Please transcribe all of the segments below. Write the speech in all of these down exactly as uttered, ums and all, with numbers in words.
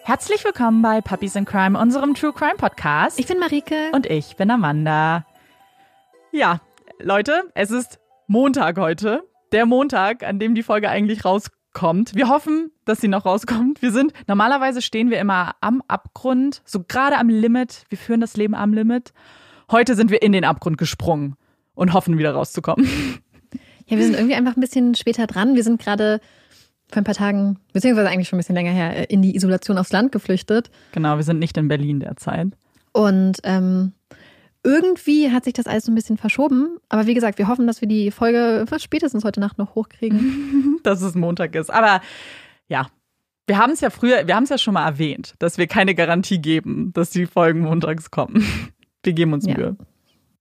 Herzlich willkommen bei Puppies in Crime, unserem True Crime Podcast. Ich bin Marike. Und ich bin Amanda. Ja, Leute, es ist Montag heute. Der Montag, an dem die Folge eigentlich rauskommt. Wir hoffen, dass sie noch rauskommt. Wir sind, normalerweise stehen wir immer am Abgrund, so gerade am Limit. Wir führen das Leben am Limit. Heute sind wir in den Abgrund gesprungen und hoffen, wieder rauszukommen. Ja, wir sind irgendwie einfach ein bisschen später dran. Wir sind gerade vor ein paar Tagen, beziehungsweise eigentlich schon ein bisschen länger her, in die Isolation aufs Land geflüchtet. Genau, wir sind nicht in Berlin derzeit. Und ähm, irgendwie hat sich das alles so ein bisschen verschoben. Aber wie gesagt, wir hoffen, dass wir die Folge spätestens heute Nacht noch hochkriegen. Dass es Montag ist. Aber ja, wir haben es ja früher, wir haben es ja schon mal erwähnt, dass wir keine Garantie geben, dass die Folgen montags kommen. Wir geben uns Mühe. Ja.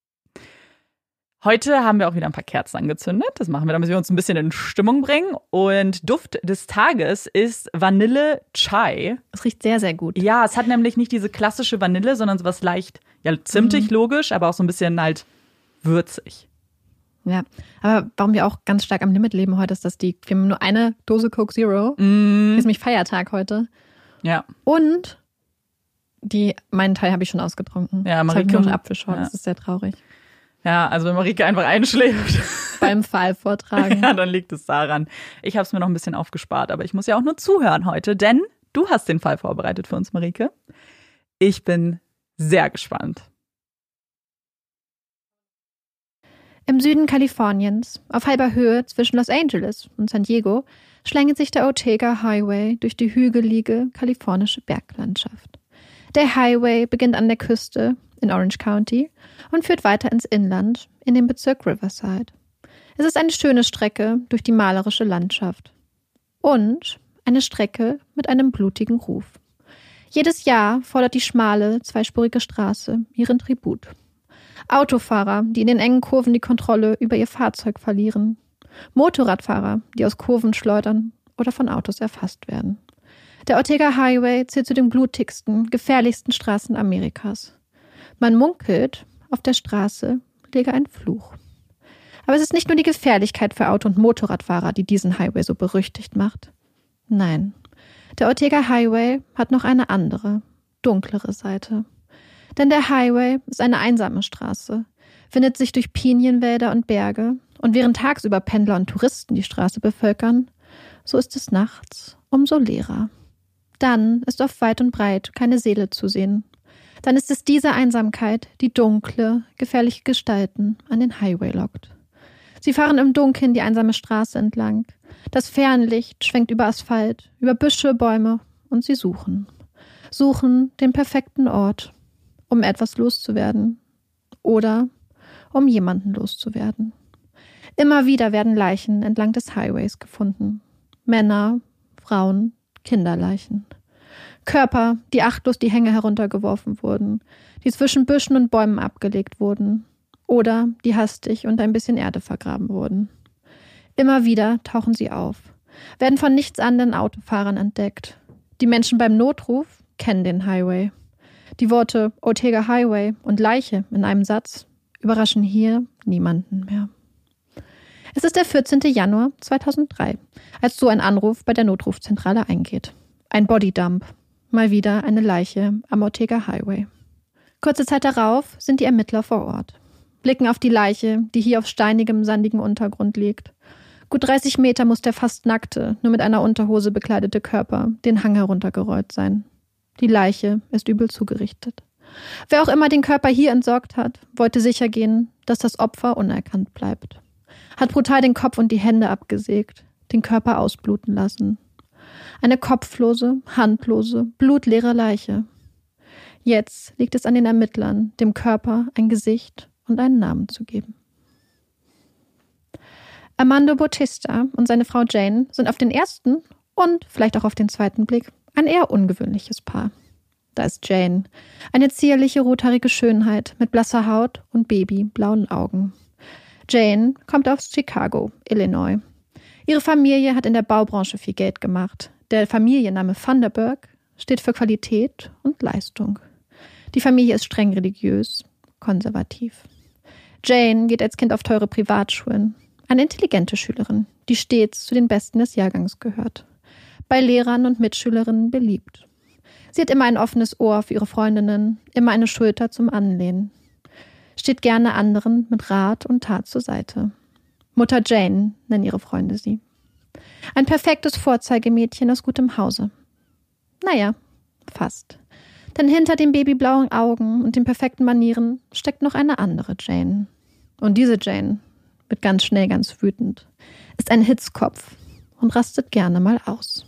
Heute haben wir auch wieder ein paar Kerzen angezündet. Das machen wir, damit wir uns ein bisschen in Stimmung bringen. Und Duft des Tages ist Vanille Chai. Es riecht sehr, sehr gut. Ja, es hat nämlich nicht diese klassische Vanille, sondern sowas leicht, ja, zimtig, mhm. logisch, aber auch so ein bisschen halt würzig. Ja, aber warum wir auch ganz stark am Limit leben heute, ist, dass die, wir haben nur eine Dose Coke Zero. Mm. Ist nämlich Feiertag heute. Ja. Und die, meinen Teil habe ich schon ausgetrunken. Ja, Marike. Das Apfelschorle, Ja. Das ist sehr traurig. Ja, also wenn Marike einfach einschläft beim Fall vortragen. Ja, dann liegt es daran. Ich habe es mir noch ein bisschen aufgespart, aber ich muss ja auch nur zuhören heute, denn du hast den Fall vorbereitet für uns, Marike. Ich bin sehr gespannt. Im Süden Kaliforniens, auf halber Höhe zwischen Los Angeles und San Diego, schlängelt sich der Ortega Highway durch die hügelige kalifornische Berglandschaft. Der Highway beginnt an der Küste in Orange County und führt weiter ins Inland in den Bezirk Riverside. Es ist eine schöne Strecke durch die malerische Landschaft und eine Strecke mit einem blutigen Ruf. Jedes Jahr fordert die schmale, zweispurige Straße ihren Tribut. Autofahrer, die in den engen Kurven die Kontrolle über ihr Fahrzeug verlieren. Motorradfahrer, die aus Kurven schleudern oder von Autos erfasst werden. Der Ortega Highway zählt zu den blutigsten, gefährlichsten Straßen Amerikas. Man munkelt, auf der Straße läge ein Fluch. Aber es ist nicht nur die Gefährlichkeit für Auto- und Motorradfahrer, die diesen Highway so berüchtigt macht. Nein, der Ortega Highway hat noch eine andere, dunklere Seite. Denn der Highway ist eine einsame Straße, findet sich durch Pinienwälder und Berge, und während tagsüber Pendler und Touristen die Straße bevölkern, so ist es nachts umso leerer. Dann ist auf weit und breit keine Seele zu sehen. Dann ist es diese Einsamkeit, die dunkle, gefährliche Gestalten an den Highway lockt. Sie fahren im Dunkeln die einsame Straße entlang. Das Fernlicht schwenkt über Asphalt, über Büsche, Bäume, und sie suchen. Suchen den perfekten Ort, um etwas loszuwerden oder um jemanden loszuwerden. Immer wieder werden Leichen entlang des Highways gefunden. Männer, Frauen, Kinderleichen. Körper, die achtlos die Hänge heruntergeworfen wurden, die zwischen Büschen und Bäumen abgelegt wurden oder die hastig unter ein bisschen Erde vergraben wurden. Immer wieder tauchen sie auf, werden von nichts anderen Autofahrern entdeckt. Die Menschen beim Notruf kennen den Highway. Die Worte Ortega Highway und Leiche in einem Satz überraschen hier niemanden mehr. Es ist der vierzehnten Januar zweitausenddrei, als so ein Anruf bei der Notrufzentrale eingeht. Ein Bodydump. Mal wieder eine Leiche am Ortega Highway. Kurze Zeit darauf sind die Ermittler vor Ort. Blicken auf die Leiche, die hier auf steinigem, sandigem Untergrund liegt. Gut dreißig Meter muss der fast nackte, nur mit einer Unterhose bekleidete Körper den Hang heruntergerollt sein. Die Leiche ist übel zugerichtet. Wer auch immer den Körper hier entsorgt hat, wollte sicher gehen, dass das Opfer unerkannt bleibt. Hat brutal den Kopf und die Hände abgesägt, den Körper ausbluten lassen. Eine kopflose, handlose, blutleere Leiche. Jetzt liegt es an den Ermittlern, dem Körper ein Gesicht und einen Namen zu geben. Armando Bautista und seine Frau Jane sind auf den ersten und vielleicht auch auf den zweiten Blick ein eher ungewöhnliches Paar. Da ist Jane, eine zierliche, rothaarige Schönheit mit blasser Haut und babyblauen Augen. Jane kommt aus Chicago, Illinois. Ihre Familie hat in der Baubranche viel Geld gemacht. Der Familienname Vanderburg steht für Qualität und Leistung. Die Familie ist streng religiös, konservativ. Jane geht als Kind auf teure Privatschulen. Eine intelligente Schülerin, die stets zu den Besten des Jahrgangs gehört. Bei Lehrern und Mitschülerinnen beliebt. Sie hat immer ein offenes Ohr für ihre Freundinnen, immer eine Schulter zum Anlehnen. Steht gerne anderen mit Rat und Tat zur Seite. Mutter Jane nennen ihre Freunde sie. Ein perfektes Vorzeigemädchen aus gutem Hause. Naja, fast. Denn hinter den babyblauen Augen und den perfekten Manieren steckt noch eine andere Jane. Und diese Jane wird ganz schnell ganz wütend, ist ein Hitzkopf und rastet gerne mal aus.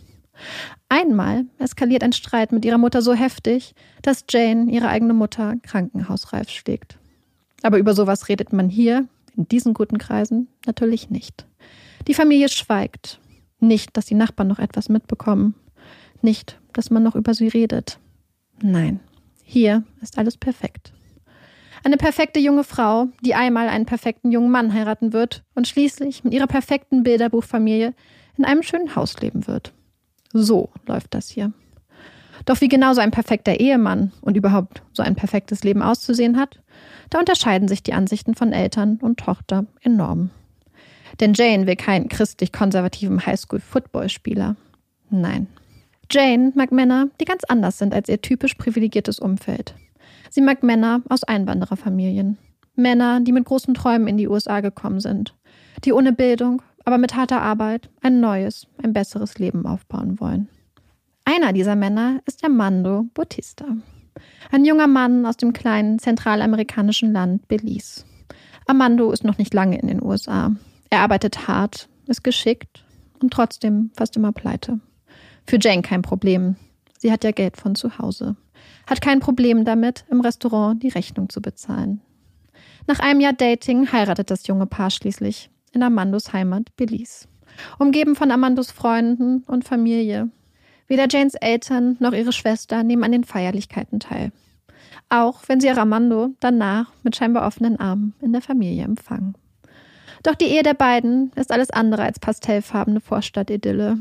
Einmal eskaliert ein Streit mit ihrer Mutter so heftig, dass Jane ihre eigene Mutter krankenhausreif schlägt. Aber über sowas redet man hier, in diesen guten Kreisen, natürlich nicht. Die Familie schweigt. Nicht, dass die Nachbarn noch etwas mitbekommen. Nicht, dass man noch über sie redet. Nein, hier ist alles perfekt. Eine perfekte junge Frau, die einmal einen perfekten jungen Mann heiraten wird und schließlich mit ihrer perfekten Bilderbuchfamilie in einem schönen Haus leben wird. So läuft das hier. Doch wie genau so ein perfekter Ehemann und überhaupt so ein perfektes Leben auszusehen hat, da unterscheiden sich die Ansichten von Eltern und Tochter enorm. Denn Jane will keinen christlich-konservativen Highschool-Footballspieler. Nein. Jane mag Männer, die ganz anders sind als ihr typisch privilegiertes Umfeld. Sie mag Männer aus Einwandererfamilien. Männer, die mit großen Träumen in die U S A gekommen sind. Die ohne Bildung, aber mit harter Arbeit ein neues, ein besseres Leben aufbauen wollen. Einer dieser Männer ist Armando Bautista. Ein junger Mann aus dem kleinen zentralamerikanischen Land Belize. Armando ist noch nicht lange in den U S A. Er arbeitet hart, ist geschickt und trotzdem fast immer pleite. Für Jane kein Problem. Sie hat ja Geld von zu Hause. Hat kein Problem damit, im Restaurant die Rechnung zu bezahlen. Nach einem Jahr Dating heiratet das junge Paar schließlich in Armandos Heimat Belize. Umgeben von Armandos Freunden und Familie. Weder Janes Eltern noch ihre Schwester nehmen an den Feierlichkeiten teil. Auch wenn sie Armando danach mit scheinbar offenen Armen in der Familie empfangen. Doch die Ehe der beiden ist alles andere als pastellfarbene Vorstadtidylle.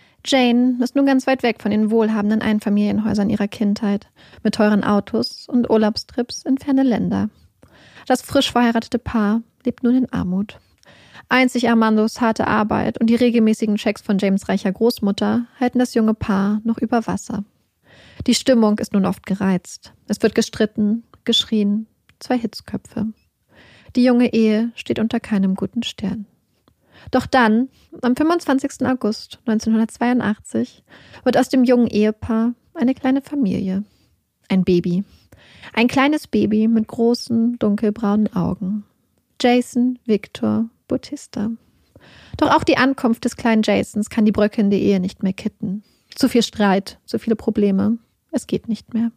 Jane ist nun ganz weit weg von den wohlhabenden Einfamilienhäusern ihrer Kindheit, mit teuren Autos und Urlaubstrips in ferne Länder. Das frisch verheiratete Paar lebt nun in Armut. Einzig Armandos harte Arbeit und die regelmäßigen Checks von James' reicher Großmutter halten das junge Paar noch über Wasser. Die Stimmung ist nun oft gereizt. Es wird gestritten, geschrien, zwei Hitzköpfe. Die junge Ehe steht unter keinem guten Stern. Doch dann, am fünfundzwanzigsten August neunzehnhundertzweiundachtzig, wird aus dem jungen Ehepaar eine kleine Familie. Ein Baby. Ein kleines Baby mit großen, dunkelbraunen Augen. Jason Victor Bautista. Doch auch die Ankunft des kleinen Jasons kann die bröckelnde Ehe nicht mehr kitten. Zu viel Streit, zu viele Probleme. Es geht nicht mehr.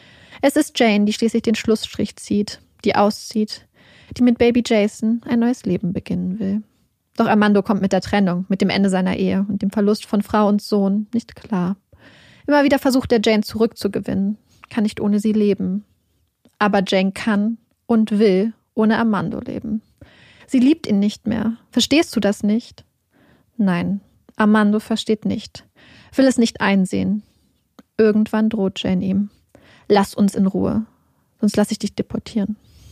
Es ist Jane, die schließlich den Schlussstrich zieht, die auszieht, die mit Baby Jason ein neues Leben beginnen will. Doch Armando kommt mit der Trennung, mit dem Ende seiner Ehe und dem Verlust von Frau und Sohn nicht klar. Immer wieder versucht er, Jane zurückzugewinnen, kann nicht ohne sie leben. Aber Jane kann und will ohne Armando leben. Sie liebt ihn nicht mehr. Verstehst du das nicht? Nein, Armando versteht nicht, will es nicht einsehen. Irgendwann droht Jane ihm. Lass uns in Ruhe, sonst lass ich dich deportieren.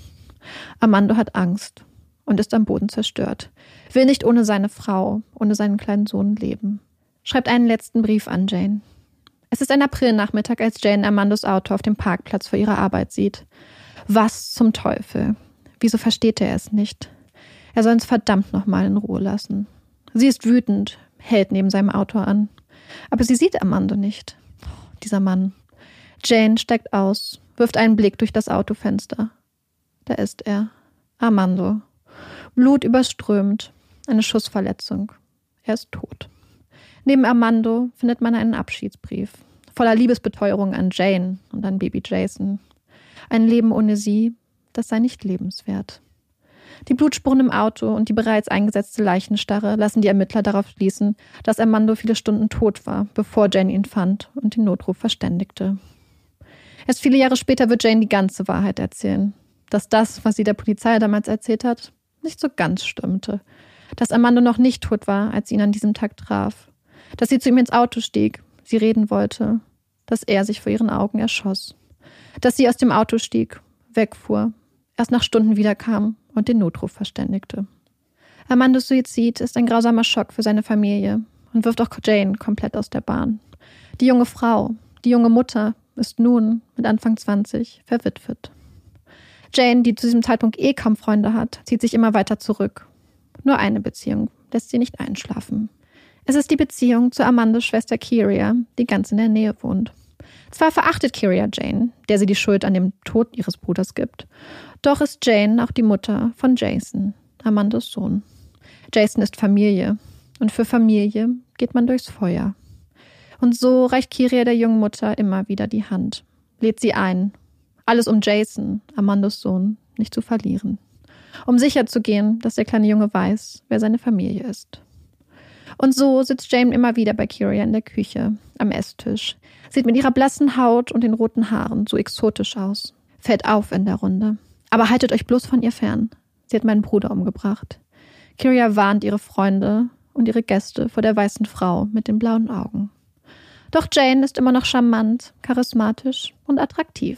Armando hat Angst und ist am Boden zerstört. Will nicht ohne seine Frau, ohne seinen kleinen Sohn leben. Schreibt einen letzten Brief an Jane. Es ist ein Aprilnachmittag, als Jane Armandos Auto auf dem Parkplatz vor ihrer Arbeit sieht. Was zum Teufel? Wieso versteht er es nicht? Er soll uns verdammt nochmal in Ruhe lassen. Sie ist wütend, hält neben seinem Auto an. Aber sie sieht Armando nicht. Oh, dieser Mann. Jane steigt aus, wirft einen Blick durch das Autofenster. Da ist er. Armando. Blut überströmt. Eine Schussverletzung. Er ist tot. Neben Armando findet man einen Abschiedsbrief. Voller Liebesbeteuerung an Jane und an Baby Jason. Ein Leben ohne sie, das sei nicht lebenswert. Die Blutspuren im Auto und die bereits eingesetzte Leichenstarre lassen die Ermittler darauf schließen, dass Armando viele Stunden tot war, bevor Jane ihn fand und den Notruf verständigte. Erst viele Jahre später wird Jane die ganze Wahrheit erzählen. Dass das, was sie der Polizei damals erzählt hat, nicht so ganz stimmte. Dass Armando noch nicht tot war, als sie ihn an diesem Tag traf. Dass sie zu ihm ins Auto stieg, sie reden wollte. Dass er sich vor ihren Augen erschoss. Dass sie aus dem Auto stieg, wegfuhr, erst nach Stunden wiederkam und den Notruf verständigte. Armandos Suizid ist ein grausamer Schock für seine Familie und wirft auch Jane komplett aus der Bahn. Die junge Frau, die junge Mutter ist nun, mit Anfang zwanzig, verwitwet. Jane, die zu diesem Zeitpunkt eh kaum Freunde hat, zieht sich immer weiter zurück. Nur eine Beziehung lässt sie nicht einschlafen. Es ist die Beziehung zu Amandas Schwester Kyria, die ganz in der Nähe wohnt. Zwar verachtet Kyria Jane, der sie die Schuld an dem Tod ihres Bruders gibt, doch ist Jane auch die Mutter von Jason, Amandas Sohn. Jason ist Familie und für Familie geht man durchs Feuer. Und so reicht Kyria der jungen Mutter immer wieder die Hand, lädt sie ein. Alles um Jason, Amandas Sohn, nicht zu verlieren. Um sicherzugehen, dass der kleine Junge weiß, wer seine Familie ist. Und so sitzt Jane immer wieder bei Kyria in der Küche, am Esstisch. Sieht mit ihrer blassen Haut und den roten Haaren so exotisch aus. Fällt auf in der Runde. Aber haltet euch bloß von ihr fern. Sie hat meinen Bruder umgebracht. Kyria warnt ihre Freunde und ihre Gäste vor der weißen Frau mit den blauen Augen. Doch Jane ist immer noch charmant, charismatisch und attraktiv.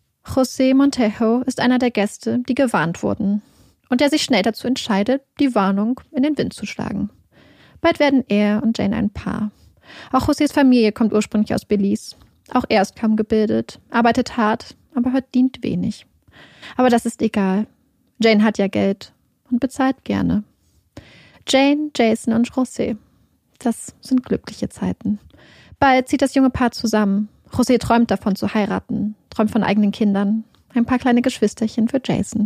José Montejo ist einer der Gäste, die gewarnt wurden und der sich schnell dazu entscheidet, die Warnung in den Wind zu schlagen. Bald werden er und Jane ein Paar. Auch Josés Familie kommt ursprünglich aus Belize. Auch er ist kaum gebildet, arbeitet hart, aber verdient wenig. Aber das ist egal. Jane hat ja Geld und bezahlt gerne. Jane, Jason und José. Das sind glückliche Zeiten. Bald zieht das junge Paar zusammen. José träumt davon zu heiraten, träumt von eigenen Kindern, ein paar kleine Geschwisterchen für Jason.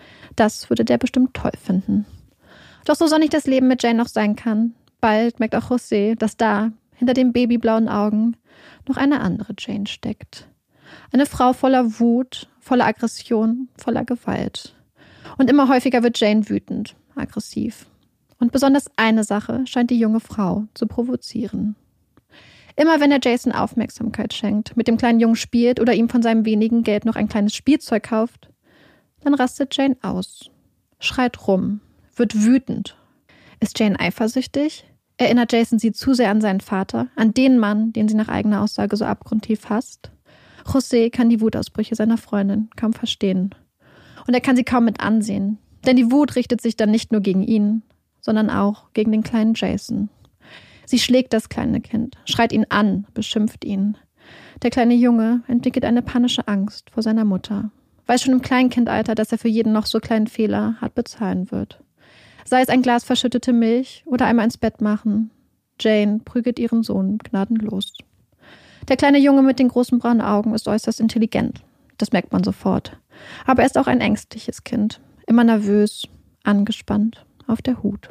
Das würde der bestimmt toll finden. Doch so sonnig das Leben mit Jane noch sein kann, bald merkt auch José, dass da, hinter den babyblauen Augen, noch eine andere Jane steckt. Eine Frau voller Wut, voller Aggression, voller Gewalt. Und immer häufiger wird Jane wütend, aggressiv. Und besonders eine Sache scheint die junge Frau zu provozieren. Immer wenn er Jason Aufmerksamkeit schenkt, mit dem kleinen Jungen spielt oder ihm von seinem wenigen Geld noch ein kleines Spielzeug kauft, dann rastet Jane aus, schreit rum, wird wütend. Ist Jane eifersüchtig? Erinnert Jason sie zu sehr an seinen Vater, an den Mann, den sie nach eigener Aussage so abgrundtief hasst? José kann die Wutausbrüche seiner Freundin kaum verstehen. Und er kann sie kaum mit ansehen, denn die Wut richtet sich dann nicht nur gegen ihn, sondern auch gegen den kleinen Jason. Sie schlägt das kleine Kind, schreit ihn an, beschimpft ihn. Der kleine Junge entwickelt eine panische Angst vor seiner Mutter, weiß schon im Kleinkindalter, dass er für jeden noch so kleinen Fehler hart bezahlen wird. Sei es ein Glas verschüttete Milch oder einmal ins Bett machen. Jane prügelt ihren Sohn gnadenlos. Der kleine Junge mit den großen braunen Augen ist äußerst intelligent. Das merkt man sofort. Aber er ist auch ein ängstliches Kind. Immer nervös, angespannt, auf der Hut.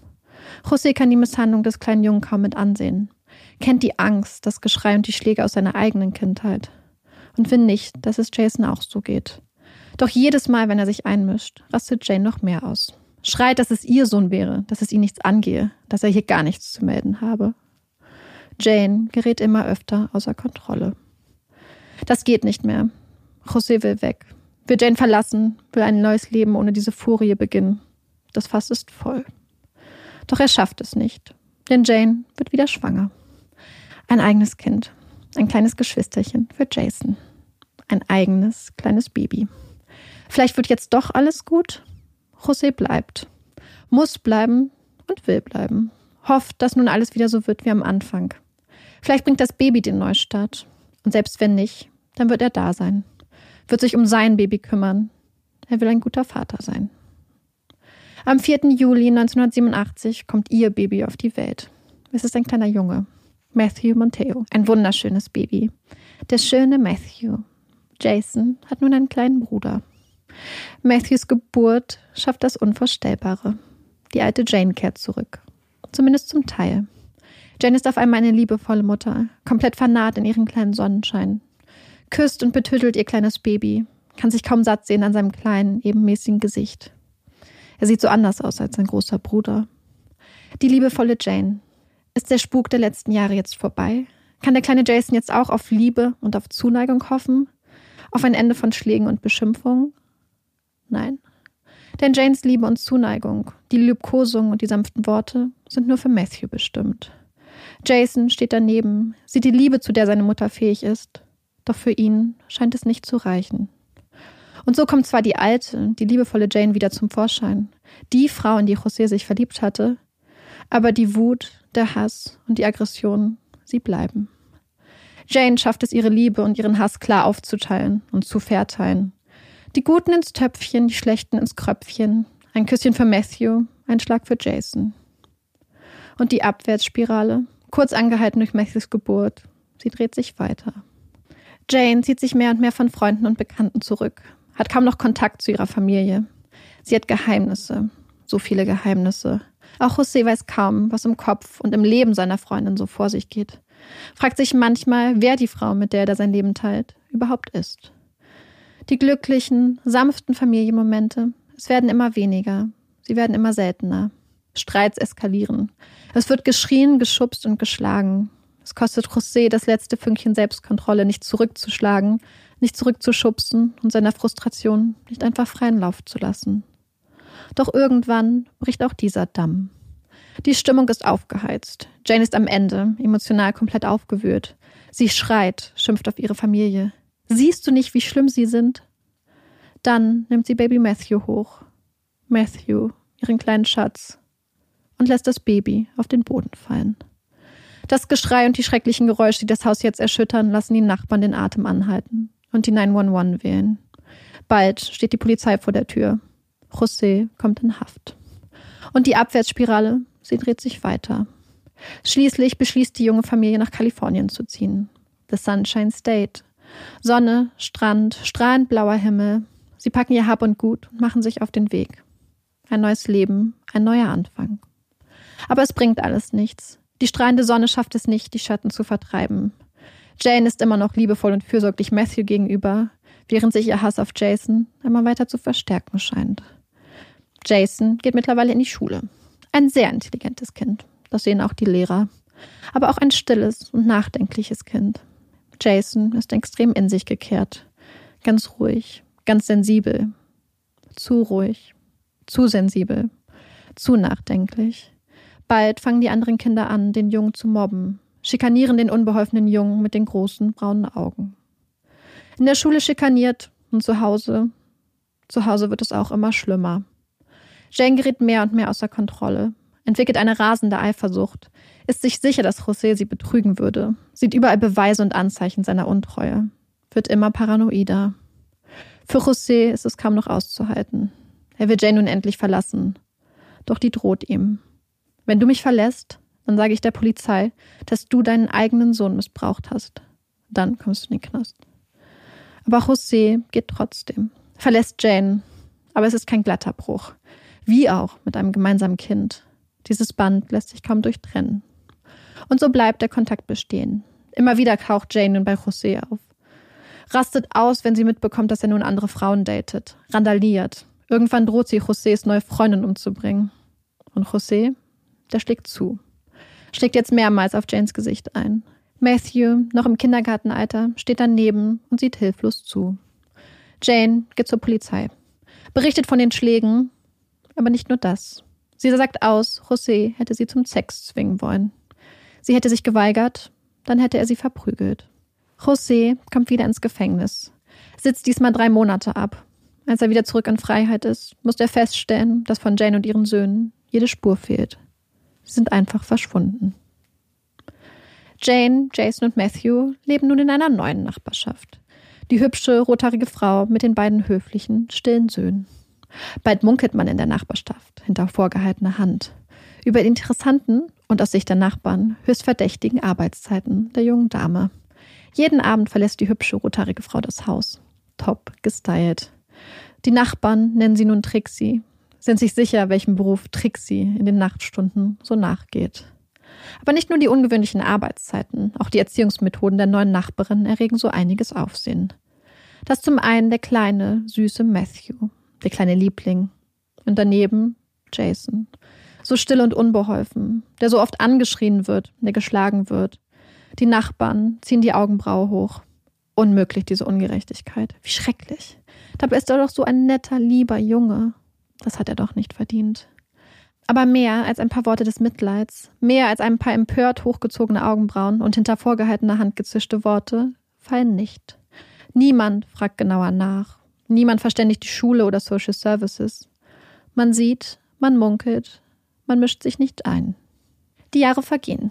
José kann die Misshandlung des kleinen Jungen kaum mit ansehen. Kennt die Angst, das Geschrei und die Schläge aus seiner eigenen Kindheit. Und will nicht, dass es Jason auch so geht. Doch jedes Mal, wenn er sich einmischt, rastet Jane noch mehr aus. Schreit, dass es ihr Sohn wäre, dass es ihn nichts angehe, dass er hier gar nichts zu melden habe. Jane gerät immer öfter außer Kontrolle. Das geht nicht mehr. José will weg, will Jane verlassen, will ein neues Leben ohne diese Furie beginnen. Das Fass ist voll. Doch er schafft es nicht, denn Jane wird wieder schwanger. Ein eigenes Kind, ein kleines Geschwisterchen für Jason. Ein eigenes kleines Baby. Vielleicht wird jetzt doch alles gut? José bleibt, muss bleiben und will bleiben. Hofft, dass nun alles wieder so wird wie am Anfang. Vielleicht bringt das Baby den Neustart. Und selbst wenn nicht, dann wird er da sein. Wird sich um sein Baby kümmern. Er will ein guter Vater sein. Am vierten Juli neunzehnhundertsiebenundachtzig kommt ihr Baby auf die Welt. Es ist ein kleiner Junge, Matthew Montejo. Ein wunderschönes Baby. Der schöne Matthew. Jason hat nun einen kleinen Bruder. Matthews Geburt schafft das Unvorstellbare. Die alte Jane kehrt zurück. Zumindest zum Teil. Jane ist auf einmal eine liebevolle Mutter, komplett vernarrt in ihren kleinen Sonnenschein. Küsst und betüttelt ihr kleines Baby, kann sich kaum satt sehen an seinem kleinen, ebenmäßigen Gesicht. Er sieht so anders aus als sein großer Bruder. Die liebevolle Jane. Ist der Spuk der letzten Jahre jetzt vorbei? Kann der kleine Jason jetzt auch auf Liebe und auf Zuneigung hoffen? Auf ein Ende von Schlägen und Beschimpfungen? Nein. Denn Janes Liebe und Zuneigung, die Liebkosung und die sanften Worte sind nur für Matthew bestimmt. Jason steht daneben, sieht die Liebe, zu der seine Mutter fähig ist, doch für ihn scheint es nicht zu reichen. Und so kommt zwar die alte, die liebevolle Jane wieder zum Vorschein, die Frau, in die José sich verliebt hatte, aber die Wut, der Hass und die Aggression, sie bleiben. Jane schafft es, ihre Liebe und ihren Hass klar aufzuteilen und zu verteilen. Die Guten ins Töpfchen, die Schlechten ins Kröpfchen. Ein Küsschen für Matthew, ein Schlag für Jason. Und die Abwärtsspirale, kurz angehalten durch Matthews Geburt, sie dreht sich weiter. Jane zieht sich mehr und mehr von Freunden und Bekannten zurück, hat kaum noch Kontakt zu ihrer Familie. Sie hat Geheimnisse, so viele Geheimnisse. Auch José weiß kaum, was im Kopf und im Leben seiner Freundin so vor sich geht. Fragt sich manchmal, wer die Frau, mit der er sein Leben teilt, überhaupt ist. Die glücklichen, sanften Familienmomente, es werden immer weniger, sie werden immer seltener. Streits eskalieren. Es wird geschrien, geschubst und geschlagen. Es kostet José das letzte Fünkchen Selbstkontrolle, nicht zurückzuschlagen, nicht zurückzuschubsen und seiner Frustration nicht einfach freien Lauf zu lassen. Doch irgendwann bricht auch dieser Damm. Die Stimmung ist aufgeheizt. Jane ist am Ende, emotional komplett aufgewühlt. Sie schreit, schimpft auf ihre Familie. Siehst du nicht, wie schlimm sie sind? Dann nimmt sie Baby Matthew hoch. Matthew, ihren kleinen Schatz, und lässt das Baby auf den Boden fallen. Das Geschrei und die schrecklichen Geräusche, die das Haus jetzt erschüttern, lassen die Nachbarn den Atem anhalten und die neun eins eins wählen. Bald steht die Polizei vor der Tür. José kommt in Haft. Und die Abwärtsspirale, sie dreht sich weiter. Schließlich beschließt die junge Familie, nach Kalifornien zu ziehen. The Sunshine State. Sonne, Strand, strahlend blauer Himmel. Sie packen ihr Hab und Gut und machen sich auf den Weg. Ein neues Leben, ein neuer Anfang. Aber es bringt alles nichts. Die strahlende Sonne schafft es nicht, die Schatten zu vertreiben. Jane ist immer noch liebevoll und fürsorglich Matthew gegenüber, während sich ihr Hass auf Jason immer weiter zu verstärken scheint. Jason geht mittlerweile in die Schule. Ein sehr intelligentes Kind, das sehen auch die Lehrer. Aber auch ein stilles und nachdenkliches Kind. Jason ist extrem in sich gekehrt. Ganz ruhig, ganz sensibel. Zu ruhig, zu sensibel, zu nachdenklich. Bald fangen die anderen Kinder an, den Jungen zu mobben, schikanieren den unbeholfenen Jungen mit den großen braunen Augen. In der Schule schikaniert und zu Hause, zu Hause wird es auch immer schlimmer. Jane gerät mehr und mehr außer Kontrolle, entwickelt eine rasende Eifersucht, ist sich sicher, dass José sie betrügen würde, sieht überall Beweise und Anzeichen seiner Untreue, wird immer paranoider. Für José ist es kaum noch auszuhalten. Er will Jane nun endlich verlassen, doch die droht ihm. Wenn du mich verlässt, dann sage ich der Polizei, dass du deinen eigenen Sohn missbraucht hast. Dann kommst du in den Knast. Aber José geht trotzdem, verlässt Jane, aber es ist kein glatter Bruch. Wie auch mit einem gemeinsamen Kind. Dieses Band lässt sich kaum durchtrennen. Und so bleibt der Kontakt bestehen. Immer wieder taucht Jane nun bei José auf. Rastet aus, wenn sie mitbekommt, dass er nun andere Frauen datet. Randaliert. Irgendwann droht sie, Josés neue Freundin umzubringen. Und José, der schlägt zu. Schlägt jetzt mehrmals auf Janes Gesicht ein. Matthew, noch im Kindergartenalter, steht daneben und sieht hilflos zu. Jane geht zur Polizei. Berichtet von den Schlägen, aber nicht nur das. Sie sagt aus, José hätte sie zum Sex zwingen wollen. Sie hätte sich geweigert, dann hätte er sie verprügelt. José kommt wieder ins Gefängnis, sitzt diesmal drei Monate ab. Als er wieder zurück in Freiheit ist, muss er feststellen, dass von Jane und ihren Söhnen jede Spur fehlt. Sie sind einfach verschwunden. Jane, Jason und Matthew leben nun in einer neuen Nachbarschaft. Die hübsche, rothaarige Frau mit den beiden höflichen, stillen Söhnen. Bald munkelt man in der Nachbarschaft, hinter vorgehaltener Hand, über die interessanten und aus Sicht der Nachbarn höchst verdächtigen Arbeitszeiten der jungen Dame. Jeden Abend verlässt die hübsche, rothaarige Frau das Haus. Top gestylt. Die Nachbarn nennen sie nun Trixie, sind sich sicher, welchem Beruf Trixie in den Nachtstunden so nachgeht. Aber nicht nur die ungewöhnlichen Arbeitszeiten, auch die Erziehungsmethoden der neuen Nachbarin erregen so einiges Aufsehen. Das ist zum einen der kleine, süße Matthew, der kleine Liebling. Und daneben Jason, so still und unbeholfen, der so oft angeschrien wird, der geschlagen wird. Die Nachbarn ziehen die Augenbraue hoch. Unmöglich, diese Ungerechtigkeit. Wie schrecklich. Dabei ist er doch so ein netter, lieber Junge. Das hat er doch nicht verdient. Aber mehr als ein paar Worte des Mitleids, mehr als ein paar empört hochgezogene Augenbrauen und hinter vorgehaltener Hand gezischte Worte fallen nicht. Niemand fragt genauer nach. Niemand verständigt die Schule oder Social Services. Man sieht, man munkelt, man mischt sich nicht ein. Die Jahre vergehen.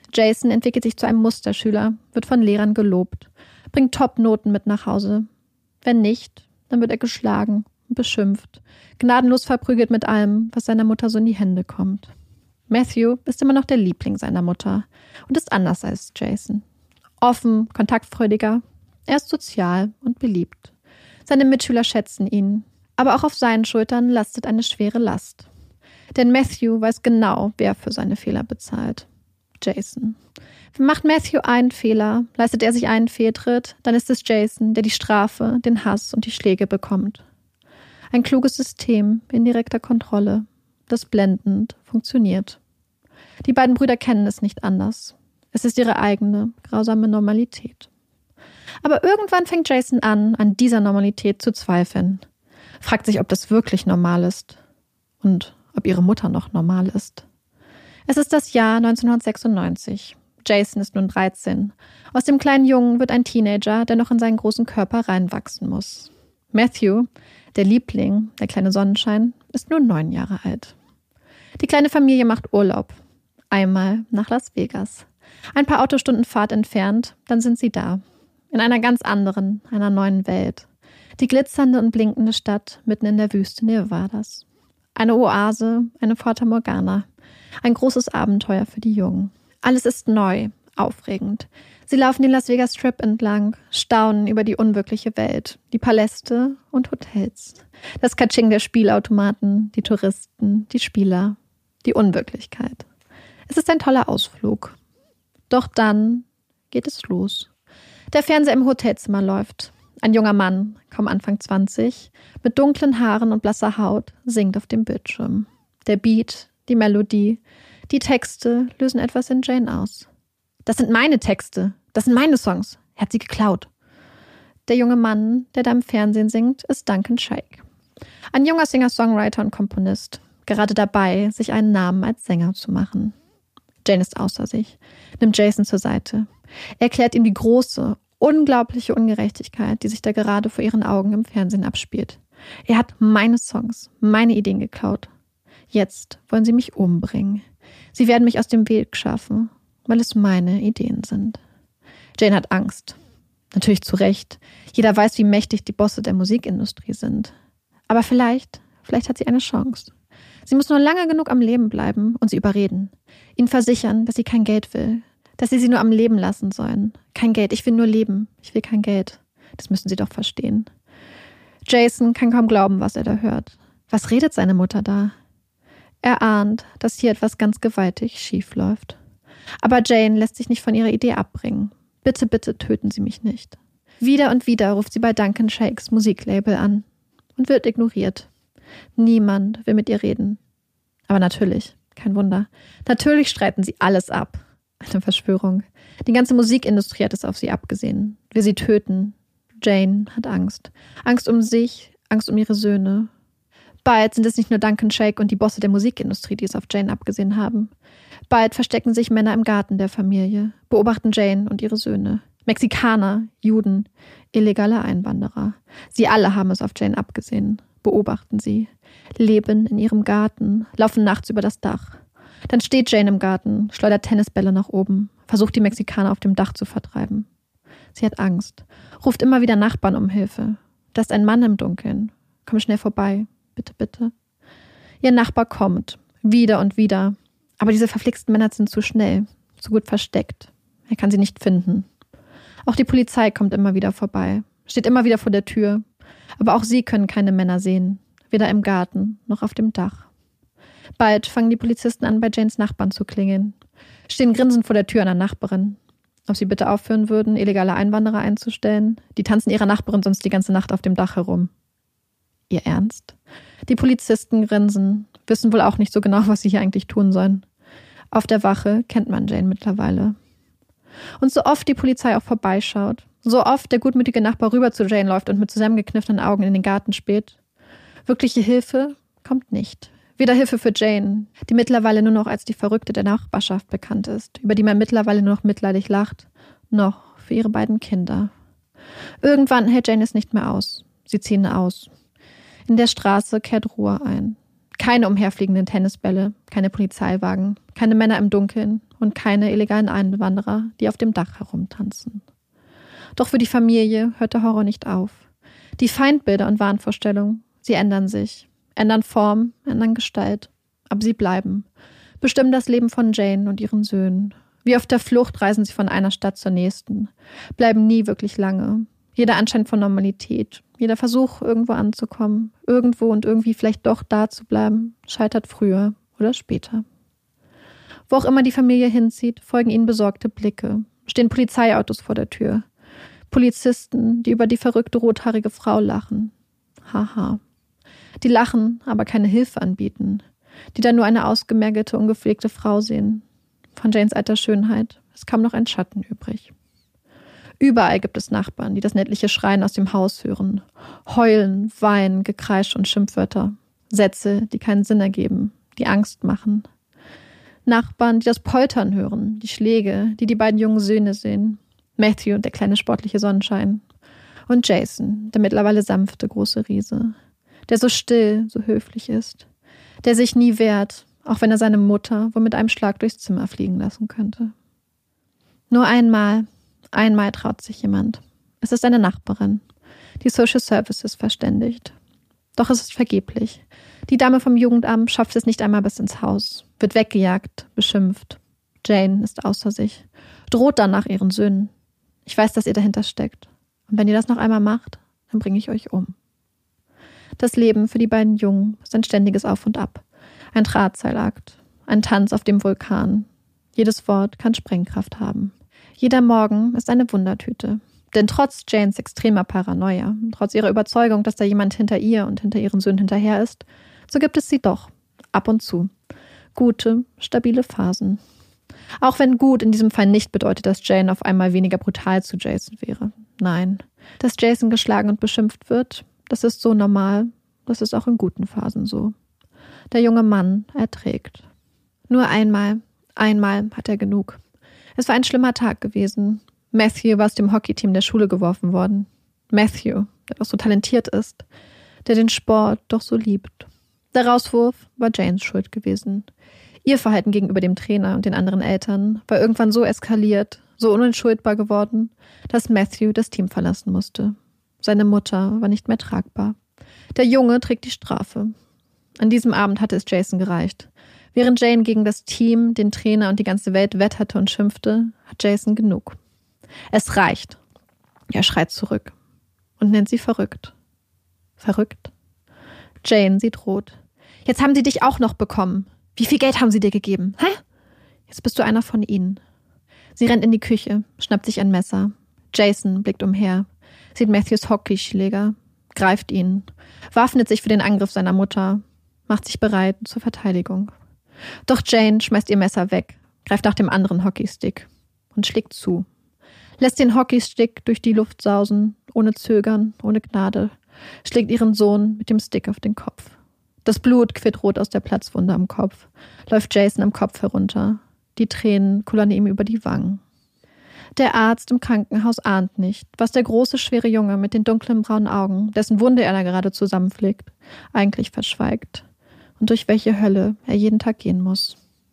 Jason entwickelt sich zu einem Musterschüler, wird von Lehrern gelobt, bringt Top-Noten mit nach Hause. Wenn nicht, dann wird er geschlagen und beschimpft, gnadenlos verprügelt mit allem, was seiner Mutter so in die Hände kommt. Matthew ist immer noch der Liebling seiner Mutter und ist anders als Jason. Offen, kontaktfreudiger, er ist sozial und beliebt. Seine Mitschüler schätzen ihn, aber auch auf seinen Schultern lastet eine schwere Last. Denn Matthew weiß genau, wer für seine Fehler bezahlt. Jason. Macht Matthew einen Fehler, leistet er sich einen Fehltritt, dann ist es Jason, der die Strafe, den Hass und die Schläge bekommt. Ein kluges System in direkter Kontrolle, das blendend funktioniert. Die beiden Brüder kennen es nicht anders. Es ist ihre eigene, grausame Normalität. Aber irgendwann fängt Jason an, an dieser Normalität zu zweifeln. Fragt sich, ob das wirklich normal ist und ob ihre Mutter noch normal ist. Es ist das Jahr neunzehnhundertsechsundneunzig. Jason ist nun dreizehn. Aus dem kleinen Jungen wird ein Teenager, der noch in seinen großen Körper reinwachsen muss. Matthew, der Liebling, der kleine Sonnenschein, ist nun neun Jahre alt. Die kleine Familie macht Urlaub. Einmal nach Las Vegas. Ein paar Autostunden Fahrt entfernt, dann sind sie da. In einer ganz anderen, einer neuen Welt. Die glitzernde und blinkende Stadt mitten in der Wüste Nevadas. Eine Oase, eine Fata Morgana. Ein großes Abenteuer für die Jungen. Alles ist neu, aufregend. Sie laufen den Las Vegas Strip entlang, staunen über die unwirkliche Welt, die Paläste und Hotels. Das Katsching der Spielautomaten, die Touristen, die Spieler, die Unwirklichkeit. Es ist ein toller Ausflug. Doch dann geht es los. Der Fernseher im Hotelzimmer läuft. Ein junger Mann, kaum Anfang zwanzig, mit dunklen Haaren und blasser Haut, singt auf dem Bildschirm. Der Beat, die Melodie, die Texte lösen etwas in Jane aus. Das sind meine Texte, das sind meine Songs. Er hat sie geklaut. Der junge Mann, der da im Fernsehen singt, ist Duncan Sheik. Ein junger Singer-Songwriter und Komponist, gerade dabei, sich einen Namen als Sänger zu machen. Jane ist außer sich, nimmt Jason zur Seite. Er erklärt ihm die große, unglaubliche Ungerechtigkeit, die sich da gerade vor ihren Augen im Fernsehen abspielt. Er hat meine Songs, meine Ideen geklaut. Jetzt wollen sie mich umbringen. Sie werden mich aus dem Weg schaffen, weil es meine Ideen sind. Jane hat Angst. Natürlich zu Recht. Jeder weiß, wie mächtig die Bosse der Musikindustrie sind. Aber vielleicht, vielleicht hat sie eine Chance. Sie muss nur lange genug am Leben bleiben und sie überreden. Ihnen versichern, dass sie kein Geld will. Dass sie sie nur am Leben lassen sollen. Kein Geld, ich will nur leben. Ich will kein Geld. Das müssen sie doch verstehen. Jason kann kaum glauben, was er da hört. Was redet seine Mutter da? Er ahnt, dass hier etwas ganz gewaltig schief läuft. Aber Jane lässt sich nicht von ihrer Idee abbringen. Bitte, bitte töten Sie mich nicht. Wieder und wieder ruft sie bei Duncan Sheiks Musiklabel an und wird ignoriert. Niemand will mit ihr reden. Aber natürlich, kein Wunder, natürlich streiten sie alles ab. Eine Verschwörung. Die ganze Musikindustrie hat es auf sie abgesehen. Will sie töten. Jane hat Angst. Angst um sich, Angst um ihre Söhne. Bald sind es nicht nur Duncan Sheik und die Bosse der Musikindustrie, die es auf Jane abgesehen haben. Bald verstecken sich Männer im Garten der Familie, beobachten Jane und ihre Söhne. Mexikaner, Juden, illegale Einwanderer. Sie alle haben es auf Jane abgesehen, beobachten sie, leben in ihrem Garten, laufen nachts über das Dach. Dann steht Jane im Garten, schleudert Tennisbälle nach oben, versucht die Mexikaner auf dem Dach zu vertreiben. Sie hat Angst, ruft immer wieder Nachbarn um Hilfe. Da ist ein Mann im Dunkeln. Komm schnell vorbei. Bitte, bitte. Ihr Nachbar kommt. Wieder und wieder. Aber diese verflixten Männer sind zu schnell. Zu gut versteckt. Er kann sie nicht finden. Auch die Polizei kommt immer wieder vorbei. Steht immer wieder vor der Tür. Aber auch sie können keine Männer sehen. Weder im Garten noch auf dem Dach. Bald fangen die Polizisten an, bei Janes Nachbarn zu klingeln. Stehen grinsend vor der Tür einer Nachbarin. Ob sie bitte aufhören würden, illegale Einwanderer einzustellen? Die tanzen ihrer Nachbarin sonst die ganze Nacht auf dem Dach herum. Ihr Ernst? Die Polizisten grinsen, wissen wohl auch nicht so genau, was sie hier eigentlich tun sollen. Auf der Wache kennt man Jane mittlerweile. Und so oft die Polizei auch vorbeischaut, so oft der gutmütige Nachbar rüber zu Jane läuft und mit zusammengekniffenen Augen in den Garten späht, wirkliche Hilfe kommt nicht. Weder Hilfe für Jane, die mittlerweile nur noch als die Verrückte der Nachbarschaft bekannt ist, über die man mittlerweile nur noch mitleidig lacht, noch für ihre beiden Kinder. Irgendwann hält Jane es nicht mehr aus. Sie ziehen aus. In der Straße kehrt Ruhe ein. Keine umherfliegenden Tennisbälle, keine Polizeiwagen, keine Männer im Dunkeln und keine illegalen Einwanderer, die auf dem Dach herumtanzen. Doch für die Familie hört der Horror nicht auf. Die Feindbilder und Wahnvorstellungen, sie ändern sich, ändern Form, ändern Gestalt. Aber sie bleiben, bestimmen das Leben von Jane und ihren Söhnen. Wie auf der Flucht reisen sie von einer Stadt zur nächsten, bleiben nie wirklich lange. Jeder Anschein von Normalität, jeder Versuch, irgendwo anzukommen, irgendwo und irgendwie vielleicht doch da zu bleiben, scheitert früher oder später. Wo auch immer die Familie hinzieht, folgen ihnen besorgte Blicke, stehen Polizeiautos vor der Tür. Polizisten, die über die verrückte rothaarige Frau lachen. Haha. Die lachen, aber keine Hilfe anbieten. Die dann nur eine ausgemergelte, ungepflegte Frau sehen. Von Janes alter Schönheit ist kaum noch ein Schatten übrig. Überall gibt es Nachbarn, die das nächtliche Schreien aus dem Haus hören. Heulen, Weinen, Gekreisch und Schimpfwörter. Sätze, die keinen Sinn ergeben, die Angst machen. Nachbarn, die das Poltern hören, die Schläge, die die beiden jungen Söhne sehen. Matthew, der kleine sportliche Sonnenschein. Und Jason, der mittlerweile sanfte große Riese. Der so still, so höflich ist. Der sich nie wehrt, auch wenn er seine Mutter wohl mit einem Schlag durchs Zimmer fliegen lassen könnte. Nur einmal, einmal traut sich jemand. Es ist eine Nachbarin, die Social Services verständigt. Doch es ist vergeblich. Die Dame vom Jugendamt schafft es nicht einmal bis ins Haus, wird weggejagt, beschimpft. Jane ist außer sich, droht danach ihren Söhnen. Ich weiß, dass ihr dahinter steckt. Und wenn ihr das noch einmal macht, dann bringe ich euch um. Das Leben für die beiden Jungen ist ein ständiges Auf und Ab. Ein Drahtseilakt, ein Tanz auf dem Vulkan. Jedes Wort kann Sprengkraft haben. Jeder Morgen ist eine Wundertüte. Denn trotz Janes extremer Paranoia, trotz ihrer Überzeugung, dass da jemand hinter ihr und hinter ihren Söhnen hinterher ist, so gibt es sie doch, ab und zu. Gute, stabile Phasen. Auch wenn gut in diesem Fall nicht bedeutet, dass Jane auf einmal weniger brutal zu Jason wäre. Nein, dass Jason geschlagen und beschimpft wird, das ist so normal, das ist auch in guten Phasen so. Der junge Mann erträgt. Nur einmal, einmal hat er genug. Es war ein schlimmer Tag gewesen. Matthew war aus dem Hockeyteam der Schule geworfen worden. Matthew, der doch so talentiert ist, der den Sport doch so liebt. Der Rauswurf war Janes Schuld gewesen. Ihr Verhalten gegenüber dem Trainer und den anderen Eltern war irgendwann so eskaliert, so unentschuldbar geworden, dass Matthew das Team verlassen musste. Seine Mutter war nicht mehr tragbar. Der Junge trägt die Strafe. An diesem Abend hatte es Jason gereicht. Während Jane gegen das Team, den Trainer und die ganze Welt wetterte und schimpfte, hat Jason genug. Es reicht. Er schreit zurück und nennt sie verrückt. Verrückt? Jane sieht rot. Jetzt haben sie dich auch noch bekommen. Wie viel Geld haben sie dir gegeben? Hä? Jetzt bist du einer von ihnen. Sie rennt in die Küche, schnappt sich ein Messer. Jason blickt umher, sieht Matthews Hockeyschläger, greift ihn, waffnet sich für den Angriff seiner Mutter, macht sich bereit zur Verteidigung. Doch Jane schmeißt ihr Messer weg, greift nach dem anderen Hockeystick und schlägt zu. Lässt den Hockeystick durch die Luft sausen, ohne Zögern, ohne Gnade, schlägt ihren Sohn mit dem Stick auf den Kopf. Das Blut quillt rot aus der Platzwunde am Kopf, läuft Jason am Kopf herunter. Die Tränen kullern ihm über die Wangen. Der Arzt im Krankenhaus ahnt nicht, was der große, schwere Junge mit den dunklen braunen Augen, dessen Wunde er da gerade zusammenflickt, eigentlich verschweigt und durch welche Hölle er jeden Tag gehen muss.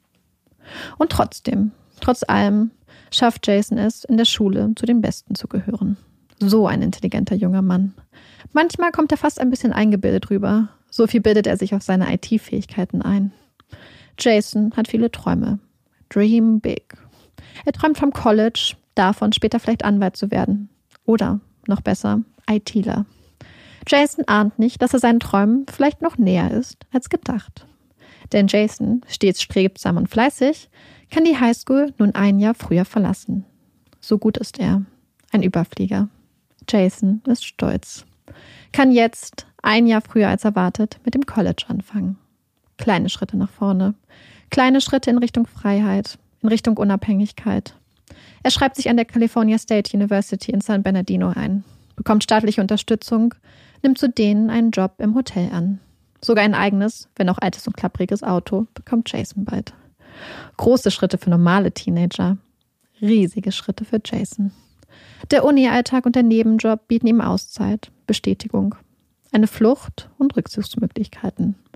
Und trotzdem, trotz allem, schafft Jason es, in der Schule zu den Besten zu gehören. So ein intelligenter junger Mann. Manchmal kommt er fast ein bisschen eingebildet rüber. So viel bildet er sich auf seine I T-Fähigkeiten ein. Jason hat viele Träume. Dream big. Er träumt vom College, davon später vielleicht Anwalt zu werden. Oder, noch besser, ITler. Jason ahnt nicht, dass er seinen Träumen vielleicht noch näher ist als gedacht. Denn Jason, stets strebsam und fleißig, kann die Highschool nun ein Jahr früher verlassen. So gut ist er. Ein Überflieger. Jason ist stolz. Kann jetzt, ein Jahr früher als erwartet, mit dem College anfangen. Kleine Schritte nach vorne. Kleine Schritte in Richtung Freiheit, in Richtung Unabhängigkeit. Er schreibt sich an der California State University in San Bernardino ein, bekommt staatliche Unterstützung, nimmt zu denen einen Job im Hotel an. Sogar ein eigenes, wenn auch altes und klappriges Auto bekommt Jason bald. Große Schritte für normale Teenager, riesige Schritte für Jason. Der Uni-Alltag und der Nebenjob bieten ihm Auszeit, Bestätigung, eine Flucht und Rückzugsmöglichkeiten.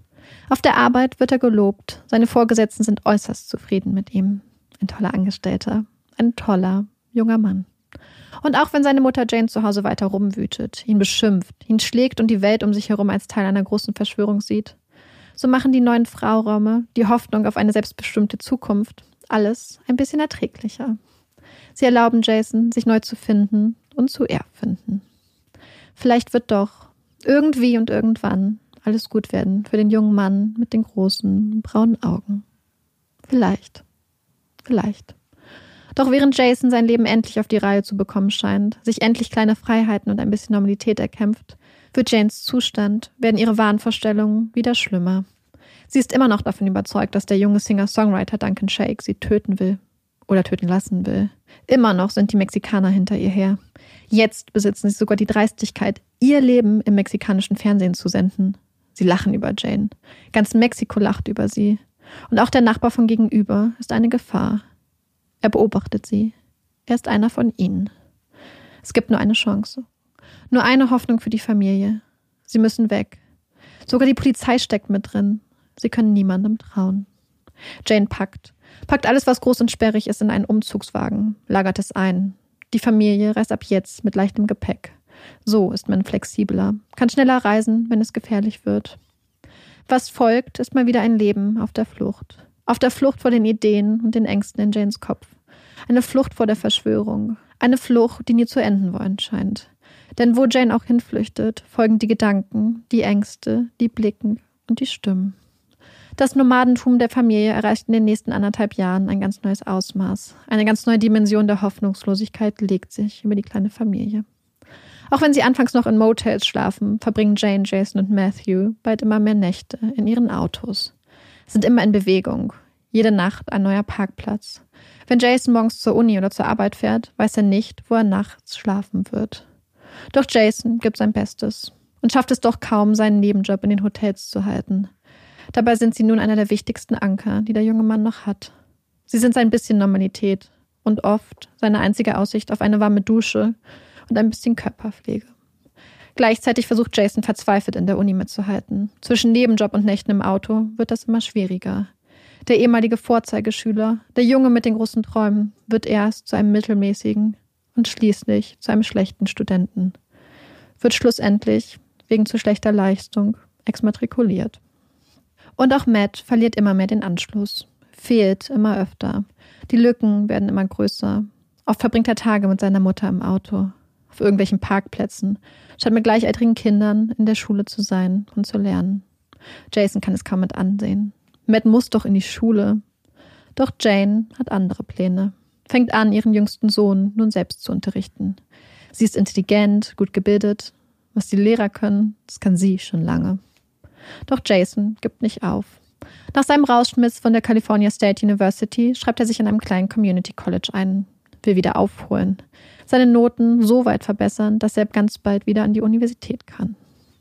Auf der Arbeit wird er gelobt. Seine Vorgesetzten sind äußerst zufrieden mit ihm. Ein toller Angestellter. Ein toller, junger Mann. Und auch wenn seine Mutter Jane zu Hause weiter rumwütet, ihn beschimpft, ihn schlägt und die Welt um sich herum als Teil einer großen Verschwörung sieht, so machen die neuen Freiräume, die Hoffnung auf eine selbstbestimmte Zukunft, alles ein bisschen erträglicher. Sie erlauben Jason, sich neu zu finden und zu erfinden. Vielleicht wird doch irgendwie und irgendwann alles gut werden für den jungen Mann mit den großen, braunen Augen. Vielleicht. Vielleicht. Doch während Jason sein Leben endlich auf die Reihe zu bekommen scheint, sich endlich kleine Freiheiten und ein bisschen Normalität erkämpft, wird Janes Zustand, werden ihre Wahnvorstellungen wieder schlimmer. Sie ist immer noch davon überzeugt, dass der junge Singer-Songwriter Duncan Sheikh sie töten will. Oder töten lassen will. Immer noch sind die Mexikaner hinter ihr her. Jetzt besitzen sie sogar die Dreistigkeit, ihr Leben im mexikanischen Fernsehen zu senden. Sie lachen über Jane. Ganz Mexiko lacht über sie. Und auch der Nachbar von gegenüber ist eine Gefahr. Er beobachtet sie. Er ist einer von ihnen. Es gibt nur eine Chance. Nur eine Hoffnung für die Familie. Sie müssen weg. Sogar die Polizei steckt mit drin. Sie können niemandem trauen. Jane packt. Packt alles, was groß und sperrig ist, in einen Umzugswagen, lagert es ein. Die Familie reist ab jetzt mit leichtem Gepäck. So ist man flexibler, kann schneller reisen, wenn es gefährlich wird. Was folgt, ist mal wieder ein Leben auf der Flucht. Auf der Flucht vor den Ideen und den Ängsten in Janes Kopf. Eine Flucht vor der Verschwörung. Eine Flucht, die nie zu enden wollen scheint. Denn wo Jane auch hinflüchtet, folgen die Gedanken, die Ängste, die Blicken und die Stimmen. Das Nomadentum der Familie erreicht in den nächsten anderthalb Jahren ein ganz neues Ausmaß. Eine ganz neue Dimension der Hoffnungslosigkeit legt sich über die kleine Familie. Auch wenn sie anfangs noch in Motels schlafen, verbringen Jane, Jason und Matthew bald immer mehr Nächte in ihren Autos. Sind immer in Bewegung. Jede Nacht ein neuer Parkplatz. Wenn Jason morgens zur Uni oder zur Arbeit fährt, weiß er nicht, wo er nachts schlafen wird. Doch Jason gibt sein Bestes und schafft es doch kaum, seinen Nebenjob in den Hotels zu halten. Dabei sind sie nun einer der wichtigsten Anker, die der junge Mann noch hat. Sie sind sein bisschen Normalität und oft seine einzige Aussicht auf eine warme Dusche und ein bisschen Körperpflege. Gleichzeitig versucht Jason verzweifelt in der Uni mitzuhalten. Zwischen Nebenjob und Nächten im Auto wird das immer schwieriger. Der ehemalige Vorzeigeschüler, der Junge mit den großen Träumen, wird erst zu einem mittelmäßigen und schließlich zu einem schlechten Studenten. Wird schlussendlich, wegen zu schlechter Leistung, exmatrikuliert. Und auch Matt verliert immer mehr den Anschluss, fehlt immer öfter. Die Lücken werden immer größer. Oft verbringt er Tage mit seiner Mutter im Auto, auf irgendwelchen Parkplätzen, statt mit gleichaltrigen Kindern in der Schule zu sein und zu lernen. Jason kann es kaum mit ansehen. Matt muss doch in die Schule. Doch Jane hat andere Pläne. Fängt an, ihren jüngsten Sohn nun selbst zu unterrichten. Sie ist intelligent, gut gebildet. Was die Lehrer können, das kann sie schon lange. Doch Jason gibt nicht auf. Nach seinem Rausschmiss von der California State University schreibt er sich an einem kleinen Community College ein, will wieder aufholen, seine Noten so weit verbessern, dass er ganz bald wieder an die Universität kann.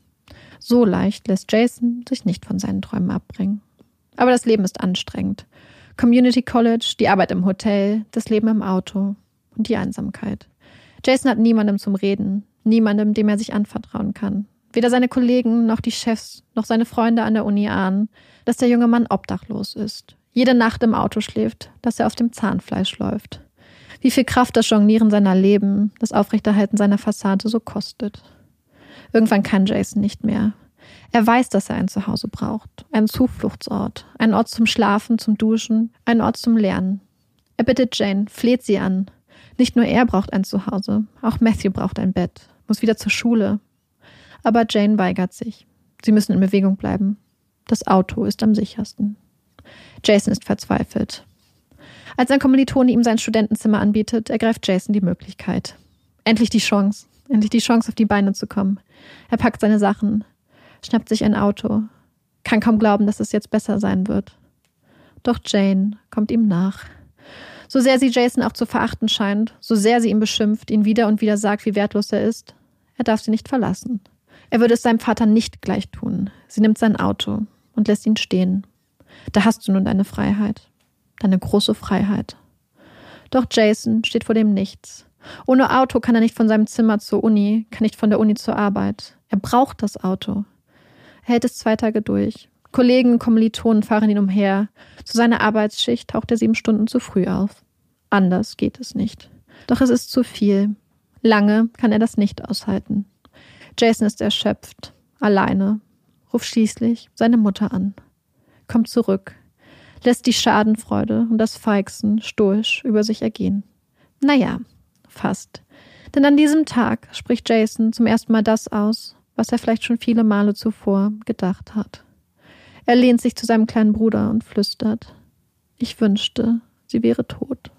So leicht lässt Jason sich nicht von seinen Träumen abbringen. Aber das Leben ist anstrengend. Community College, die Arbeit im Hotel, das Leben im Auto und die Einsamkeit. Jason hat niemandem zum Reden, niemandem, dem er sich anvertrauen kann. Weder seine Kollegen noch die Chefs noch seine Freunde an der Uni ahnen, dass der junge Mann obdachlos ist. Jede Nacht im Auto schläft, dass er auf dem Zahnfleisch läuft. Wie viel Kraft das Jonglieren seiner Leben, das Aufrechterhalten seiner Fassade so kostet. Irgendwann kann Jason nicht mehr. Er weiß, dass er ein Zuhause braucht, einen Zufluchtsort, einen Ort zum Schlafen, zum Duschen, einen Ort zum Lernen. Er bittet Jane, fleht sie an. Nicht nur er braucht ein Zuhause, auch Matthew braucht ein Bett, muss wieder zur Schule. Aber Jane weigert sich. Sie müssen in Bewegung bleiben. Das Auto ist am sichersten. Jason ist verzweifelt. Als ein Kommilitone ihm sein Studentenzimmer anbietet, ergreift Jason die Möglichkeit. Endlich die Chance. Endlich die Chance, auf die Beine zu kommen. Er packt seine Sachen, schnappt sich ein Auto, kann kaum glauben, dass es jetzt besser sein wird. Doch Jane kommt ihm nach. So sehr sie Jason auch zu verachten scheint, so sehr sie ihn beschimpft, ihn wieder und wieder sagt, wie wertlos er ist, er darf sie nicht verlassen. Er würde es seinem Vater nicht gleich tun. Sie nimmt sein Auto und lässt ihn stehen. Da hast du nun deine Freiheit. Deine große Freiheit. Doch Jason steht vor dem Nichts. Ohne Auto kann er nicht von seinem Zimmer zur Uni, kann nicht von der Uni zur Arbeit. Er braucht das Auto. Er hält es zwei Tage durch, Kollegen, Kommilitonen fahren ihn umher. Zu seiner Arbeitsschicht taucht er sieben Stunden zu früh auf. Anders geht es nicht. Doch es ist zu viel. Lange kann er das nicht aushalten. Jason ist erschöpft, alleine, ruft schließlich seine Mutter an. Kommt zurück, lässt die Schadenfreude und das Feixen stoisch über sich ergehen. Naja, fast. Denn an diesem Tag spricht Jason zum ersten Mal das aus, was er vielleicht schon viele Male zuvor gedacht hat. Er lehnt sich zu seinem kleinen Bruder und flüstert: Ich wünschte, sie wäre tot.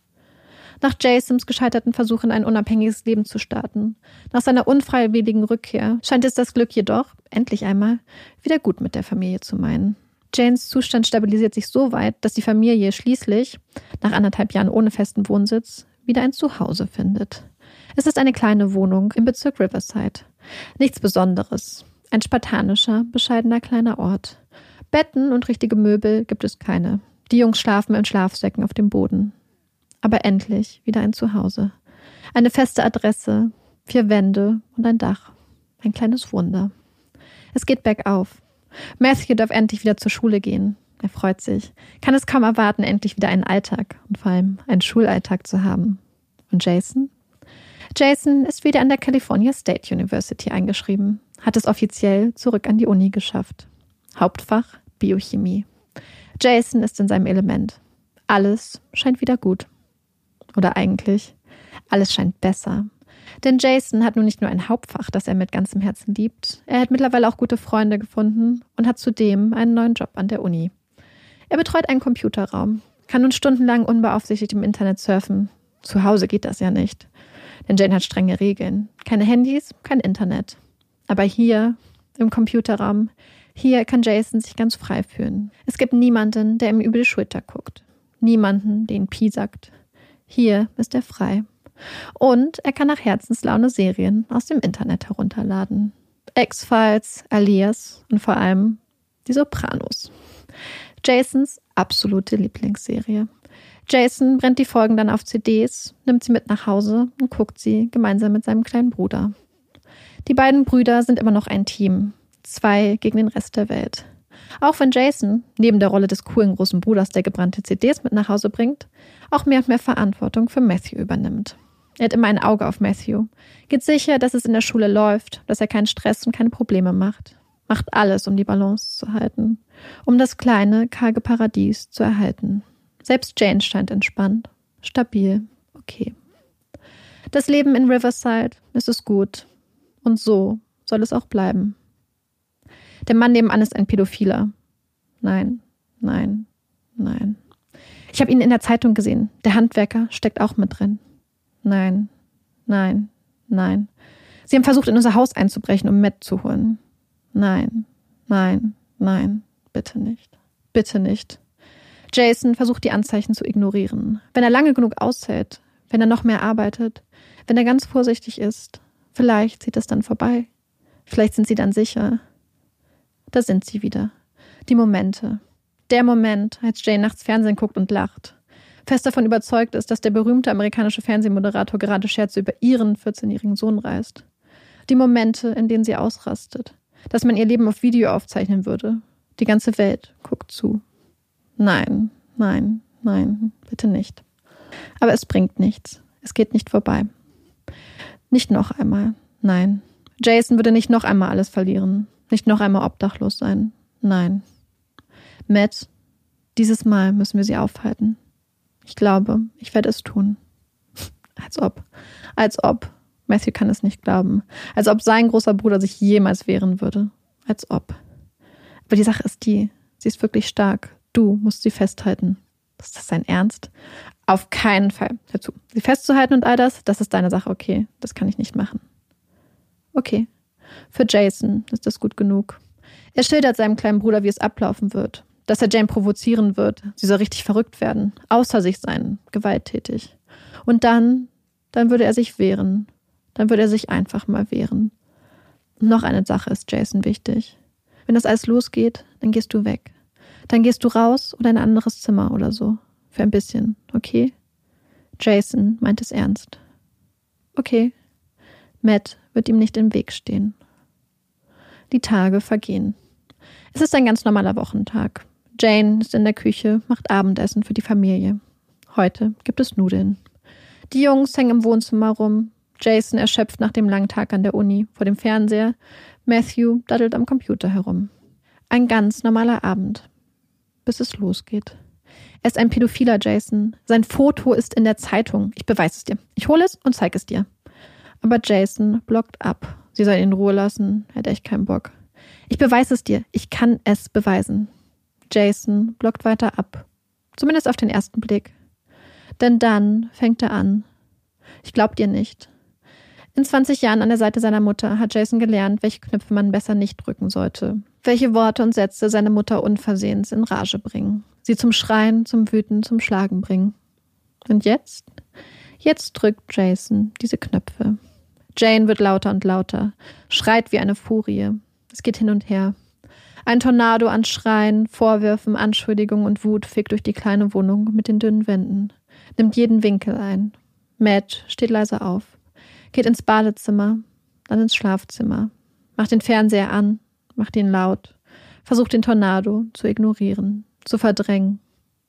Nach Jasons gescheiterten Versuchen, ein unabhängiges Leben zu starten, nach seiner unfreiwilligen Rückkehr, scheint es das Glück jedoch, endlich einmal, wieder gut mit der Familie zu meinen. Janes Zustand stabilisiert sich so weit, dass die Familie schließlich, nach anderthalb Jahren ohne festen Wohnsitz, wieder ein Zuhause findet. Es ist eine kleine Wohnung im Bezirk Riverside. Nichts Besonderes. Ein spartanischer, bescheidener kleiner Ort. Betten und richtige Möbel gibt es keine. Die Jungs schlafen in Schlafsäcken auf dem Boden. Aber endlich wieder ein Zuhause. Eine feste Adresse, vier Wände und ein Dach. Ein kleines Wunder. Es geht bergauf. Matthew darf endlich wieder zur Schule gehen. Er freut sich, kann es kaum erwarten, endlich wieder einen Alltag und vor allem einen Schulalltag zu haben. Und Jason? Jason ist wieder an der California State University eingeschrieben, hat es offiziell zurück an die Uni geschafft. Hauptfach Biochemie. Jason ist in seinem Element. Alles scheint wieder gut. Oder eigentlich, alles scheint besser. Denn Jason hat nun nicht nur ein Hauptfach, das er mit ganzem Herzen liebt, er hat mittlerweile auch gute Freunde gefunden und hat zudem einen neuen Job an der Uni. Er betreut einen Computerraum, kann nun stundenlang unbeaufsichtigt im Internet surfen. Zu Hause geht das ja nicht, denn Jane hat strenge Regeln. Keine Handys, kein Internet. Aber hier, im Computerraum, hier kann Jason sich ganz frei fühlen. Es gibt niemanden, der ihm über die Schulter guckt. Niemanden, der ihn piesackt. Hier ist er frei. Und er kann nach Herzenslaune Serien aus dem Internet herunterladen. X-Files, Alias und vor allem die Sopranos. Jasons absolute Lieblingsserie. Jason brennt die Folgen dann auf C Ds, nimmt sie mit nach Hause und guckt sie gemeinsam mit seinem kleinen Bruder. Die beiden Brüder sind immer noch ein Team. Zwei gegen den Rest der Welt. Auch wenn Jason, neben der Rolle des coolen großen Bruders, der gebrannte C Ds mit nach Hause bringt, auch mehr und mehr Verantwortung für Matthew übernimmt. Er hat immer ein Auge auf Matthew, geht sicher, dass es in der Schule läuft, dass er keinen Stress und keine Probleme macht. Macht alles, um die Balance zu halten, um das kleine, karge Paradies zu erhalten. Selbst Jane scheint entspannt, stabil, okay. Das Leben in Riverside, ist es gut. Und so soll es auch bleiben. Der Mann nebenan ist ein Pädophiler. Nein, nein, nein. Ich habe ihn in der Zeitung gesehen. Der Handwerker steckt auch mit drin. Nein, nein, nein. Sie haben versucht, in unser Haus einzubrechen, um Matt zu holen. Nein, nein, nein, bitte nicht. Bitte nicht. Jason versucht, die Anzeichen zu ignorieren. Wenn er lange genug aushält, wenn er noch mehr arbeitet, wenn er ganz vorsichtig ist, vielleicht zieht es dann vorbei. Vielleicht sind sie dann sicher. Da sind sie wieder. Die Momente. Der Moment, als Jane nachts Fernsehen guckt und lacht. Fest davon überzeugt ist, dass der berühmte amerikanische Fernsehmoderator gerade Scherze über ihren vierzehnjährigen Sohn reißt. Die Momente, in denen sie ausrastet. Dass man ihr Leben auf Video aufzeichnen würde. Die ganze Welt guckt zu. Nein, nein, nein, bitte nicht. Aber es bringt nichts. Es geht nicht vorbei. Nicht noch einmal. Nein. Jason würde nicht noch einmal alles verlieren. Nicht noch einmal obdachlos sein. Nein. Matt, dieses Mal müssen wir sie aufhalten. Ich glaube, ich werde es tun. Als ob. Als ob. Matthew kann es nicht glauben. Als ob sein großer Bruder sich jemals wehren würde. Als ob. Aber die Sache ist die, sie ist wirklich stark. Du musst sie festhalten. Ist das dein Ernst? Auf keinen Fall. Hör zu. Sie festzuhalten und all das, das ist deine Sache, okay. Das kann ich nicht machen. Okay. Für Jason ist das gut genug. Er schildert seinem kleinen Bruder, wie es ablaufen wird. Dass er Jane provozieren wird. Sie soll richtig verrückt werden. Außer sich sein. Gewalttätig. Und dann, dann würde er sich wehren. Dann würde er sich einfach mal wehren. Und noch eine Sache ist Jason wichtig. Wenn das alles losgeht, dann gehst du weg. Dann gehst du raus oder in ein anderes Zimmer oder so. Für ein bisschen, okay? Jason meint es ernst. Okay. Matt wird ihm nicht im Weg stehen. Die Tage vergehen. Es ist ein ganz normaler Wochentag. Jane ist in der Küche, macht Abendessen für die Familie. Heute gibt es Nudeln. Die Jungs hängen im Wohnzimmer rum. Jason erschöpft nach dem langen Tag an der Uni vor dem Fernseher. Matthew daddelt am Computer herum. Ein ganz normaler Abend, bis es losgeht. Er ist ein pädophiler Jason. Sein Foto ist in der Zeitung. Ich beweise es dir. Ich hole es und zeige es dir. Aber Jason blockt ab. Sie soll ihn in Ruhe lassen. Er hat echt keinen Bock. Ich beweise es dir. Ich kann es beweisen. Jason blockt weiter ab. Zumindest auf den ersten Blick. Denn dann fängt er an. Ich glaub dir nicht. In zwanzig Jahren an der Seite seiner Mutter hat Jason gelernt, welche Knöpfe man besser nicht drücken sollte. Welche Worte und Sätze seine Mutter unversehens in Rage bringen. Sie zum Schreien, zum Wüten, zum Schlagen bringen. Und jetzt? Jetzt drückt Jason diese Knöpfe. Jane wird lauter und lauter, schreit wie eine Furie. Es geht hin und her. Ein Tornado an Schreien, Vorwürfen, Anschuldigungen und Wut fegt durch die kleine Wohnung mit den dünnen Wänden, nimmt jeden Winkel ein. Matt steht leise auf, geht ins Badezimmer, dann ins Schlafzimmer, macht den Fernseher an, macht ihn laut, versucht den Tornado zu ignorieren, zu verdrängen.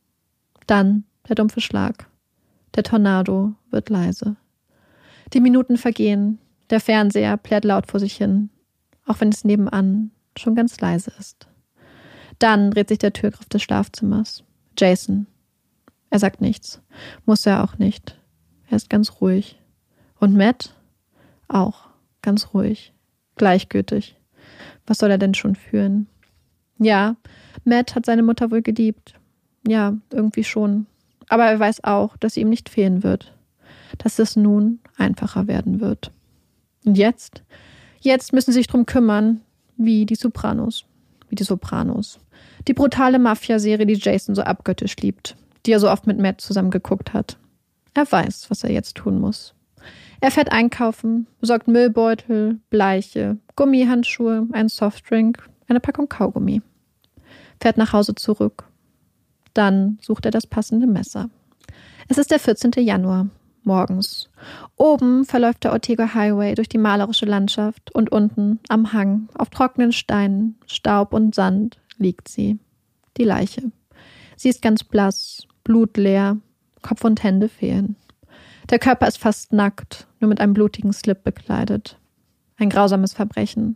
Dann der dumpfe Schlag. Der Tornado wird leise. Die Minuten vergehen, der Fernseher plärt laut vor sich hin, auch wenn es nebenan schon ganz leise ist. Dann dreht sich der Türgriff des Schlafzimmers. Jason. Er sagt nichts. Muss er auch nicht. Er ist ganz ruhig. Und Matt? Auch ganz ruhig. Gleichgültig. Was soll er denn schon fühlen? Ja, Matt hat seine Mutter wohl geliebt. Ja, irgendwie schon. Aber er weiß auch, dass sie ihm nicht fehlen wird. Dass es nun einfacher werden wird. Und jetzt? Jetzt müssen sie sich drum kümmern, wie die Sopranos. Wie die Sopranos. Die brutale Mafia-Serie, die Jason so abgöttisch liebt. Die er so oft mit Matt zusammen geguckt hat. Er weiß, was er jetzt tun muss. Er fährt einkaufen, besorgt Müllbeutel, Bleiche, Gummihandschuhe, einen Softdrink, eine Packung Kaugummi. Fährt nach Hause zurück. Dann sucht er das passende Messer. Es ist der vierzehnte Januar, morgens. Oben verläuft der Ortega Highway durch die malerische Landschaft und unten am Hang, auf trockenen Steinen, Staub und Sand, liegt sie. Die Leiche. Sie ist ganz blass, blutleer, Kopf und Hände fehlen. Der Körper ist fast nackt, nur mit einem blutigen Slip bekleidet. Ein grausames Verbrechen.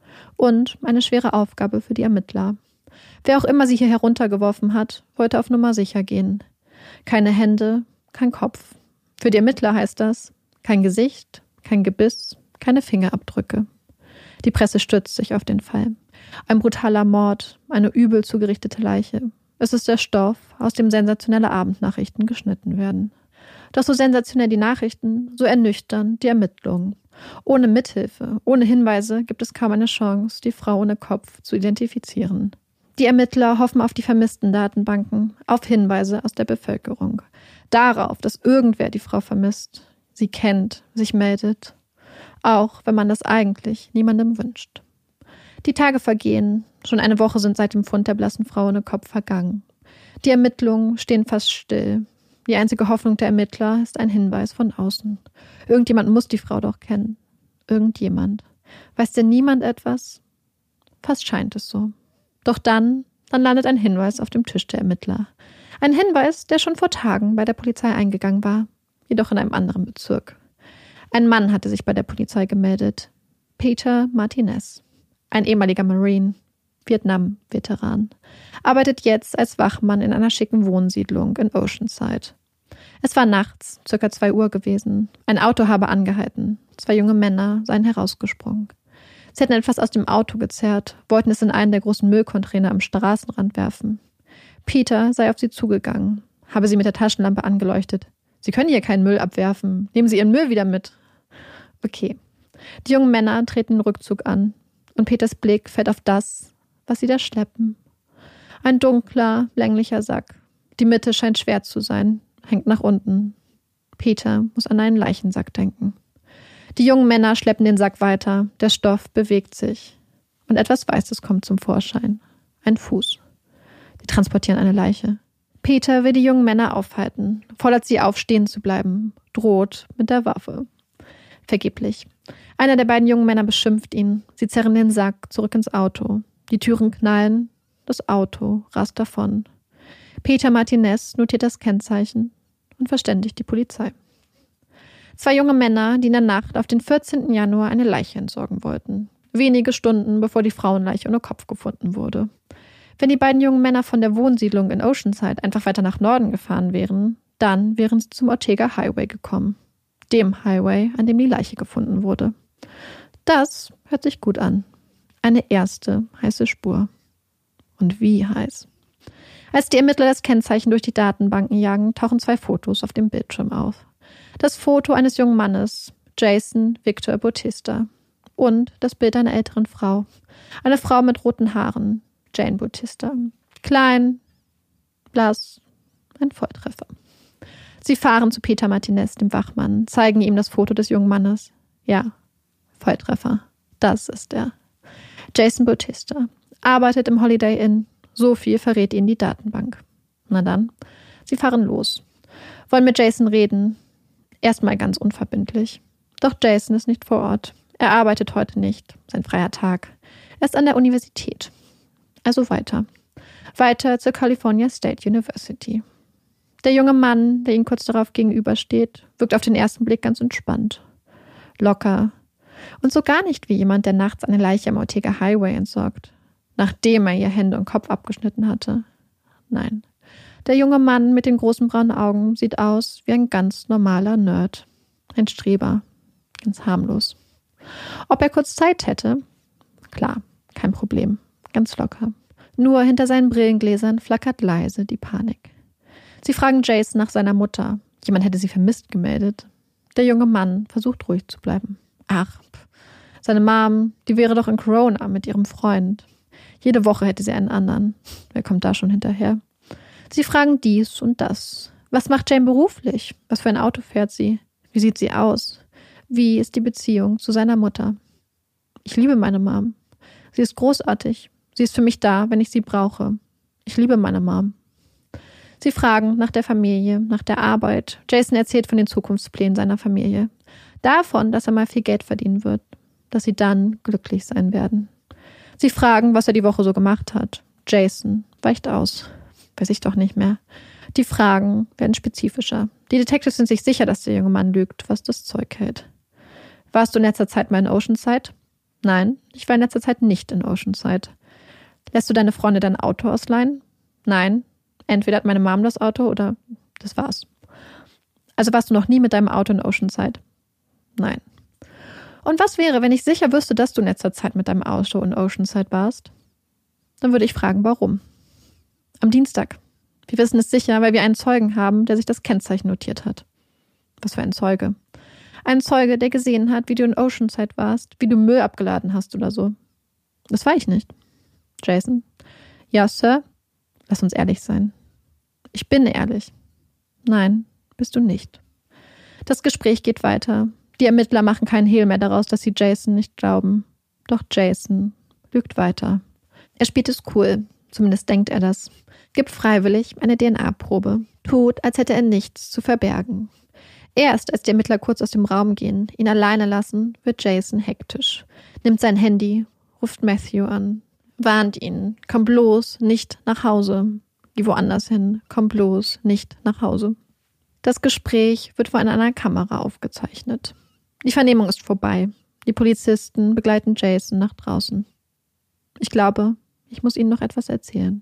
Und eine schwere Aufgabe für die Ermittler. Wer auch immer sie hier heruntergeworfen hat, wollte auf Nummer sicher gehen. Keine Hände, kein Kopf. Für die Ermittler heißt das, kein Gesicht, kein Gebiss, keine Fingerabdrücke. Die Presse stürzt sich auf den Fall. Ein brutaler Mord, eine übel zugerichtete Leiche. Es ist der Stoff, aus dem sensationelle Abendnachrichten geschnitten werden. Doch so sensationell die Nachrichten, so ernüchternd die Ermittlungen. Ohne Mithilfe, ohne Hinweise gibt es kaum eine Chance, die Frau ohne Kopf zu identifizieren. Die Ermittler hoffen auf die vermissten Datenbanken, auf Hinweise aus der Bevölkerung. Darauf, dass irgendwer die Frau vermisst, sie kennt, sich meldet. Auch wenn man das eigentlich niemandem wünscht. Die Tage vergehen. Schon eine Woche sind seit dem Fund der blassen Frau ohne Kopf vergangen. Die Ermittlungen stehen fast still. Die einzige Hoffnung der Ermittler ist ein Hinweis von außen. Irgendjemand muss die Frau doch kennen. Irgendjemand. Weiß denn niemand etwas? Fast scheint es so. Doch dann, dann landet ein Hinweis auf dem Tisch der Ermittler. Ein Hinweis, der schon vor Tagen bei der Polizei eingegangen war, jedoch in einem anderen Bezirk. Ein Mann hatte sich bei der Polizei gemeldet. Peter Martinez. Ein ehemaliger Marine, Vietnam-Veteran. Arbeitet jetzt als Wachmann in einer schicken Wohnsiedlung in Oceanside. Es war nachts, circa zwei Uhr gewesen. Ein Auto habe angehalten. Zwei junge Männer seien herausgesprungen. Sie hätten etwas aus dem Auto gezerrt, wollten es in einen der großen Müllcontainer am Straßenrand werfen. Peter sei auf sie zugegangen, habe sie mit der Taschenlampe angeleuchtet. Sie können hier keinen Müll abwerfen. Nehmen Sie Ihren Müll wieder mit. Okay. Die jungen Männer treten den Rückzug an und Peters Blick fällt auf das, was sie da schleppen. Ein dunkler, länglicher Sack. Die Mitte scheint schwer zu sein, hängt nach unten. Peter muss an einen Leichensack denken. Die jungen Männer schleppen den Sack weiter, der Stoff bewegt sich. Und etwas Weißes kommt zum Vorschein. Ein Fuß. Die transportieren eine Leiche. Peter will die jungen Männer aufhalten, fordert sie auf, stehen zu bleiben, droht mit der Waffe. Vergeblich. Einer der beiden jungen Männer beschimpft ihn. Sie zerren den Sack zurück ins Auto. Die Türen knallen, das Auto rast davon. Peter Martinez notiert das Kennzeichen und verständigt die Polizei. Zwei junge Männer, die in der Nacht auf den vierzehnten Januar eine Leiche entsorgen wollten. Wenige Stunden, bevor die Frauenleiche ohne Kopf gefunden wurde. Wenn die beiden jungen Männer von der Wohnsiedlung in Oceanside einfach weiter nach Norden gefahren wären, dann wären sie zum Ortega Highway gekommen. Dem Highway, an dem die Leiche gefunden wurde. Das hört sich gut an. Eine erste heiße Spur. Und wie heiß. Als die Ermittler das Kennzeichen durch die Datenbanken jagen, tauchen zwei Fotos auf dem Bildschirm auf. Das Foto eines jungen Mannes, Jason Victor Bautista. Und das Bild einer älteren Frau. Eine Frau mit roten Haaren, Jane Bautista. Klein, blass, ein Volltreffer. Sie fahren zu Peter Martinez, dem Wachmann, zeigen ihm das Foto des jungen Mannes. Ja, Volltreffer. Das ist er. Jason Bautista arbeitet im Holiday Inn. So viel verrät ihnen die Datenbank. Na dann, sie fahren los. Wollen mit Jason reden. Erstmal ganz unverbindlich. Doch Jason ist nicht vor Ort. Er arbeitet heute nicht. Sein freier Tag. Er ist an der Universität. Also weiter. Weiter zur California State University. Der junge Mann, der ihm kurz darauf gegenübersteht, wirkt auf den ersten Blick ganz entspannt. Locker. Und so gar nicht wie jemand, der nachts eine Leiche am Ortega Highway entsorgt. Nachdem er ihr Hände und Kopf abgeschnitten hatte. Nein. Der junge Mann mit den großen braunen Augen sieht aus wie ein ganz normaler Nerd. Ein Streber. Ganz harmlos. Ob er kurz Zeit hätte? Klar, kein Problem. Ganz locker. Nur hinter seinen Brillengläsern flackert leise die Panik. Sie fragen Jason nach seiner Mutter. Jemand hätte sie vermisst gemeldet. Der junge Mann versucht ruhig zu bleiben. Ach, seine Mom, die wäre doch in Corona mit ihrem Freund. Jede Woche hätte sie einen anderen. Wer kommt da schon hinterher? Sie fragen dies und das. Was macht Jane beruflich? Was für ein Auto fährt sie? Wie sieht sie aus? Wie ist die Beziehung zu seiner Mutter? Ich liebe meine Mom. Sie ist großartig. Sie ist für mich da, wenn ich sie brauche. Ich liebe meine Mom. Sie fragen nach der Familie, nach der Arbeit. Jason erzählt von den Zukunftsplänen seiner Familie. Davon, dass er mal viel Geld verdienen wird. Dass sie dann glücklich sein werden. Sie fragen, was er die Woche so gemacht hat. Jason weicht aus. Weiß ich doch nicht mehr. Die Fragen werden spezifischer. Die Detectives sind sich sicher, dass der junge Mann lügt, was das Zeug hält. Warst du in letzter Zeit mal in Oceanside? Nein, ich war in letzter Zeit nicht in Oceanside. Lässt du deine Freunde dein Auto ausleihen? Nein. Entweder hat meine Mom das Auto oder das war's. Also warst du noch nie mit deinem Auto in Oceanside? Nein. Und was wäre, wenn ich sicher wüsste, dass du in letzter Zeit mit deinem Auto in Oceanside warst? Dann würde ich fragen, warum? Am Dienstag. Wir wissen es sicher, weil wir einen Zeugen haben, der sich das Kennzeichen notiert hat. Was für ein Zeuge? Ein Zeuge, der gesehen hat, wie du in Oceanside warst, wie du Müll abgeladen hast oder so. Das war ich nicht. Jason? Ja, Sir? Lass uns ehrlich sein. Ich bin ehrlich. Nein, bist du nicht. Das Gespräch geht weiter. Die Ermittler machen keinen Hehl mehr daraus, dass sie Jason nicht glauben. Doch Jason lügt weiter. Er spielt es cool. Zumindest denkt er das. Gibt freiwillig eine D N A-Probe. Tut, als hätte er nichts zu verbergen. Erst als die Ermittler kurz aus dem Raum gehen, ihn alleine lassen, wird Jason hektisch. Nimmt sein Handy, ruft Matthew an. Warnt ihn, komm bloß nicht nach Hause. Geh woanders hin, komm bloß nicht nach Hause. Das Gespräch wird von einer Kamera aufgezeichnet. Die Vernehmung ist vorbei. Die Polizisten begleiten Jason nach draußen. Ich glaube, ich muss Ihnen noch etwas erzählen.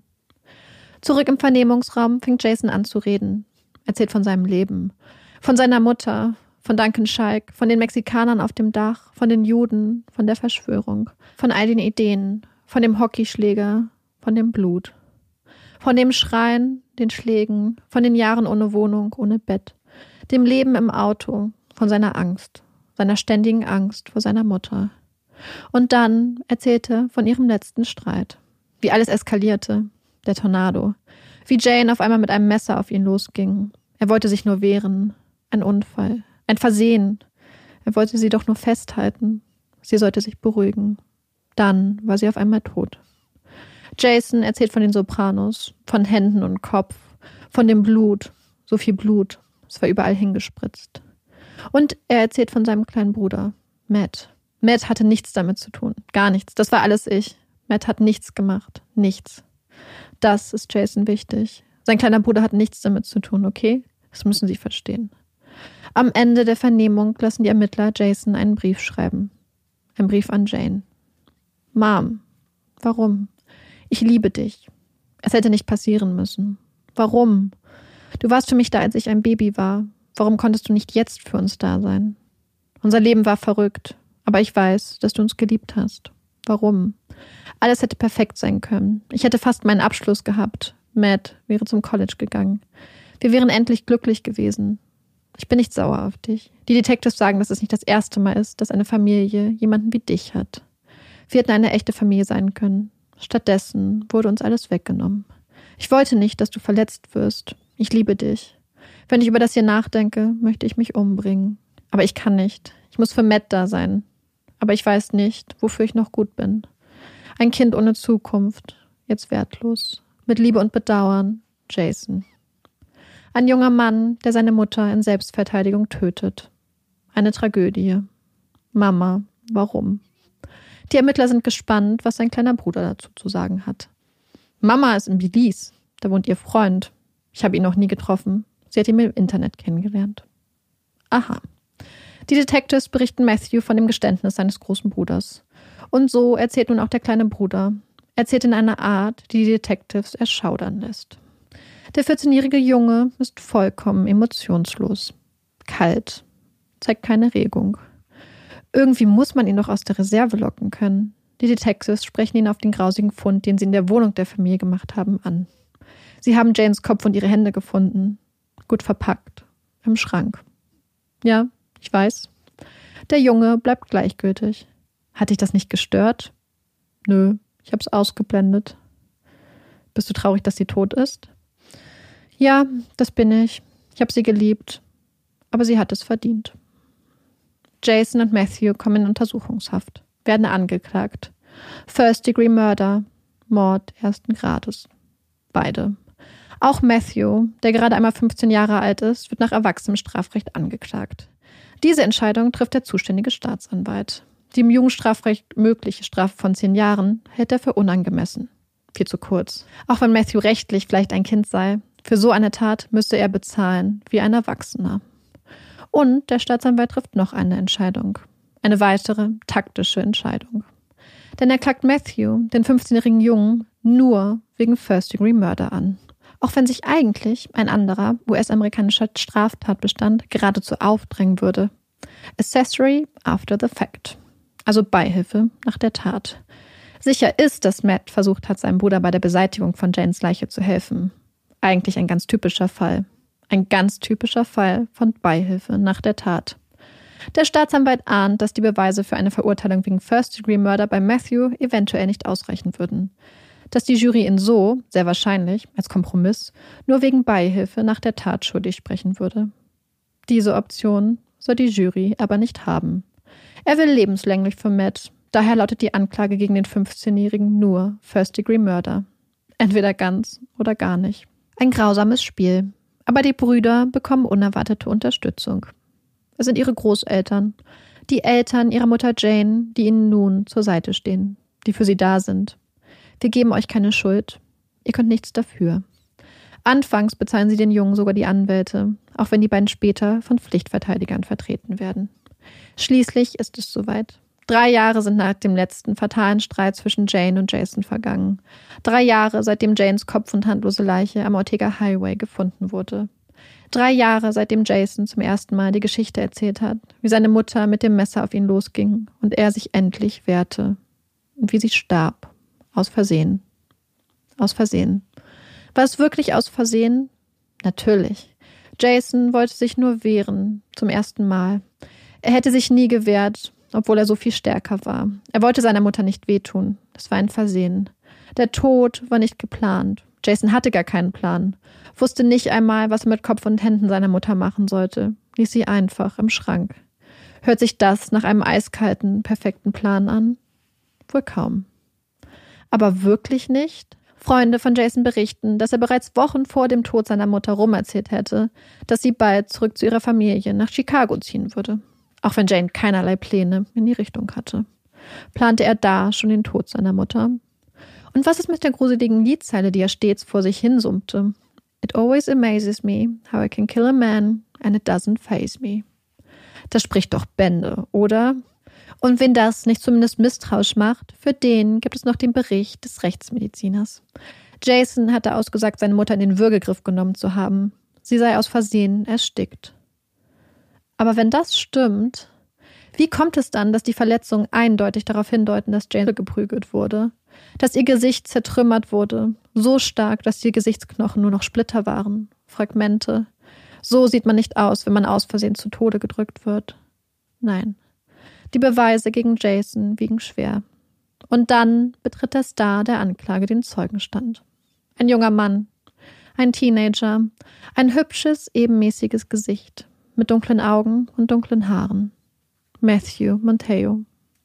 Zurück im Vernehmungsraum fängt Jason an zu reden. Erzählt von seinem Leben. Von seiner Mutter, von Duncan Shaik, von den Mexikanern auf dem Dach, von den Juden, von der Verschwörung, von all den Ideen, von dem Hockeyschläger, von dem Blut. Von dem Schreien, den Schlägen, von den Jahren ohne Wohnung, ohne Bett, dem Leben im Auto, von seiner Angst, seiner ständigen Angst vor seiner Mutter. Und dann erzählte von ihrem letzten Streit. Wie alles eskalierte, der Tornado. Wie Jane auf einmal mit einem Messer auf ihn losging. Er wollte sich nur wehren. Ein Unfall. Ein Versehen. Er wollte sie doch nur festhalten. Sie sollte sich beruhigen. Dann war sie auf einmal tot. Jason erzählt von den Sopranos, von Händen und Kopf, von dem Blut. So viel Blut. Es war überall hingespritzt. Und er erzählt von seinem kleinen Bruder, Matt. Matt hatte nichts damit zu tun. Gar nichts. Das war alles ich. Matt hat nichts gemacht. Nichts. Das ist Jason wichtig. Sein kleiner Bruder hat nichts damit zu tun, okay? Das müssen Sie verstehen. Am Ende der Vernehmung lassen die Ermittler Jason einen Brief schreiben. Ein Brief an Jane. Mom, warum? Ich liebe dich. Es hätte nicht passieren müssen. Warum? Du warst für mich da, als ich ein Baby war. Warum konntest du nicht jetzt für uns da sein? Unser Leben war verrückt, aber ich weiß, dass du uns geliebt hast. Warum? Alles hätte perfekt sein können. Ich hätte fast meinen Abschluss gehabt. Matt wäre zum College gegangen. Wir wären endlich glücklich gewesen. Ich bin nicht sauer auf dich. Die Detectives sagen, dass es nicht das erste Mal ist, dass eine Familie jemanden wie dich hat. Wir hätten eine echte Familie sein können. Stattdessen wurde uns alles weggenommen. Ich wollte nicht, dass du verletzt wirst. Ich liebe dich. Wenn ich über das hier nachdenke, möchte ich mich umbringen. Aber ich kann nicht. Ich muss für Matt da sein. Aber ich weiß nicht, wofür ich noch gut bin. Ein Kind ohne Zukunft, jetzt wertlos. Mit Liebe und Bedauern, Jason. Ein junger Mann, der seine Mutter in Selbstverteidigung tötet. Eine Tragödie. Mama, warum? Die Ermittler sind gespannt, was sein kleiner Bruder dazu zu sagen hat. Mama ist in Belize. Da wohnt ihr Freund. Ich habe ihn noch nie getroffen. Sie hat ihn im Internet kennengelernt. Aha. Die Detectives berichten Matthew von dem Geständnis seines großen Bruders. Und so erzählt nun auch der kleine Bruder. Er erzählt in einer Art, die die Detectives erschaudern lässt. Der vierzehnjährige Junge ist vollkommen emotionslos. Kalt. Zeigt keine Regung. Irgendwie muss man ihn doch aus der Reserve locken können. Die Detectives sprechen ihn auf den grausigen Fund, den sie in der Wohnung der Familie gemacht haben, an. Sie haben Janes Kopf und ihre Hände gefunden. Gut verpackt. Im Schrank. Ja, ich weiß. Der Junge bleibt gleichgültig. Hat dich das nicht gestört? Nö, ich hab's ausgeblendet. Bist du traurig, dass sie tot ist? Ja, das bin ich. Ich habe sie geliebt. Aber sie hat es verdient. Jason und Matthew kommen in Untersuchungshaft, werden angeklagt. First Degree Murder, Mord ersten Grades. Beide. Auch Matthew, der gerade einmal fünfzehn Jahre alt ist, wird nach erwachsenem Strafrecht angeklagt. Diese Entscheidung trifft der zuständige Staatsanwalt. Die im Jugendstrafrecht mögliche Strafe von zehn Jahren hält er für unangemessen. Viel zu kurz. Auch wenn Matthew rechtlich vielleicht ein Kind sei, für so eine Tat müsste er bezahlen wie ein Erwachsener. Und der Staatsanwalt trifft noch eine Entscheidung. Eine weitere, taktische Entscheidung. Denn er klagt Matthew, den fünfzehnjährigen Jungen, nur wegen First-Degree-Murder an. Auch wenn sich eigentlich ein anderer U S-amerikanischer Straftatbestand geradezu aufdrängen würde. Accessory after the fact. Also Beihilfe nach der Tat. Sicher ist, dass Matt versucht hat, seinem Bruder bei der Beseitigung von Janes Leiche zu helfen. Eigentlich ein ganz typischer Fall. Ein ganz typischer Fall von Beihilfe nach der Tat. Der Staatsanwalt ahnt, dass die Beweise für eine Verurteilung wegen First-Degree-Murder bei Matthew eventuell nicht ausreichen würden. Dass die Jury ihn so, sehr wahrscheinlich, als Kompromiss, nur wegen Beihilfe nach der Tat schuldig sprechen würde. Diese Option soll die Jury aber nicht haben. Er will lebenslänglich für Matt, daher lautet die Anklage gegen den fünfzehnjährigen nur First-Degree-Murder. Entweder ganz oder gar nicht. Ein grausames Spiel. Aber die Brüder bekommen unerwartete Unterstützung. Es sind ihre Großeltern, die Eltern ihrer Mutter Jane, die ihnen nun zur Seite stehen, die für sie da sind. Wir geben euch keine Schuld. Ihr könnt nichts dafür. Anfangs bezahlen sie den Jungen sogar die Anwälte, auch wenn die beiden später von Pflichtverteidigern vertreten werden. Schließlich ist es soweit. Drei Jahre sind nach dem letzten fatalen Streit zwischen Jane und Jason vergangen. Drei Jahre, seitdem Janes Kopf- und handlose Leiche am Ortega Highway gefunden wurde. Drei Jahre, seitdem Jason zum ersten Mal die Geschichte erzählt hat, wie seine Mutter mit dem Messer auf ihn losging und er sich endlich wehrte. Und wie sie starb. Aus Versehen. Aus Versehen. War es wirklich aus Versehen? Natürlich. Jason wollte sich nur wehren, zum ersten Mal. Er hätte sich nie gewehrt, obwohl er so viel stärker war. Er wollte seiner Mutter nicht wehtun. Das war ein Versehen. Der Tod war nicht geplant. Jason hatte gar keinen Plan. Wusste nicht einmal, was er mit Kopf und Händen seiner Mutter machen sollte. Ließ sie einfach im Schrank. Hört sich das nach einem eiskalten, perfekten Plan an? Wohl kaum. Aber wirklich nicht? Freunde von Jason berichten, dass er bereits Wochen vor dem Tod seiner Mutter rumerzählt hätte, dass sie bald zurück zu ihrer Familie nach Chicago ziehen würde. Auch wenn Jane keinerlei Pläne in die Richtung hatte. Plante er da schon den Tod seiner Mutter? Und was ist mit der gruseligen Liedzeile, die er stets vor sich hinsummte? It always amazes me how I can kill a man and it doesn't faze me. Das spricht doch Bände, oder? Und wenn das nicht zumindest misstrauisch macht, für den gibt es noch den Bericht des Rechtsmediziners. Jason hatte ausgesagt, seine Mutter in den Würgegriff genommen zu haben. Sie sei aus Versehen erstickt. Aber wenn das stimmt, wie kommt es dann, dass die Verletzungen eindeutig darauf hindeuten, dass Jane geprügelt wurde? Dass ihr Gesicht zertrümmert wurde, so stark, dass die Gesichtsknochen nur noch Splitter waren, Fragmente. So sieht man nicht aus, wenn man aus Versehen zu Tode gedrückt wird. Nein, die Beweise gegen Jason wiegen schwer. Und dann betritt der Star der Anklage den Zeugenstand. Ein junger Mann, ein Teenager, ein hübsches, ebenmäßiges Gesicht mit dunklen Augen und dunklen Haaren. Matthew Monteo.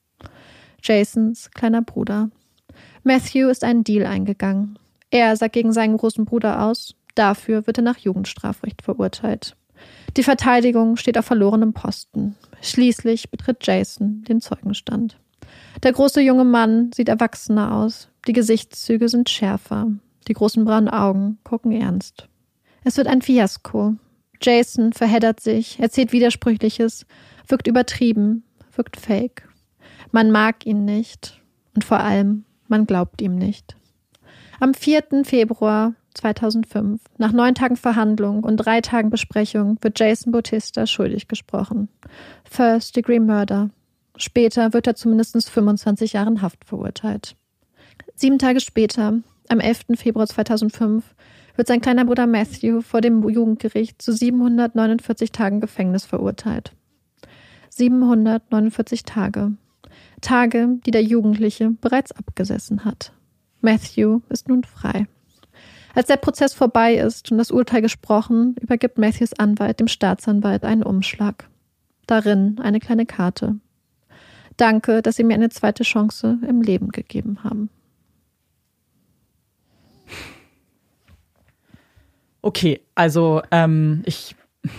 Jasons kleiner Bruder. Matthew ist einen Deal eingegangen. Er sagt gegen seinen großen Bruder aus. Dafür wird er nach Jugendstrafrecht verurteilt. Die Verteidigung steht auf verlorenem Posten. Schließlich betritt Jason den Zeugenstand. Der große junge Mann sieht erwachsener aus. Die Gesichtszüge sind schärfer. Die großen braunen Augen gucken ernst. Es wird ein Fiasko. Jason verheddert sich, erzählt Widersprüchliches, wirkt übertrieben, wirkt fake. Man mag ihn nicht und vor allem, man glaubt ihm nicht. Am vierten Februar zweitausendfünf, nach neun Tagen Verhandlung und drei Tagen Besprechung, wird Jason Bautista schuldig gesprochen. First Degree Murder. Später wird er zu mindestens fünfundzwanzig Jahren Haft verurteilt. Sieben Tage später, am elften Februar zweitausendfünf, wird sein kleiner Bruder Matthew vor dem Jugendgericht zu siebenhundertneunundvierzig Tagen Gefängnis verurteilt. siebenhundertneunundvierzig Tage. Tage, die der Jugendliche bereits abgesessen hat. Matthew ist nun frei. Als der Prozess vorbei ist und das Urteil gesprochen, übergibt Matthews Anwalt dem Staatsanwalt einen Umschlag. Darin eine kleine Karte. Danke, dass Sie mir eine zweite Chance im Leben gegeben haben. Okay, also ähm, ich,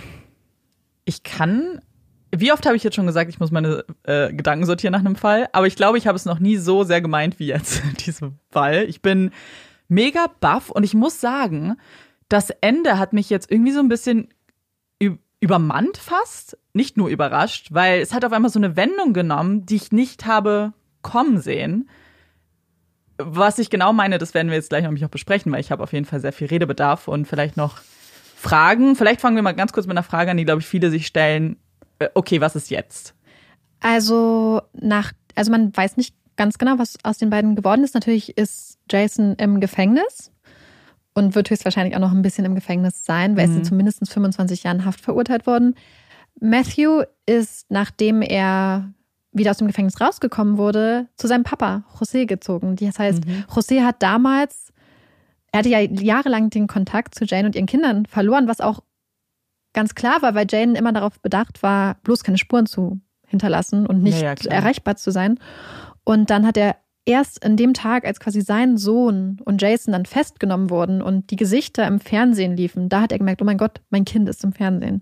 ich kann, wie oft habe ich jetzt schon gesagt, ich muss meine äh, Gedanken sortieren nach einem Fall, aber ich glaube, ich habe es noch nie so sehr gemeint wie jetzt, diesen Fall. Ich bin mega baff und ich muss sagen, das Ende hat mich jetzt irgendwie so ein bisschen ü- übermannt fast, nicht nur überrascht, weil es hat auf einmal so eine Wendung genommen, die ich nicht habe kommen sehen. Was ich genau meine, das werden wir jetzt gleich noch besprechen, weil ich habe auf jeden Fall sehr viel Redebedarf und vielleicht noch Fragen. Vielleicht fangen wir mal ganz kurz mit einer Frage an, die, glaube ich, viele sich stellen. Okay, was ist jetzt? Also, nach, also man weiß nicht ganz genau, was aus den beiden geworden ist. Natürlich ist Jason im Gefängnis und wird höchstwahrscheinlich auch noch ein bisschen im Gefängnis sein, weil mhm. er ist zu mindestens fünfundzwanzig Jahren Haft verurteilt worden. Matthew ist, nachdem er wieder aus dem Gefängnis rausgekommen wurde, zu seinem Papa José gezogen. Das heißt, mhm. José hat damals, er hatte ja jahrelang den Kontakt zu Jane und ihren Kindern verloren, was auch ganz klar war, weil Jane immer darauf bedacht war, bloß keine Spuren zu hinterlassen und nicht ja, ja, erreichbar zu sein. Und dann hat er erst in dem Tag, als quasi sein Sohn und Jason dann festgenommen wurden und die Gesichter im Fernsehen liefen, da hat er gemerkt, oh mein Gott, mein Kind ist im Fernsehen.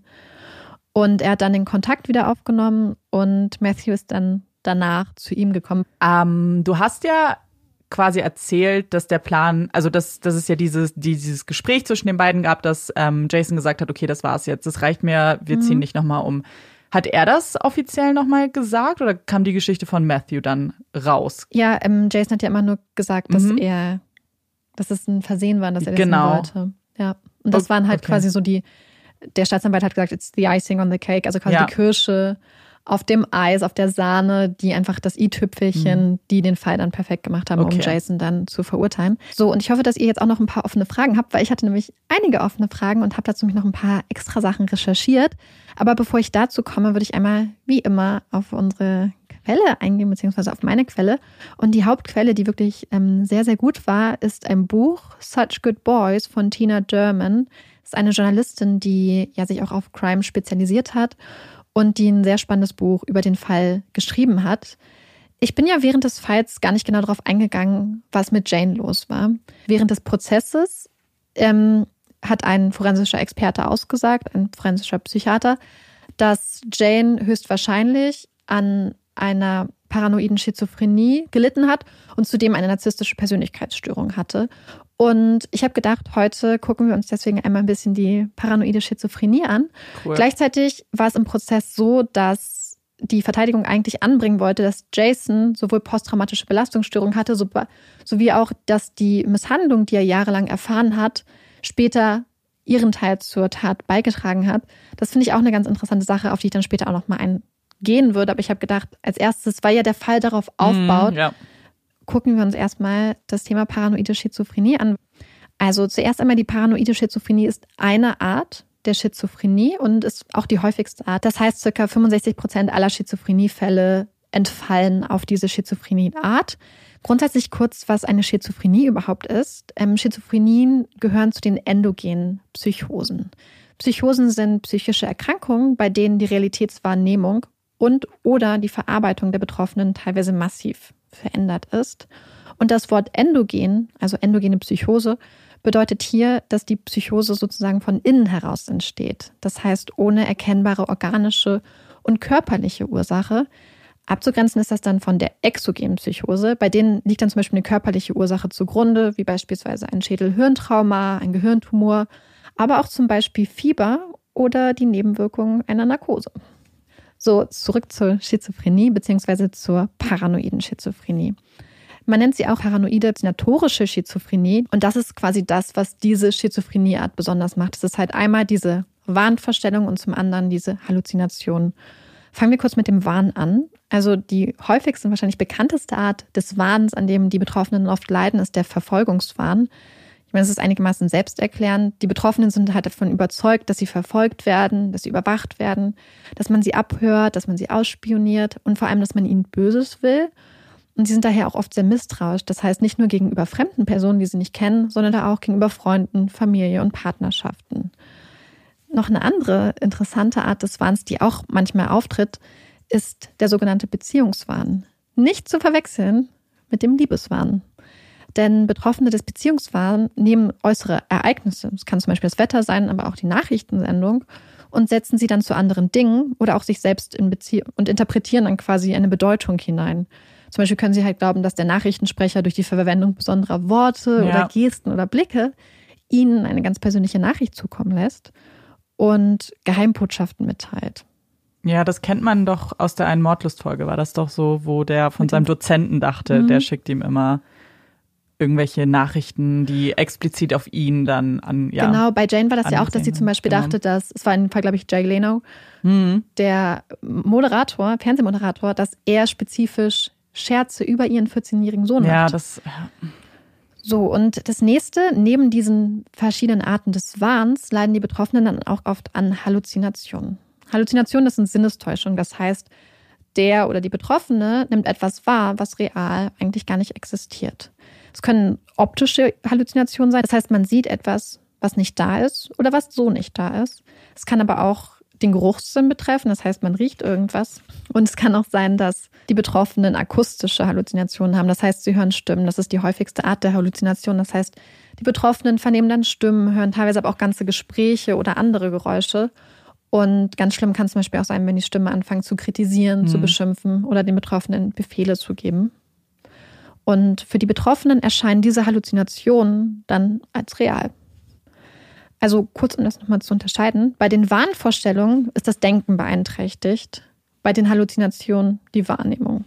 Und er hat dann den Kontakt wieder aufgenommen und Matthew ist dann danach zu ihm gekommen. Ähm, du hast ja quasi erzählt, dass der Plan, also dass, dass es ja dieses, dieses Gespräch zwischen den beiden gab, dass ähm, Jason gesagt hat, okay, das war's jetzt, das reicht mir, wir mhm. ziehen nicht nochmal um. Hat er das offiziell nochmal gesagt oder kam die Geschichte von Matthew dann raus? Ja, ähm, Jason hat ja immer nur gesagt, dass mhm. er, dass es ein Versehen war, dass er das genau. wollte. Ja. Und das okay. waren halt quasi so die, der Staatsanwalt hat gesagt, it's the icing on the cake, also quasi ja. die Kirsche auf dem Eis, auf der Sahne, die einfach das i-Tüpfelchen, mhm. die den Fall dann perfekt gemacht haben, okay. um Jason dann zu verurteilen. So, und ich hoffe, dass ihr jetzt auch noch ein paar offene Fragen habt, weil ich hatte nämlich einige offene Fragen und habe dazu nämlich noch ein paar extra Sachen recherchiert. Aber bevor ich dazu komme, würde ich einmal, wie immer, auf unsere Quelle eingehen, beziehungsweise auf meine Quelle. Und die Hauptquelle, die wirklich ähm, sehr, sehr gut war, ist ein Buch, Such Good Boys von Tina Durman. Das ist eine Journalistin, die ja sich auch auf Crime spezialisiert hat und die ein sehr spannendes Buch über den Fall geschrieben hat. Ich bin ja während des Falls gar nicht genau darauf eingegangen, was mit Jane los war. Während des Prozesses ähm, hat ein forensischer Experte ausgesagt, ein forensischer Psychiater, dass Jane höchstwahrscheinlich an einer paranoiden Schizophrenie gelitten hat und zudem eine narzisstische Persönlichkeitsstörung hatte. Und ich habe gedacht, heute gucken wir uns deswegen einmal ein bisschen die paranoide Schizophrenie an. Cool. Gleichzeitig war es im Prozess so, dass die Verteidigung eigentlich anbringen wollte, dass Jason sowohl posttraumatische Belastungsstörung hatte, so, sowie auch, dass die Misshandlung, die er jahrelang erfahren hat, später ihren Teil zur Tat beigetragen hat. Das finde ich auch eine ganz interessante Sache, auf die ich dann später auch noch mal eingehen würde. Aber ich habe gedacht, als erstes, weil ja der Fall darauf aufbaut, mm, ja. gucken wir uns erstmal das Thema paranoide Schizophrenie an. Also zuerst einmal, die paranoide Schizophrenie ist eine Art der Schizophrenie und ist auch die häufigste Art. Das heißt, ca. fünfundsechzig Prozent aller Schizophreniefälle entfallen auf diese Schizophrenie-Art. Grundsätzlich kurz, was eine Schizophrenie überhaupt ist. Ähm, Schizophrenien gehören zu den endogenen Psychosen. Psychosen sind psychische Erkrankungen, bei denen die Realitätswahrnehmung und oder die Verarbeitung der Betroffenen teilweise massiv verändert ist. Und das Wort endogen, also endogene Psychose, bedeutet hier, dass die Psychose sozusagen von innen heraus entsteht. Das heißt, ohne erkennbare organische und körperliche Ursache. Abzugrenzen ist das dann von der exogenen Psychose. Bei denen liegt dann zum Beispiel eine körperliche Ursache zugrunde, wie beispielsweise ein Schädel-Hirntrauma, ein Gehirntumor, aber auch zum Beispiel Fieber oder die Nebenwirkungen einer Narkose. So, zurück zur Schizophrenie bzw. zur paranoiden Schizophrenie. Man nennt sie auch paranoide sinatorische Schizophrenie und das ist quasi das, was diese Schizophrenieart besonders macht. Es ist halt einmal diese Wahnvorstellung und zum anderen diese Halluzination. Fangen wir kurz mit dem Wahn an. Also die häufigste und wahrscheinlich bekannteste Art des Wahns, an dem die Betroffenen oft leiden, ist der Verfolgungswahn. Ich meine, es ist einigermaßen selbsterklärend. Die Betroffenen sind halt davon überzeugt, dass sie verfolgt werden, dass sie überwacht werden, dass man sie abhört, dass man sie ausspioniert und vor allem, dass man ihnen Böses will. Und sie sind daher auch oft sehr misstrauisch. Das heißt, nicht nur gegenüber fremden Personen, die sie nicht kennen, sondern auch gegenüber Freunden, Familie und Partnerschaften. Noch eine andere interessante Art des Wahns, die auch manchmal auftritt, ist der sogenannte Beziehungswahn. Nicht zu verwechseln mit dem Liebeswahn. Denn Betroffene des Beziehungswahns nehmen äußere Ereignisse, es kann zum Beispiel das Wetter sein, aber auch die Nachrichtensendung, und setzen sie dann zu anderen Dingen oder auch sich selbst in Beziehung und interpretieren dann quasi eine Bedeutung hinein. Zum Beispiel können sie halt glauben, dass der Nachrichtensprecher durch die Verwendung besonderer Worte ja. oder Gesten oder Blicke ihnen eine ganz persönliche Nachricht zukommen lässt und Geheimbotschaften mitteilt. Ja, das kennt man doch aus der einen Mordlust-Folge, war das doch so, wo der von seinem Dozenten dachte, mhm. der schickt ihm immer irgendwelche Nachrichten, die explizit auf ihn dann an, ja. Genau, bei Jane war das ja auch, dass sie zum Beispiel genau. dachte, dass, es war in dem Fall, glaube ich, Jay Leno, mhm. der Moderator, Fernsehmoderator, dass er spezifisch Scherze über ihren vierzehnjährigen Sohn macht. Ja, das... Ja. So, und das nächste, neben diesen verschiedenen Arten des Wahns, leiden die Betroffenen dann auch oft an Halluzinationen. Halluzinationen, das sind Sinnestäuschungen. Das heißt, der oder die Betroffene nimmt etwas wahr, was real eigentlich gar nicht existiert. Es können optische Halluzinationen sein. Das heißt, man sieht etwas, was nicht da ist oder was so nicht da ist. Es kann aber auch den Geruchssinn betreffen. Das heißt, man riecht irgendwas. Und es kann auch sein, dass die Betroffenen akustische Halluzinationen haben. Das heißt, sie hören Stimmen. Das ist die häufigste Art der Halluzination. Das heißt, die Betroffenen vernehmen dann Stimmen, hören teilweise aber auch ganze Gespräche oder andere Geräusche. Und ganz schlimm kann es zum Beispiel auch sein, wenn die Stimme anfangen zu kritisieren, mhm. zu beschimpfen oder den Betroffenen Befehle zu geben. Und für die Betroffenen erscheinen diese Halluzinationen dann als real. Also kurz, um das nochmal zu unterscheiden. Bei den Wahnvorstellungen ist das Denken beeinträchtigt, bei den Halluzinationen die Wahrnehmung.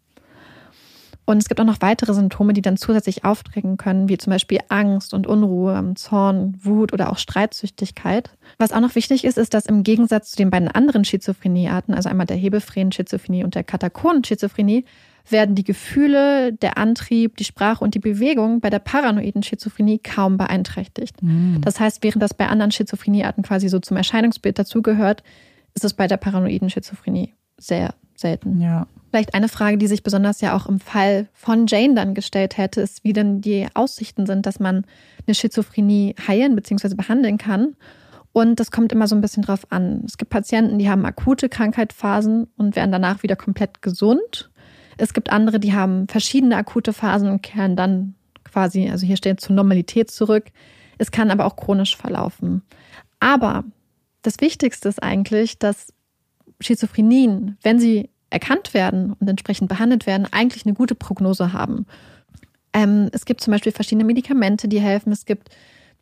Und es gibt auch noch weitere Symptome, die dann zusätzlich auftreten können, wie zum Beispiel Angst und Unruhe, Zorn, Wut oder auch Streitsüchtigkeit. Was auch noch wichtig ist, ist, dass im Gegensatz zu den beiden anderen Schizophreniearten, also einmal der Hebephrän-Schizophrenie und der Katakonen-Schizophrenie, werden die Gefühle, der Antrieb, die Sprache und die Bewegung bei der paranoiden Schizophrenie kaum beeinträchtigt. Mhm. Das heißt, während das bei anderen Schizophreniearten quasi so zum Erscheinungsbild dazugehört, ist es bei der paranoiden Schizophrenie sehr selten. Ja. Vielleicht eine Frage, die sich besonders ja auch im Fall von Jane dann gestellt hätte, ist, wie denn die Aussichten sind, dass man eine Schizophrenie heilen bzw. behandeln kann. Und das kommt immer so ein bisschen drauf an. Es gibt Patienten, die haben akute Krankheitsphasen und werden danach wieder komplett gesund. Es gibt andere, die haben verschiedene akute Phasen und kehren dann quasi, also hier steht zur Normalität zurück. Es kann aber auch chronisch verlaufen. Aber das Wichtigste ist eigentlich, dass Schizophrenien, wenn sie erkannt werden und entsprechend behandelt werden, eigentlich eine gute Prognose haben. Ähm, es gibt zum Beispiel verschiedene Medikamente, die helfen. Es gibt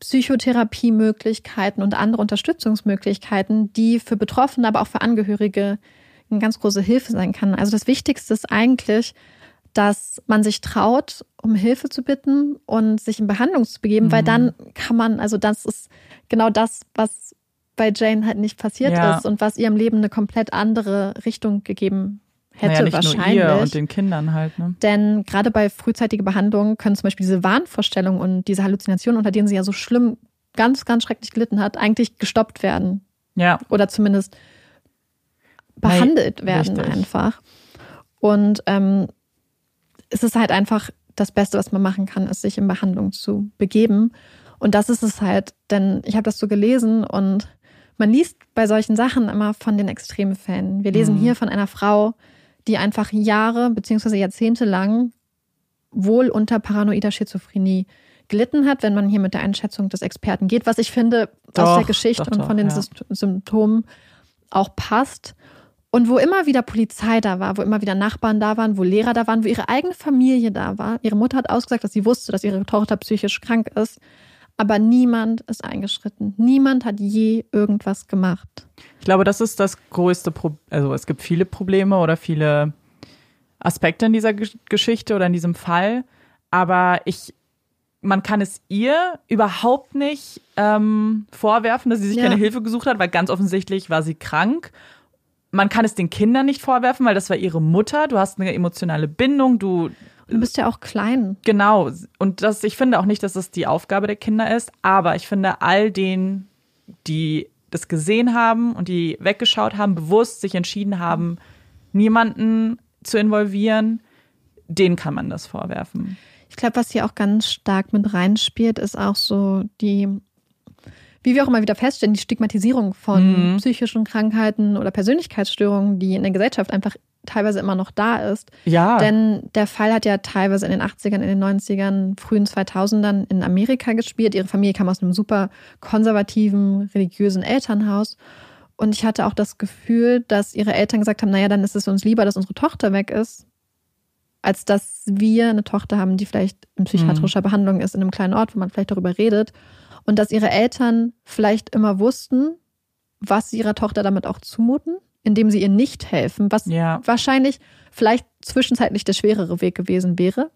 Psychotherapiemöglichkeiten und andere Unterstützungsmöglichkeiten, die für Betroffene, aber auch für Angehörige eine ganz große Hilfe sein kann. Also das Wichtigste ist eigentlich, dass man sich traut, um Hilfe zu bitten und sich in Behandlung zu begeben, mhm. weil dann kann man, also das ist genau das, was bei Jane halt nicht passiert ja. ist und was ihrem Leben eine komplett andere Richtung gegeben hätte, naja, nicht wahrscheinlich. Nur ihr und den Kindern halt, ne? Denn gerade bei frühzeitiger Behandlung können zum Beispiel diese Wahnvorstellungen und diese Halluzinationen, unter denen sie ja so schlimm, ganz, ganz schrecklich gelitten hat, eigentlich gestoppt werden. Ja. Oder zumindest behandelt hey, werden richtig. einfach. Und ähm, es ist halt einfach das Beste, was man machen kann, ist, sich in Behandlung zu begeben. Und das ist es halt, denn ich habe das so gelesen und man liest bei solchen Sachen immer von den Extremfällen. Wir lesen mhm. hier von einer Frau, die einfach Jahre bzw. Jahrzehnte lang wohl unter paranoider Schizophrenie gelitten hat, wenn man hier mit der Einschätzung des Experten geht, was ich finde doch, aus der Geschichte doch, und von doch, den ja. Symptomen auch passt. Und wo immer wieder Polizei da war, wo immer wieder Nachbarn da waren, wo Lehrer da waren, wo ihre eigene Familie da war. Ihre Mutter hat ausgesagt, dass sie wusste, dass ihre Tochter psychisch krank ist. Aber niemand ist eingeschritten. Niemand hat je irgendwas gemacht. Ich glaube, das ist das größte Problem. Also es gibt viele Probleme oder viele Aspekte in dieser G- Geschichte oder in diesem Fall. Aber ich, man kann es ihr überhaupt nicht ähm, vorwerfen, dass sie sich ja. keine Hilfe gesucht hat, weil ganz offensichtlich war sie krank. Man kann es den Kindern nicht vorwerfen, weil das war ihre Mutter. Du hast eine emotionale Bindung, du Du bist ja auch klein. Genau. Und das, ich finde auch nicht, dass es die Aufgabe der Kinder ist. Aber ich finde, all denen, die das gesehen haben und die weggeschaut haben, bewusst sich entschieden haben, niemanden zu involvieren, denen kann man das vorwerfen. Ich glaube, was hier auch ganz stark mit reinspielt, ist auch so die, wie wir auch immer wieder feststellen, die Stigmatisierung von mhm. psychischen Krankheiten oder Persönlichkeitsstörungen, die in der Gesellschaft einfach teilweise immer noch da ist. Ja. Denn der Fall hat ja teilweise in den achtzigern, in den neunzigern, frühen zweitausendern in Amerika gespielt. Ihre Familie kam aus einem super konservativen, religiösen Elternhaus. Und ich hatte auch das Gefühl, dass ihre Eltern gesagt haben, naja, dann ist es uns lieber, dass unsere Tochter weg ist, als dass wir eine Tochter haben, die vielleicht in psychiatrischer mhm. Behandlung ist, in einem kleinen Ort, wo man vielleicht darüber redet. Und dass ihre Eltern vielleicht immer wussten, was sie ihrer Tochter damit auch zumuten, indem sie ihr nicht helfen, was ja. wahrscheinlich vielleicht zwischenzeitlich der schwerere Weg gewesen wäre.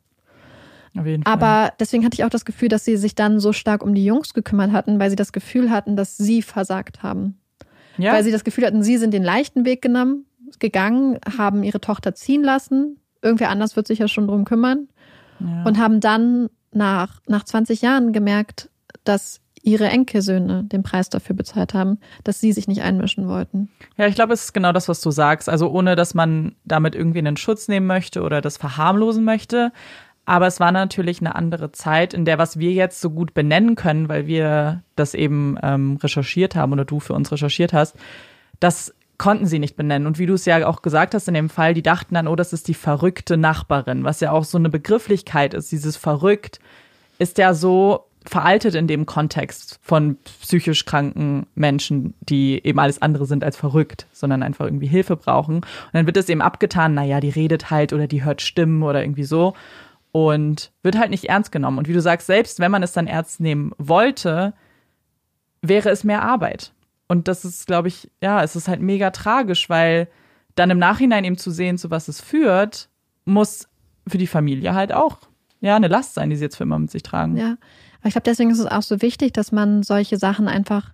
Auf jeden Fall. Aber deswegen hatte ich auch das Gefühl, dass sie sich dann so stark um die Jungs gekümmert hatten, weil sie das Gefühl hatten, dass sie versagt haben. Ja. Weil sie das Gefühl hatten, sie sind den leichten Weg genommen, gegangen, haben ihre Tochter ziehen lassen. Irgendwer anders wird sich ja schon drum kümmern. Ja. Und haben dann nach, nach zwanzig Jahren gemerkt, dass ihre Enkelsöhne den Preis dafür bezahlt haben, dass sie sich nicht einmischen wollten. Ja, ich glaube, es ist genau das, was du sagst. Also ohne, dass man damit irgendwie einen Schutz nehmen möchte oder das verharmlosen möchte. Aber es war natürlich eine andere Zeit, in der, was wir jetzt so gut benennen können, weil wir das eben ähm, recherchiert haben oder du für uns recherchiert hast, das konnten sie nicht benennen. Und wie du es ja auch gesagt hast in dem Fall, die dachten dann, oh, das ist die verrückte Nachbarin, was ja auch so eine Begrifflichkeit ist. Dieses verrückt ist ja so veraltet in dem Kontext von psychisch kranken Menschen, die eben alles andere sind als verrückt, sondern einfach irgendwie Hilfe brauchen. Und dann wird es eben abgetan, naja, die redet halt oder die hört Stimmen oder irgendwie so und wird halt nicht ernst genommen. Und wie du sagst, selbst wenn man es dann ernst nehmen wollte, wäre es mehr Arbeit. Und das ist, glaube ich, ja, es ist halt mega tragisch, weil dann im Nachhinein eben zu sehen, zu was es führt, muss für die Familie halt auch ja eine Last sein, die sie jetzt für immer mit sich tragen. Ja. Aber ich glaube, deswegen ist es auch so wichtig, dass man solche Sachen einfach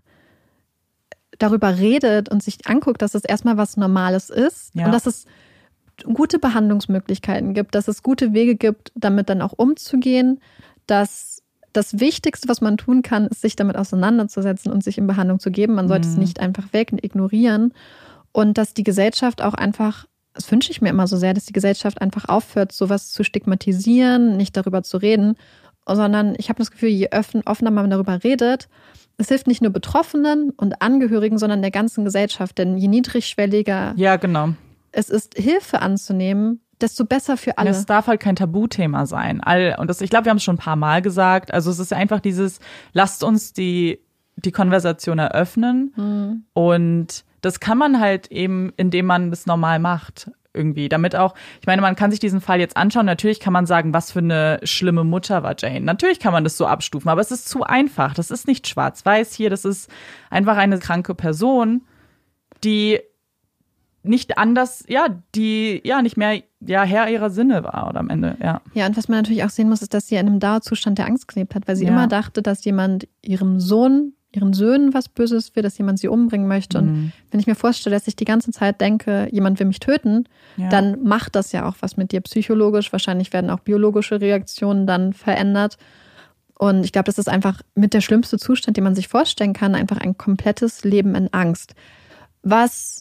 darüber redet und sich anguckt, dass es erstmal was Normales ist ja. und dass es gute Behandlungsmöglichkeiten gibt, dass es gute Wege gibt, damit dann auch umzugehen, dass das Wichtigste, was man tun kann, ist, sich damit auseinanderzusetzen und sich in Behandlung zu geben. Man sollte mhm. es nicht einfach weg und ignorieren und dass die Gesellschaft auch einfach, das wünsche ich mir immer so sehr, dass die Gesellschaft einfach aufhört, sowas zu stigmatisieren, nicht darüber zu reden, sondern ich habe das Gefühl, je offener man darüber redet, es hilft nicht nur Betroffenen und Angehörigen, sondern der ganzen Gesellschaft. Denn je niedrigschwelliger ja, genau. es ist, Hilfe anzunehmen, desto besser für alle. Es darf halt kein Tabuthema sein. All, und das, ich glaube, wir haben es schon ein paar Mal gesagt. Also es ist einfach dieses, lasst uns die, die Konversation eröffnen. Mhm. Und das kann man halt eben, indem man das normal macht. irgendwie. Damit auch, ich meine, man kann sich diesen Fall jetzt anschauen. Natürlich kann man sagen, was für eine schlimme Mutter war Jane. Natürlich kann man das so abstufen, aber es ist zu einfach. Das ist nicht schwarz-weiß hier. Das ist einfach eine kranke Person, die nicht anders, ja, die ja nicht mehr ja, Herr ihrer Sinne war oder am Ende, ja. Ja, und was man natürlich auch sehen muss, ist, dass sie in einem Dauerzustand der Angst gelebt hat, weil sie ja. immer dachte, dass jemand ihrem Sohn, ihren Söhnen was Böses will, dass jemand sie umbringen möchte. Und mhm. wenn ich mir vorstelle, dass ich die ganze Zeit denke, jemand will mich töten, ja. dann macht das ja auch was mit dir psychologisch. Wahrscheinlich werden auch biologische Reaktionen dann verändert. Und ich glaube, das ist einfach mit der schlimmste Zustand, den man sich vorstellen kann, einfach ein komplettes Leben in Angst. Was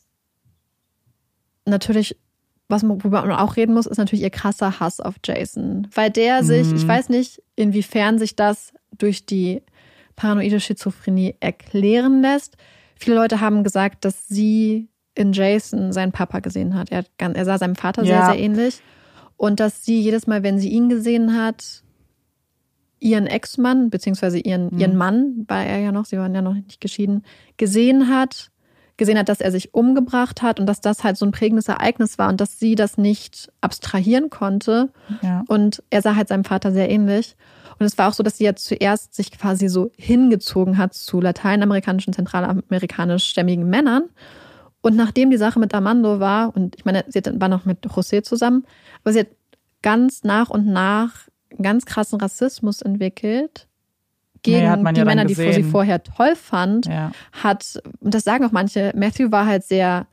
natürlich, was man, worüber man auch reden muss, ist natürlich ihr krasser Hass auf Jason. Weil der sich, mhm. ich weiß nicht, inwiefern sich das durch die paranoide Schizophrenie erklären lässt. Viele Leute haben gesagt, dass sie in Jason seinen Papa gesehen hat. Er, hat, er sah seinem Vater ja. sehr, sehr ähnlich. Und dass sie jedes Mal, wenn sie ihn gesehen hat, ihren Ex-Mann, beziehungsweise ihren, mhm. ihren Mann, war er ja noch, sie waren ja noch nicht geschieden, gesehen hat, gesehen hat, dass er sich umgebracht hat und dass das halt so ein prägendes Ereignis war und dass sie das nicht abstrahieren konnte. Ja. Und er sah halt seinem Vater sehr ähnlich. Und es war auch so, dass sie ja zuerst sich quasi so hingezogen hat zu lateinamerikanischen, zentralamerikanisch-stämmigen Männern. Und nachdem die Sache mit Armando war, und ich meine, sie war noch mit José zusammen, aber sie hat ganz nach und nach einen ganz krassen Rassismus entwickelt gegen naja, die ja Männer, die sie vorher toll fand, ja. hat, und das sagen auch manche, Matthew war halt sehr,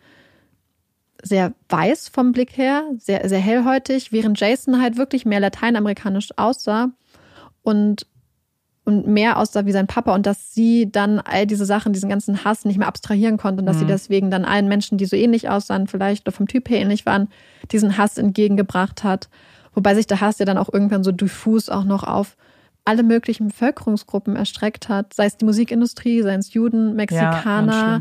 sehr weiß vom Blick her, sehr, sehr hellhäutig, während Jason halt wirklich mehr lateinamerikanisch aussah und, und mehr aussah wie sein Papa und dass sie dann all diese Sachen, diesen ganzen Hass nicht mehr abstrahieren konnte und dass mhm. sie deswegen dann allen Menschen, die so ähnlich aussahen, vielleicht oder vom Typ her ähnlich waren, diesen Hass entgegengebracht hat. Wobei sich der Hass ja dann auch irgendwann so diffus auch noch auf alle möglichen Bevölkerungsgruppen erstreckt hat, sei es die Musikindustrie, seien es Juden, Mexikaner, ja,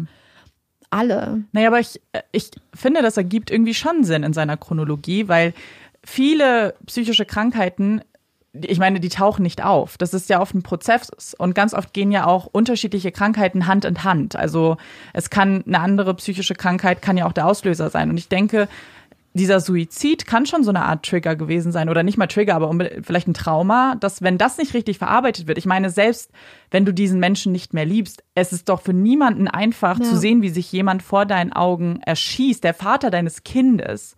alle. Naja, aber ich, ich finde, das ergibt irgendwie schon Sinn in seiner Chronologie, weil viele psychische Krankheiten, ich meine, die tauchen nicht auf. Das ist ja oft ein Prozess und ganz oft gehen ja auch unterschiedliche Krankheiten Hand in Hand. Also es kann eine andere psychische Krankheit, kann ja auch der Auslöser sein. Und ich denke, dieser Suizid kann schon so eine Art Trigger gewesen sein oder nicht mal Trigger, aber vielleicht ein Trauma, dass wenn das nicht richtig verarbeitet wird, ich meine, selbst wenn du diesen Menschen nicht mehr liebst, es ist doch für niemanden einfach ja. zu sehen, wie sich jemand vor deinen Augen erschießt, der Vater deines Kindes.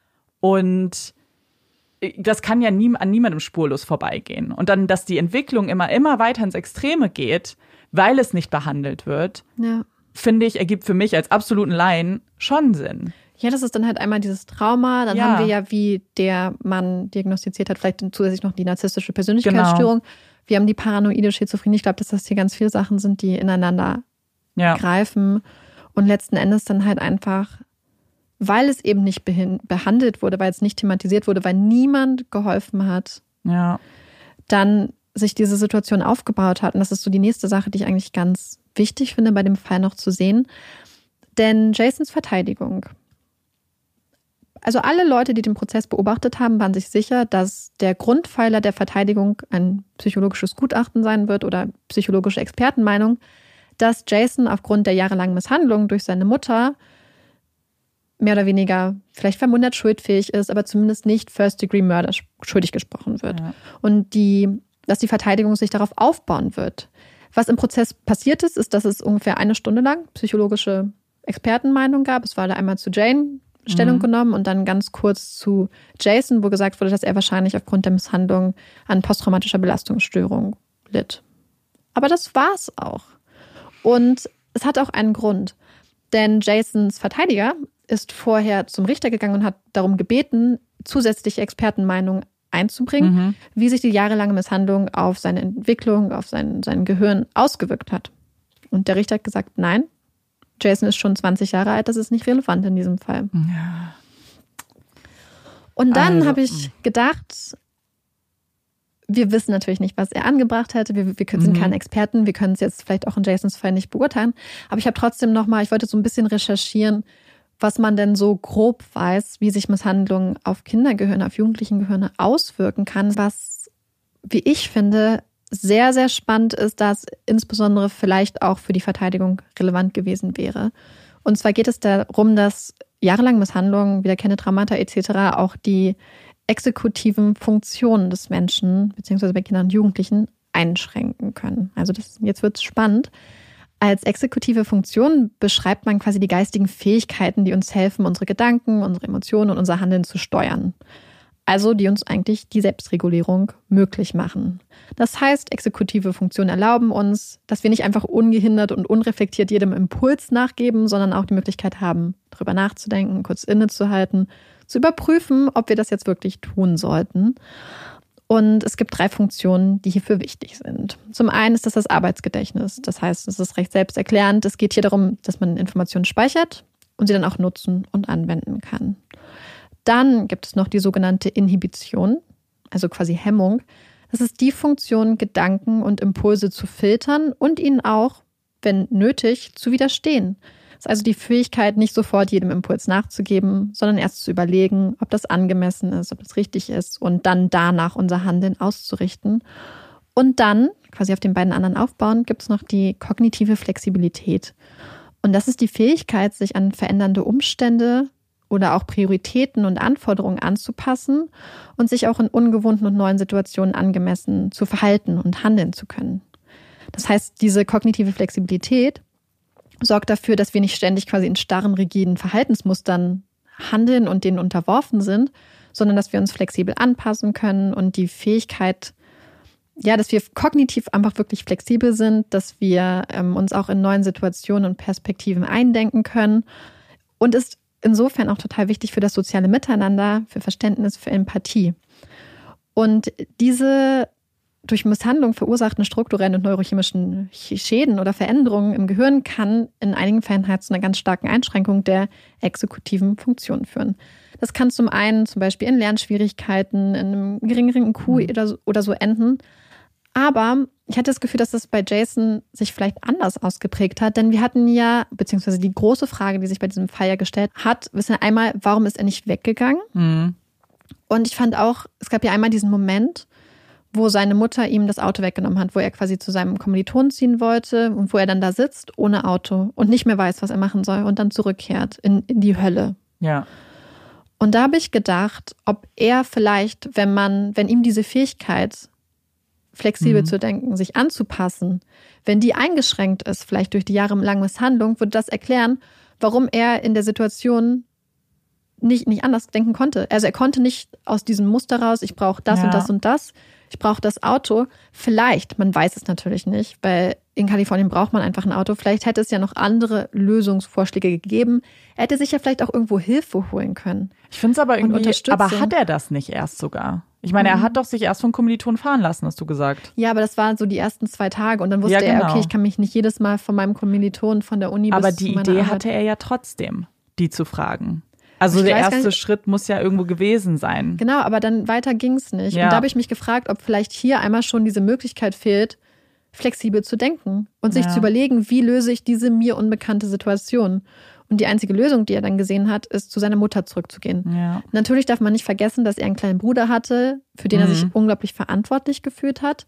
Und das kann ja nie, an niemandem spurlos vorbeigehen. Und dann, dass die Entwicklung immer, immer weiter ins Extreme geht, weil es nicht behandelt wird, ja. finde ich, ergibt für mich als absoluten Laien schon Sinn. Ja, das ist dann halt einmal dieses Trauma. Dann ja. haben wir ja, wie der Mann diagnostiziert hat, vielleicht zusätzlich noch die narzisstische Persönlichkeitsstörung. Genau. Wir haben die paranoide Schizophrenie. Ich glaube, dass das hier ganz viele Sachen sind, die ineinander ja. greifen. Und letzten Endes dann halt einfach, weil es eben nicht behin- behandelt wurde, weil es nicht thematisiert wurde, weil niemand geholfen hat, ja. dann sich diese Situation aufgebaut hat. Und das ist so die nächste Sache, die ich eigentlich ganz wichtig finde, bei dem Fall noch zu sehen. Denn Jasons Verteidigung. Also alle Leute, die den Prozess beobachtet haben, waren sich sicher, dass der Grundpfeiler der Verteidigung ein psychologisches Gutachten sein wird oder psychologische Expertenmeinung, dass Jason aufgrund der jahrelangen Misshandlung durch seine Mutter mehr oder weniger vielleicht verwundert schuldfähig ist, aber zumindest nicht First-Degree-Murder schuldig gesprochen wird. Ja. Und die, dass die Verteidigung sich darauf aufbauen wird. Was im Prozess passiert ist, ist, dass es ungefähr eine Stunde lang psychologische Expertenmeinung gab. Es war da einmal zu Jane Stellung mhm. genommen und dann ganz kurz zu Jason, wo gesagt wurde, dass er wahrscheinlich aufgrund der Misshandlung an posttraumatischer Belastungsstörung litt. Aber das war's auch. Und es hat auch einen Grund. Denn Jasons Verteidiger ist vorher zum Richter gegangen und hat darum gebeten, zusätzliche Expertenmeinungen einzubringen, mhm. wie sich die jahrelange Misshandlung auf seine Entwicklung, auf sein, sein Gehirn ausgewirkt hat. Und der Richter hat gesagt, nein, Jason ist schon zwanzig Jahre alt, das ist nicht relevant in diesem Fall. Ja. Und dann also, habe ich gedacht, wir wissen natürlich nicht, was er angebracht hätte. Wir, wir sind mhm. keine Experten, wir können es jetzt vielleicht auch in Jasons Fall nicht beurteilen. Aber ich habe trotzdem nochmal, ich wollte so ein bisschen recherchieren, was man denn so grob weiß, wie sich Misshandlungen auf Kindergehirne, auf Jugendlichengehirne auswirken kann, was, wie ich finde, sehr, sehr spannend ist, dass insbesondere vielleicht auch für die Verteidigung relevant gewesen wäre. Und zwar geht es darum, dass jahrelange Misshandlungen, wiederkehrende Traumata et cetera auch die exekutiven Funktionen des Menschen, beziehungsweise bei Kindern und Jugendlichen, einschränken können. Also das, jetzt wird es spannend. Als exekutive Funktion beschreibt man quasi die geistigen Fähigkeiten, die uns helfen, unsere Gedanken, unsere Emotionen und unser Handeln zu steuern. Also die uns eigentlich die Selbstregulierung möglich machen. Das heißt, exekutive Funktionen erlauben uns, dass wir nicht einfach ungehindert und unreflektiert jedem Impuls nachgeben, sondern auch die Möglichkeit haben, darüber nachzudenken, kurz innezuhalten, zu überprüfen, ob wir das jetzt wirklich tun sollten. Und es gibt drei Funktionen, die hierfür wichtig sind. Zum einen ist das das Arbeitsgedächtnis. Das heißt, es ist recht selbsterklärend. Es geht hier darum, dass man Informationen speichert und sie dann auch nutzen und anwenden kann. Dann gibt es noch die sogenannte Inhibition, also quasi Hemmung. Das ist die Funktion, Gedanken und Impulse zu filtern und ihnen auch, wenn nötig, zu widerstehen. Das ist also die Fähigkeit, nicht sofort jedem Impuls nachzugeben, sondern erst zu überlegen, ob das angemessen ist, ob das richtig ist und dann danach unser Handeln auszurichten. Und dann, quasi auf den beiden anderen aufbauen, gibt es noch die kognitive Flexibilität. Und das ist die Fähigkeit, sich an verändernde Umstände oder auch Prioritäten und Anforderungen anzupassen und sich auch in ungewohnten und neuen Situationen angemessen zu verhalten und handeln zu können. Das heißt, diese kognitive Flexibilität sorgt dafür, dass wir nicht ständig quasi in starren, rigiden Verhaltensmustern handeln und denen unterworfen sind, sondern dass wir uns flexibel anpassen können und die Fähigkeit, ja, dass wir kognitiv einfach wirklich flexibel sind, dass wir ähm, uns auch in neuen Situationen und Perspektiven eindenken können und ist insofern auch total wichtig für das soziale Miteinander, für Verständnis, für Empathie. Und diese durch Misshandlung verursachten strukturellen und neurochemischen Schäden oder Veränderungen im Gehirn kann in einigen Fällen halt zu einer ganz starken Einschränkung der exekutiven Funktion führen. Das kann zum einen zum Beispiel in Lernschwierigkeiten, in einem geringeren I Q oder so, oder so enden. Aber ich hatte das Gefühl, dass das bei Jason sich vielleicht anders ausgeprägt hat, denn wir hatten ja, beziehungsweise die große Frage, die sich bei diesem Fall ja gestellt hat, ist ja einmal, warum ist er nicht weggegangen? Mhm. Und ich fand auch, es gab ja einmal diesen Moment, wo seine Mutter ihm das Auto weggenommen hat, wo er quasi zu seinem Kommiliton ziehen wollte und wo er dann da sitzt ohne Auto und nicht mehr weiß, was er machen soll und dann zurückkehrt in, in die Hölle. Ja. Und da habe ich gedacht, ob er vielleicht, wenn man, wenn ihm diese Fähigkeit, flexibel mhm. zu denken, sich anzupassen, wenn die eingeschränkt ist, vielleicht durch die jahrelange Misshandlung, würde das erklären, warum er in der Situation nicht, nicht anders denken konnte. Also er konnte nicht aus diesem Muster raus, ich brauche das ja. und das und das, ich brauche das Auto. Vielleicht, man weiß es natürlich nicht, weil in Kalifornien braucht man einfach ein Auto. Vielleicht hätte es ja noch andere Lösungsvorschläge gegeben. Er hätte sich ja vielleicht auch irgendwo Hilfe holen können. Ich finde es aber irgendwie, aber hat er das nicht erst sogar? Ich meine, er hat doch sich erst von Kommilitonen fahren lassen, hast du gesagt. Ja, aber das waren so die ersten zwei Tage und dann wusste ja, genau. er, okay, ich kann mich nicht jedes Mal von meinem Kommilitonen von der Uni aber bis zu meiner Aber die Idee Arbeit. hatte er ja trotzdem, die zu fragen. Also ich der erste Schritt muss ja irgendwo gewesen sein. Genau, aber dann weiter ging es nicht. Ja. Und da habe ich mich gefragt, ob vielleicht hier einmal schon diese Möglichkeit fehlt, flexibel zu denken und sich ja. zu überlegen, wie löse ich diese mir unbekannte Situation. Und die einzige Lösung, die er dann gesehen hat, ist, zu seiner Mutter zurückzugehen. Ja. Natürlich darf man nicht vergessen, dass er einen kleinen Bruder hatte, für den mhm. er sich unglaublich verantwortlich gefühlt hat.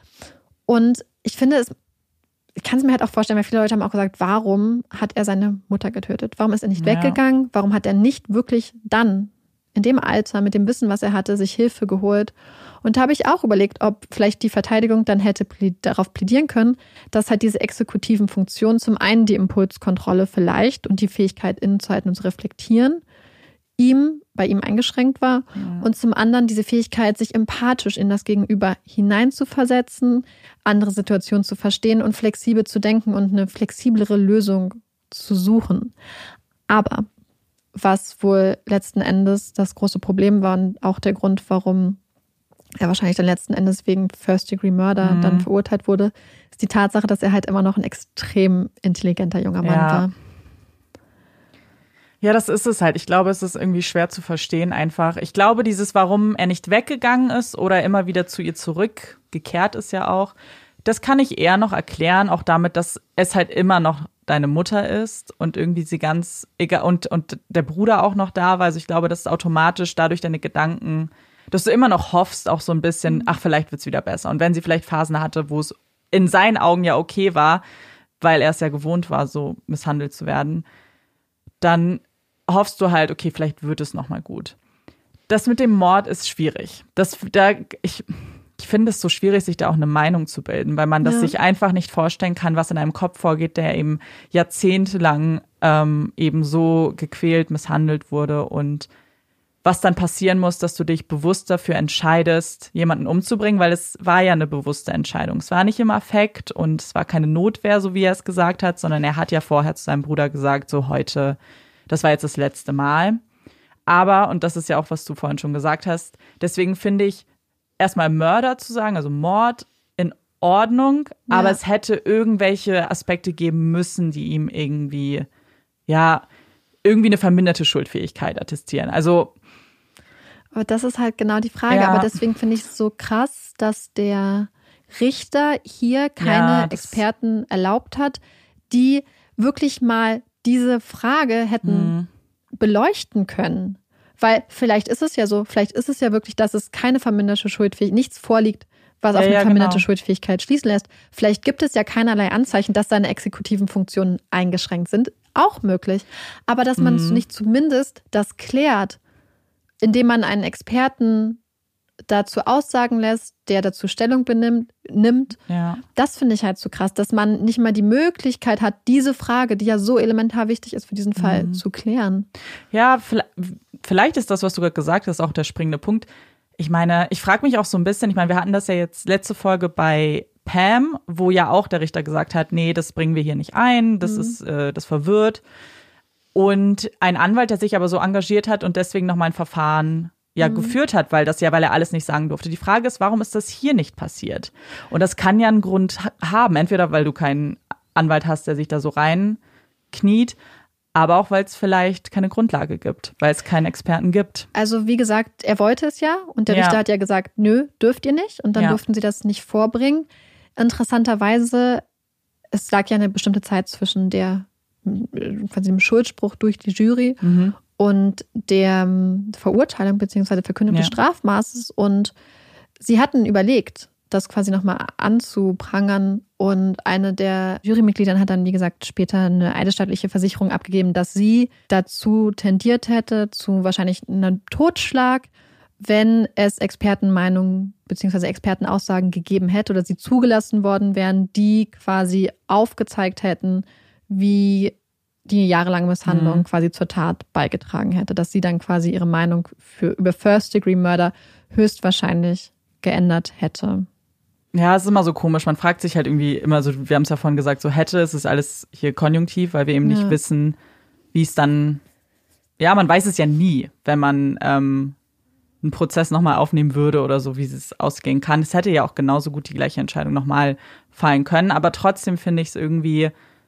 Und ich finde es, ich kann es mir halt auch vorstellen, weil viele Leute haben auch gesagt, warum hat er seine Mutter getötet? Warum ist er nicht ja. weggegangen? Warum hat er nicht wirklich dann, in dem Alter, mit dem Wissen, was er hatte, sich Hilfe geholt? Und da habe ich auch überlegt, ob vielleicht die Verteidigung dann hätte pläd- darauf plädieren können, dass halt diese exekutiven Funktionen, zum einen die Impulskontrolle vielleicht und die Fähigkeit innezuhalten und zu reflektieren, ihm, bei ihm eingeschränkt war. Ja. Und zum anderen diese Fähigkeit, sich empathisch in das Gegenüber hineinzuversetzen, andere Situationen zu verstehen und flexibel zu denken und eine flexiblere Lösung zu suchen. Aber was wohl letzten Endes das große Problem war und auch der Grund, warum er wahrscheinlich dann letzten Endes wegen First-Degree-Murder mhm. dann verurteilt wurde, ist die Tatsache, dass er halt immer noch ein extrem intelligenter junger Mann ja. war. Ja, das ist es halt. Ich glaube, es ist irgendwie schwer zu verstehen einfach. Ich glaube, dieses, warum er nicht weggegangen ist oder immer wieder zu ihr zurückgekehrt ist ja auch, das kann ich eher noch erklären, auch damit, dass es halt immer noch deine Mutter ist und irgendwie sie ganz, egal, und, und der Bruder auch noch da war. Also ich glaube, das ist automatisch dadurch deine Gedanken, dass du immer noch hoffst, auch so ein bisschen, ach, vielleicht wird's wieder besser. Und wenn sie vielleicht Phasen hatte, wo es in seinen Augen ja okay war, weil er es ja gewohnt war, so misshandelt zu werden, dann hoffst du halt, okay, vielleicht wird es nochmal gut. Das mit dem Mord ist schwierig. Das, da, ich, ich finde es so schwierig, sich da auch eine Meinung zu bilden, weil man das ja. sich einfach nicht vorstellen kann, was in einem Kopf vorgeht, der eben jahrzehntelang ähm, eben so gequält, misshandelt wurde und was dann passieren muss, dass du dich bewusst dafür entscheidest, jemanden umzubringen, weil es war ja eine bewusste Entscheidung. Es war nicht im Affekt und es war keine Notwehr, so wie er es gesagt hat, sondern er hat ja vorher zu seinem Bruder gesagt, so heute, das war jetzt das letzte Mal. Aber, und das ist ja auch, was du vorhin schon gesagt hast, deswegen finde ich, erstmal Mörder zu sagen, also Mord, in Ordnung, ja. aber es hätte irgendwelche Aspekte geben müssen, die ihm irgendwie, ja, irgendwie eine verminderte Schuldfähigkeit attestieren. Also aber das ist halt genau die Frage. Ja. Aber deswegen finde ich es so krass, dass der Richter hier keine ja, Experten erlaubt hat, die wirklich mal diese Frage hätten mhm. beleuchten können. Weil vielleicht ist es ja so, vielleicht ist es ja wirklich, dass es keine verminderte Schuldfähigkeit, nichts vorliegt, was ja, auf eine ja, verminderte genau. Schuldfähigkeit schließen lässt. Vielleicht gibt es ja keinerlei Anzeichen, dass seine exekutiven Funktionen eingeschränkt sind. Auch möglich. Aber dass man mhm. nicht zumindest das klärt, indem man einen Experten dazu aussagen lässt, der dazu Stellung benimmt, nimmt, ja. das finde ich halt so krass, dass man nicht mal die Möglichkeit hat, diese Frage, die ja so elementar wichtig ist für diesen Fall, mhm. zu klären. Ja, vielleicht ist das, was du gerade gesagt hast, auch der springende Punkt. Ich meine, ich frage mich auch so ein bisschen, ich meine, wir hatten das ja jetzt letzte Folge bei Pam, wo ja auch der Richter gesagt hat, nee, das bringen wir hier nicht ein, das mhm. ist, äh, das verwirrt. Und ein Anwalt, der sich aber so engagiert hat und deswegen nochmal ein Verfahren ja mhm. geführt hat, weil das ja, weil er alles nicht sagen durfte. Die Frage ist, warum ist das hier nicht passiert? Und das kann ja einen Grund ha- haben, entweder weil du keinen Anwalt hast, der sich da so reinkniet, aber auch, weil es vielleicht keine Grundlage gibt, weil es keinen Experten gibt. Also wie gesagt, er wollte es ja und der ja. Richter hat ja gesagt, nö, dürft ihr nicht und dann ja. durften sie das nicht vorbringen. Interessanterweise, es lag ja eine bestimmte Zeit zwischen der quasi dem Schuldspruch durch die Jury mhm. und der Verurteilung bzw. Verkündung des ja. Strafmaßes und sie hatten überlegt, das quasi nochmal anzuprangern und eine der Jurymitglieder hat dann, wie gesagt, später eine eidesstattliche Versicherung abgegeben, dass sie dazu tendiert hätte, zu wahrscheinlich einem Totschlag, wenn es Expertenmeinungen bzw. Expertenaussagen gegeben hätte oder sie zugelassen worden wären, die quasi aufgezeigt hätten, wie die jahrelange Misshandlung mhm. quasi zur Tat beigetragen hätte, dass sie dann quasi ihre Meinung für, über First-Degree-Murder höchstwahrscheinlich geändert hätte. Ja, es ist immer so komisch. Man fragt sich halt irgendwie immer so, wir haben es ja vorhin gesagt, so hätte, es ist alles hier konjunktiv, weil wir eben nicht ja. wissen, wie es dann, ja, man weiß es ja nie, wenn man ähm, einen Prozess nochmal aufnehmen würde oder so, wie es ausgehen kann. Es hätte ja auch genauso gut die gleiche Entscheidung nochmal fallen können, aber trotzdem finde ich es irgendwie,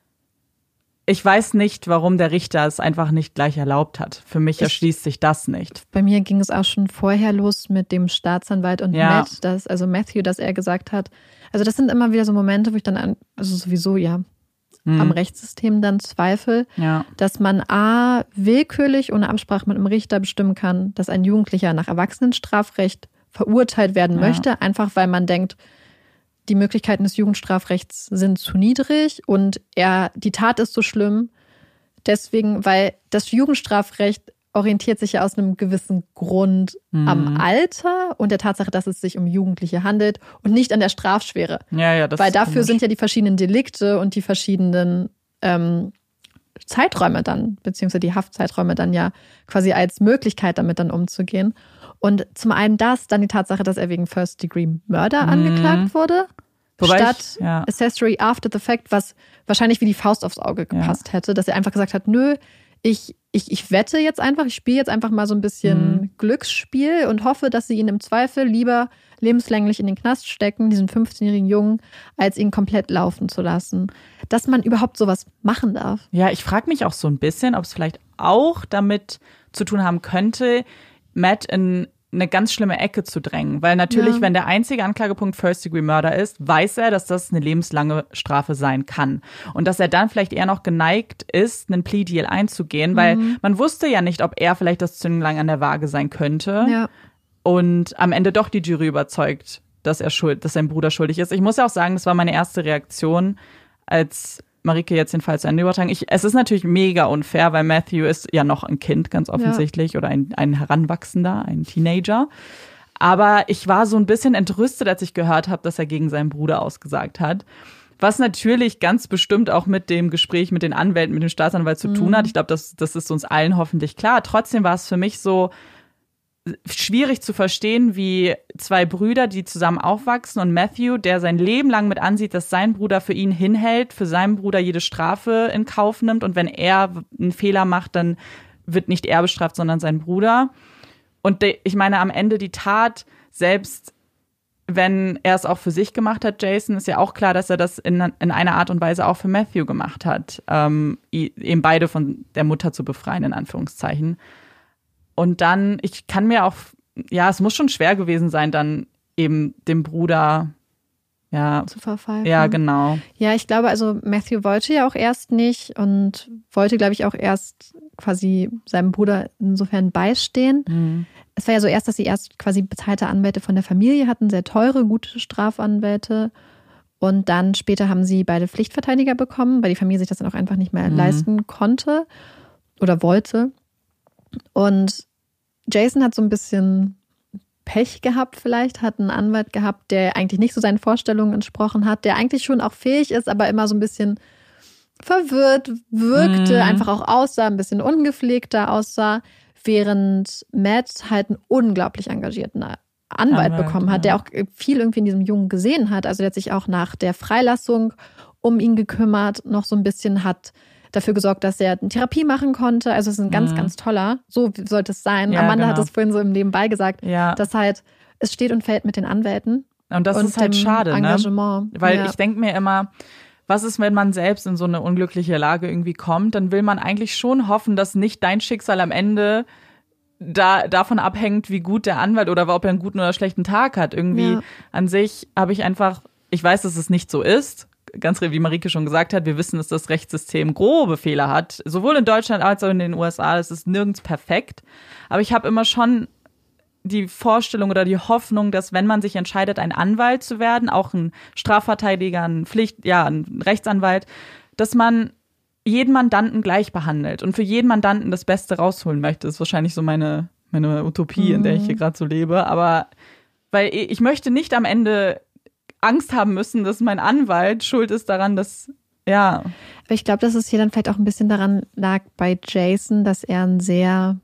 ich weiß nicht, warum der Richter es einfach nicht gleich erlaubt hat. Für mich ich, erschließt sich das nicht. Bei mir ging es auch schon vorher los mit dem Staatsanwalt und ja. Matt, das, also Matthew, dass er gesagt hat. Also das sind immer wieder so Momente, wo ich dann, an, also sowieso ja, hm. am Rechtssystem dann zweifle, ja. dass man a, willkürlich ohne Absprache mit einem Richter bestimmen kann, dass ein Jugendlicher nach Erwachsenenstrafrecht verurteilt werden ja. möchte, einfach weil man denkt, die Möglichkeiten des Jugendstrafrechts sind zu niedrig und er, die Tat ist so schlimm. Deswegen, weil das Jugendstrafrecht orientiert sich ja aus einem gewissen Grund mhm. am Alter und der Tatsache, dass es sich um Jugendliche handelt und nicht an der Strafschwere. Ja, ja, das weil ist dafür komisch. sind ja die verschiedenen Delikte und die verschiedenen ähm, Zeiträume dann, beziehungsweise die Haftzeiträume dann ja quasi als Möglichkeit damit dann umzugehen. Und zum einen das, dann die Tatsache, dass er wegen First-Degree-Murder mhm. angeklagt wurde, Wobei statt ich, ja. Accessory after the fact, was wahrscheinlich wie die Faust aufs Auge gepasst ja. hätte, dass er einfach gesagt hat, nö, ich, ich, ich wette jetzt einfach, ich spiele jetzt einfach mal so ein bisschen mhm. Glücksspiel und hoffe, dass sie ihn im Zweifel lieber lebenslänglich in den Knast stecken, diesen fünfzehnjährigen Jungen, als ihn komplett laufen zu lassen. Dass man überhaupt sowas machen darf. Ja, ich frage mich auch so ein bisschen, ob es vielleicht auch damit zu tun haben könnte, Matt in eine ganz schlimme Ecke zu drängen. Weil natürlich, ja. wenn der einzige Anklagepunkt First-Degree-Murder ist, weiß er, dass das eine lebenslange Strafe sein kann. Und dass er dann vielleicht eher noch geneigt ist, einen Plea-Deal einzugehen, mhm. weil man wusste ja nicht, ob er vielleicht das Zünglein an der Waage sein könnte. Ja. Und am Ende doch die Jury überzeugt, dass er schuld, dass sein Bruder schuldig ist. Ich muss ja auch sagen, das war meine erste Reaktion, als Marike jetzt den Fall zu Ende übertragen. Ich, es ist natürlich mega unfair, weil Matthew ist ja noch ein Kind, ganz offensichtlich, ja. oder ein, ein Heranwachsender, ein Teenager. Aber ich war so ein bisschen entrüstet, als ich gehört habe, dass er gegen seinen Bruder ausgesagt hat. Was natürlich ganz bestimmt auch mit dem Gespräch mit den Anwälten, mit dem Staatsanwalt zu mhm. tun hat. Ich glaube, das, das ist uns allen hoffentlich klar. Trotzdem war es für mich so schwierig zu verstehen, wie zwei Brüder, die zusammen aufwachsen und Matthew, der sein Leben lang mit ansieht, dass sein Bruder für ihn hinhält, für seinen Bruder jede Strafe in Kauf nimmt und wenn er einen Fehler macht, dann wird nicht er bestraft, sondern sein Bruder. Und de, ich meine, am Ende die Tat, selbst wenn er es auch für sich gemacht hat, Jason, ist ja auch klar, dass er das in, in einer Art und Weise auch für Matthew gemacht hat, ähm, eben beide von der Mutter zu befreien, in Anführungszeichen. Und dann, ich kann mir auch, ja, es muss schon schwer gewesen sein, dann eben dem Bruder, ja. Zu verpfeifen. Ja, genau. Ja, ich glaube, also Matthew wollte ja auch erst nicht und wollte, glaube ich, auch erst quasi seinem Bruder insofern beistehen. Mhm. Es war ja so erst, dass sie erst quasi bezahlte Anwälte von der Familie hatten, sehr teure, gute Strafanwälte. Und dann später haben sie beide Pflichtverteidiger bekommen, weil die Familie sich das dann auch einfach nicht mehr mhm. leisten konnte oder wollte. Und Jason hat so ein bisschen Pech gehabt vielleicht, hat einen Anwalt gehabt, der eigentlich nicht so seinen Vorstellungen entsprochen hat, der eigentlich schon auch fähig ist, aber immer so ein bisschen verwirrt wirkte, mm. einfach auch aussah, ein bisschen ungepflegter aussah, während Matt halt einen unglaublich engagierten Anwalt, Anwalt bekommen hat, ja. der auch viel irgendwie in diesem Jungen gesehen hat. Also der hat sich auch nach der Freilassung um ihn gekümmert, noch so ein bisschen hat dafür gesorgt, dass er eine Therapie machen konnte. Also es ist ein ganz, mhm. ganz toller. So sollte es sein. Ja, Amanda genau. hat es vorhin so im Nebenbei gesagt, ja. dass halt es steht und fällt mit den Anwälten. Und das und ist halt schade, Engagement. Ne? Weil ja. ich denke mir immer, was ist, wenn man selbst in so eine unglückliche Lage irgendwie kommt? Dann will man eigentlich schon hoffen, dass nicht dein Schicksal am Ende da davon abhängt, wie gut der Anwalt oder ob er einen guten oder schlechten Tag hat. Irgendwie ja. an sich habe ich einfach, ich weiß, dass es nicht so ist. Ganz wie Marike schon gesagt hat, wir wissen, dass das Rechtssystem grobe Fehler hat. Sowohl in Deutschland als auch in den U S A. Es ist nirgends perfekt. Aber ich habe immer schon die Vorstellung oder die Hoffnung, dass wenn man sich entscheidet, ein Anwalt zu werden, auch ein Strafverteidiger, ein Pflicht, ja, ein Rechtsanwalt, dass man jeden Mandanten gleich behandelt und für jeden Mandanten das Beste rausholen möchte. Das ist wahrscheinlich so meine, meine Utopie, mhm. in der ich hier gerade so lebe. Aber weil ich möchte nicht am Ende Angst haben müssen, dass mein Anwalt schuld ist daran, dass, ja. Aber ich glaube, dass es hier dann vielleicht auch ein bisschen daran lag bei Jason, dass er ein sehr,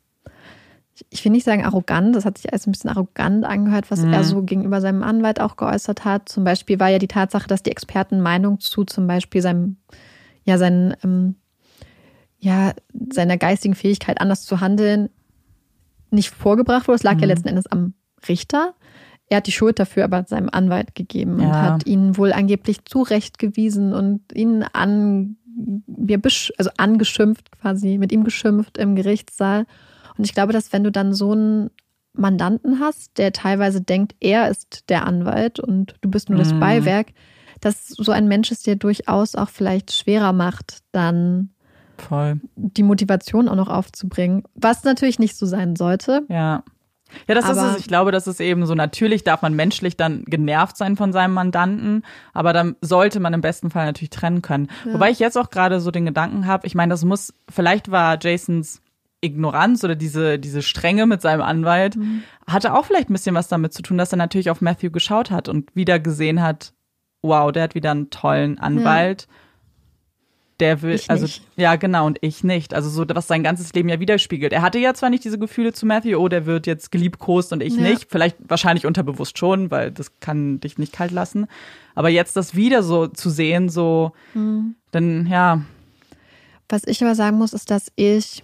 ich will nicht sagen arrogant, das hat sich als ein bisschen arrogant angehört, was mhm. er so gegenüber seinem Anwalt auch geäußert hat. Zum Beispiel war ja die Tatsache, dass die Experten Meinung zu zum Beispiel seinem, ja, seinen, ähm, ja, seiner geistigen Fähigkeit, anders zu handeln, nicht vorgebracht wurde. Es lag mhm. ja letzten Endes am Richter. Er hat die Schuld dafür aber seinem Anwalt gegeben ja. und hat ihn wohl angeblich zurechtgewiesen und ihn an, also angeschimpft quasi, mit ihm geschimpft im Gerichtssaal. Und ich glaube, dass wenn du dann so einen Mandanten hast, der teilweise denkt, er ist der Anwalt und du bist nur das mhm. Beiwerk, dass so ein Mensch es dir durchaus auch vielleicht schwerer macht, dann Voll. die Motivation auch noch aufzubringen. Was natürlich nicht so sein sollte. Ja. Ja, das aber ist es. Ich glaube, das ist eben so, natürlich darf man menschlich dann genervt sein von seinem Mandanten, aber dann sollte man im besten Fall natürlich trennen können. Ja. Wobei ich jetzt auch gerade so den Gedanken habe, ich meine, das muss, vielleicht war Jasons Ignoranz oder diese, diese Strenge mit seinem Anwalt, mhm. hatte auch vielleicht ein bisschen was damit zu tun, dass er natürlich auf Matthew geschaut hat und wieder gesehen hat, wow, der hat wieder einen tollen Anwalt. Ja. Der will, ich also, nicht. ja, genau, und ich nicht. Also, so, was sein ganzes Leben ja widerspiegelt. Er hatte ja zwar nicht diese Gefühle zu Matthew, oh, der wird jetzt geliebkost und ich ja. nicht. Vielleicht, wahrscheinlich unterbewusst schon, weil das kann dich nicht kalt lassen. Aber jetzt das wieder so zu sehen, so, mhm. dann, ja. Was ich aber sagen muss, ist, dass ich,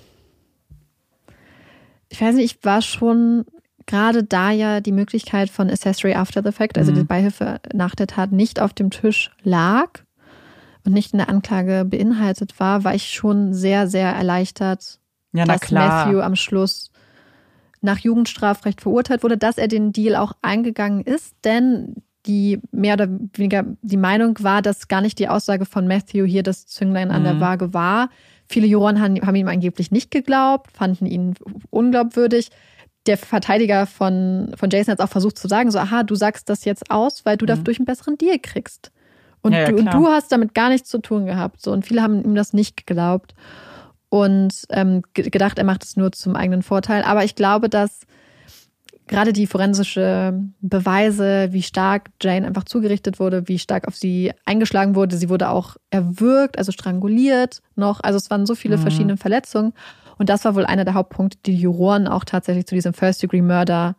ich weiß nicht, ich war schon, gerade da ja die Möglichkeit von Accessory After the Fact, also mhm. die Beihilfe nach der Tat nicht auf dem Tisch lag, und nicht in der Anklage beinhaltet war, war ich schon sehr, sehr erleichtert, ja, dass klar. Matthew am Schluss nach Jugendstrafrecht verurteilt wurde, dass er den Deal auch eingegangen ist, denn die mehr oder weniger die Meinung war, dass gar nicht die Aussage von Matthew hier das Zünglein an mhm. der Waage war. Viele Juroren haben, haben ihm angeblich nicht geglaubt, fanden ihn unglaubwürdig. Der Verteidiger von, von Jason hat auch versucht zu sagen, so, aha, du sagst das jetzt aus, weil du dadurch einen besseren Deal kriegst. Und, ja, ja, du, und du hast damit gar nichts zu tun gehabt. So. Und viele haben ihm das nicht geglaubt und ähm, gedacht, er macht es nur zum eigenen Vorteil. Aber ich glaube, dass gerade die forensische Beweise, wie stark Jane einfach zugerichtet wurde, wie stark auf sie eingeschlagen wurde, sie wurde auch erwürgt, also stranguliert noch. Also es waren so viele mhm. verschiedene Verletzungen. Und das war wohl einer der Hauptpunkte, die die Juroren auch tatsächlich zu diesem First-Degree-Murder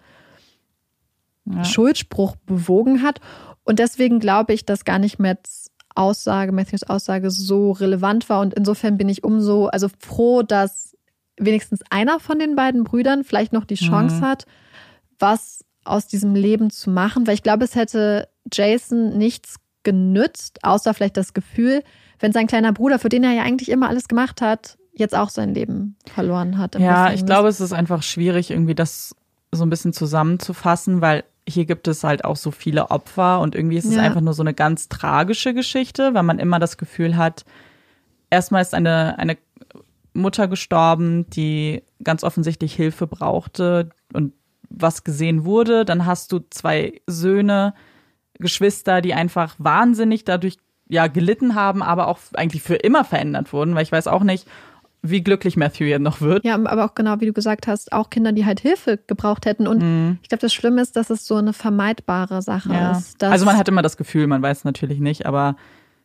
ja. Schuldspruch bewogen hat. Und deswegen glaube ich, dass gar nicht Matts Aussage, Matthews Aussage so relevant war. Und insofern bin ich umso also froh, dass wenigstens einer von den beiden Brüdern vielleicht noch die Chance mhm. hat, was aus diesem Leben zu machen. Weil ich glaube, es hätte Jason nichts genützt, außer vielleicht das Gefühl, wenn sein kleiner Bruder, für den er ja eigentlich immer alles gemacht hat, jetzt auch sein Leben verloren hat. Ja, ich glaube, es ist einfach schwierig, irgendwie das so ein bisschen zusammenzufassen, weil hier gibt es halt auch so viele Opfer und irgendwie ist es ja. einfach nur so eine ganz tragische Geschichte, weil man immer das Gefühl hat, erstmal ist eine, eine Mutter gestorben, die ganz offensichtlich Hilfe brauchte und was gesehen wurde. Dann hast du zwei Söhne, Geschwister, die einfach wahnsinnig dadurch ja gelitten haben, aber auch eigentlich für immer verändert wurden, weil ich weiß auch nicht, wie glücklich Matthew jetzt noch wird. Ja, aber auch genau, wie du gesagt hast, auch Kinder, die halt Hilfe gebraucht hätten. Und mhm. ich glaube, das Schlimme ist, dass es so eine vermeidbare Sache ja. ist. Dass also man hat immer das Gefühl, man weiß natürlich nicht, aber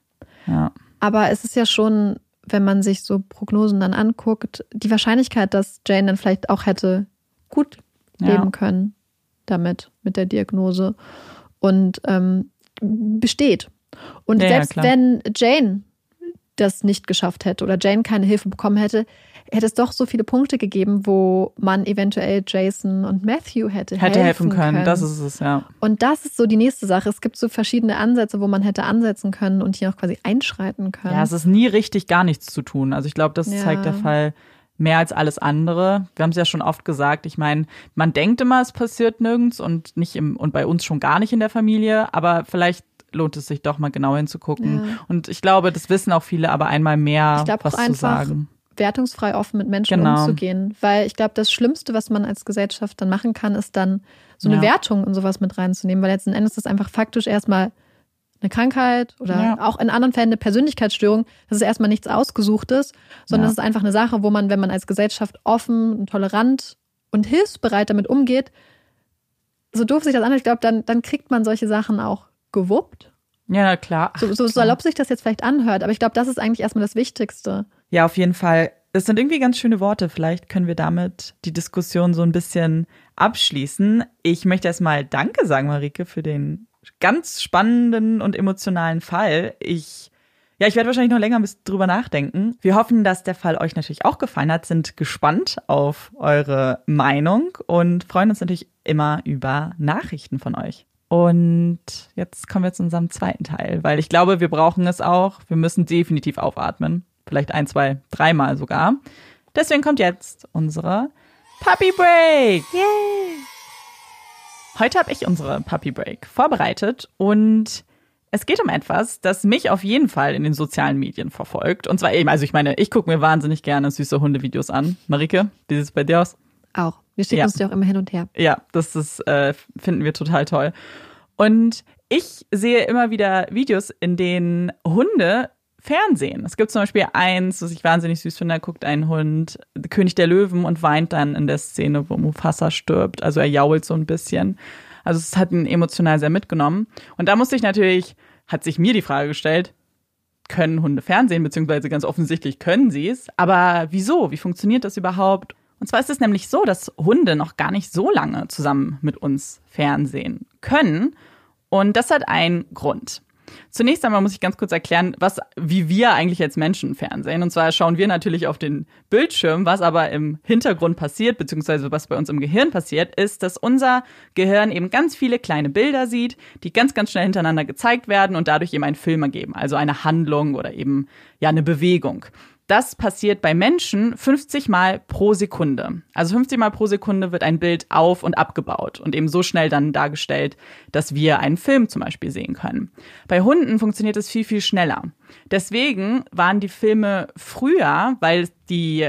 ja. Aber es ist ja schon, wenn man sich so Prognosen dann anguckt, die Wahrscheinlichkeit, dass Jane dann vielleicht auch hätte gut leben ja. können damit, mit der Diagnose. Und ähm, besteht. Und ja, selbst ja, wenn Jane das nicht geschafft hätte oder Jane keine Hilfe bekommen hätte, hätte es doch so viele Punkte gegeben, wo man eventuell Jason und Matthew hätte, hätte helfen helfen können. können. Das ist es, ja. Und das ist so die nächste Sache. Es gibt so verschiedene Ansätze, wo man hätte ansetzen können und hier auch quasi einschreiten können. Ja, es ist nie richtig, gar nichts zu tun. Also ich glaube, das ja. zeigt der Fall mehr als alles andere. Wir haben es ja schon oft gesagt. Ich meine, man denkt immer, es passiert nirgends und nicht im und bei uns schon gar nicht in der Familie, aber vielleicht lohnt es sich doch mal genau hinzugucken. Ja. Und ich glaube, das wissen auch viele, aber einmal mehr ich glaub, was auch zu einfach sagen. Wertungsfrei offen mit Menschen genau. umzugehen. Weil ich glaube, das Schlimmste, was man als Gesellschaft dann machen kann, ist dann so eine ja. Wertung und sowas mit reinzunehmen. Weil letzten Endes ist das einfach faktisch erstmal eine Krankheit oder ja. auch in anderen Fällen eine Persönlichkeitsstörung. Das ist erstmal nichts Ausgesuchtes, sondern es ja. ist einfach eine Sache, wo man, wenn man als Gesellschaft offen und tolerant und hilfsbereit damit umgeht, so doof sich das anhört, ich glaube, dann, dann kriegt man solche Sachen auch gewuppt. Ja, klar. So, so salopp sich das jetzt vielleicht anhört, aber ich glaube, das ist eigentlich erstmal das Wichtigste. Ja, auf jeden Fall. Es sind irgendwie ganz schöne Worte. Vielleicht können wir damit die Diskussion so ein bisschen abschließen. Ich möchte erstmal Danke sagen, Marike, für den ganz spannenden und emotionalen Fall. Ich, ja, ich werde wahrscheinlich noch länger ein bisschen drüber nachdenken. Wir hoffen, dass der Fall euch natürlich auch gefallen hat, sind gespannt auf eure Meinung und freuen uns natürlich immer über Nachrichten von euch. Und jetzt kommen wir zu unserem zweiten Teil, weil ich glaube, wir brauchen es auch. Wir müssen definitiv aufatmen. Vielleicht ein, zwei, dreimal sogar. Deswegen kommt jetzt unsere Puppy Break. Yay! Heute habe ich unsere Puppy Break vorbereitet und es geht um etwas, das mich auf jeden Fall in den sozialen Medien verfolgt. Und zwar eben, also ich meine, ich gucke mir wahnsinnig gerne süße Hundevideos an. Marike, wie sieht es bei dir aus? Auch. Wir schicken ja. uns ja auch immer hin und her. Ja, das ist, äh, finden wir total toll. Und ich sehe immer wieder Videos, in denen Hunde Fernsehen. Es gibt zum Beispiel eins, was ich wahnsinnig süß finde, da guckt ein Hund König der Löwen und weint dann in der Szene, wo Mufasa stirbt. Also er jault so ein bisschen. Also es hat ihn emotional sehr mitgenommen. Und da musste ich natürlich, hat sich mir die Frage gestellt, können Hunde Fernsehen, beziehungsweise ganz offensichtlich können sie es. Aber wieso? Wie funktioniert das überhaupt? Und zwar ist es nämlich so, dass Hunde noch gar nicht so lange zusammen mit uns Fernsehen können. Und das hat einen Grund. Zunächst einmal muss ich ganz kurz erklären, was, wie wir eigentlich als Menschen fernsehen. Und zwar schauen wir natürlich auf den Bildschirm, was aber im Hintergrund passiert, beziehungsweise was bei uns im Gehirn passiert, ist, dass unser Gehirn eben ganz viele kleine Bilder sieht, die ganz, ganz schnell hintereinander gezeigt werden und dadurch eben einen Film ergeben, also eine Handlung oder eben ja eine Bewegung. Das passiert bei Menschen fünfzig Mal pro Sekunde. Also fünfzig Mal pro Sekunde wird ein Bild auf- und abgebaut und eben so schnell dann dargestellt, dass wir einen Film zum Beispiel sehen können. Bei Hunden funktioniert es viel, viel schneller. Deswegen waren die Filme früher, weil die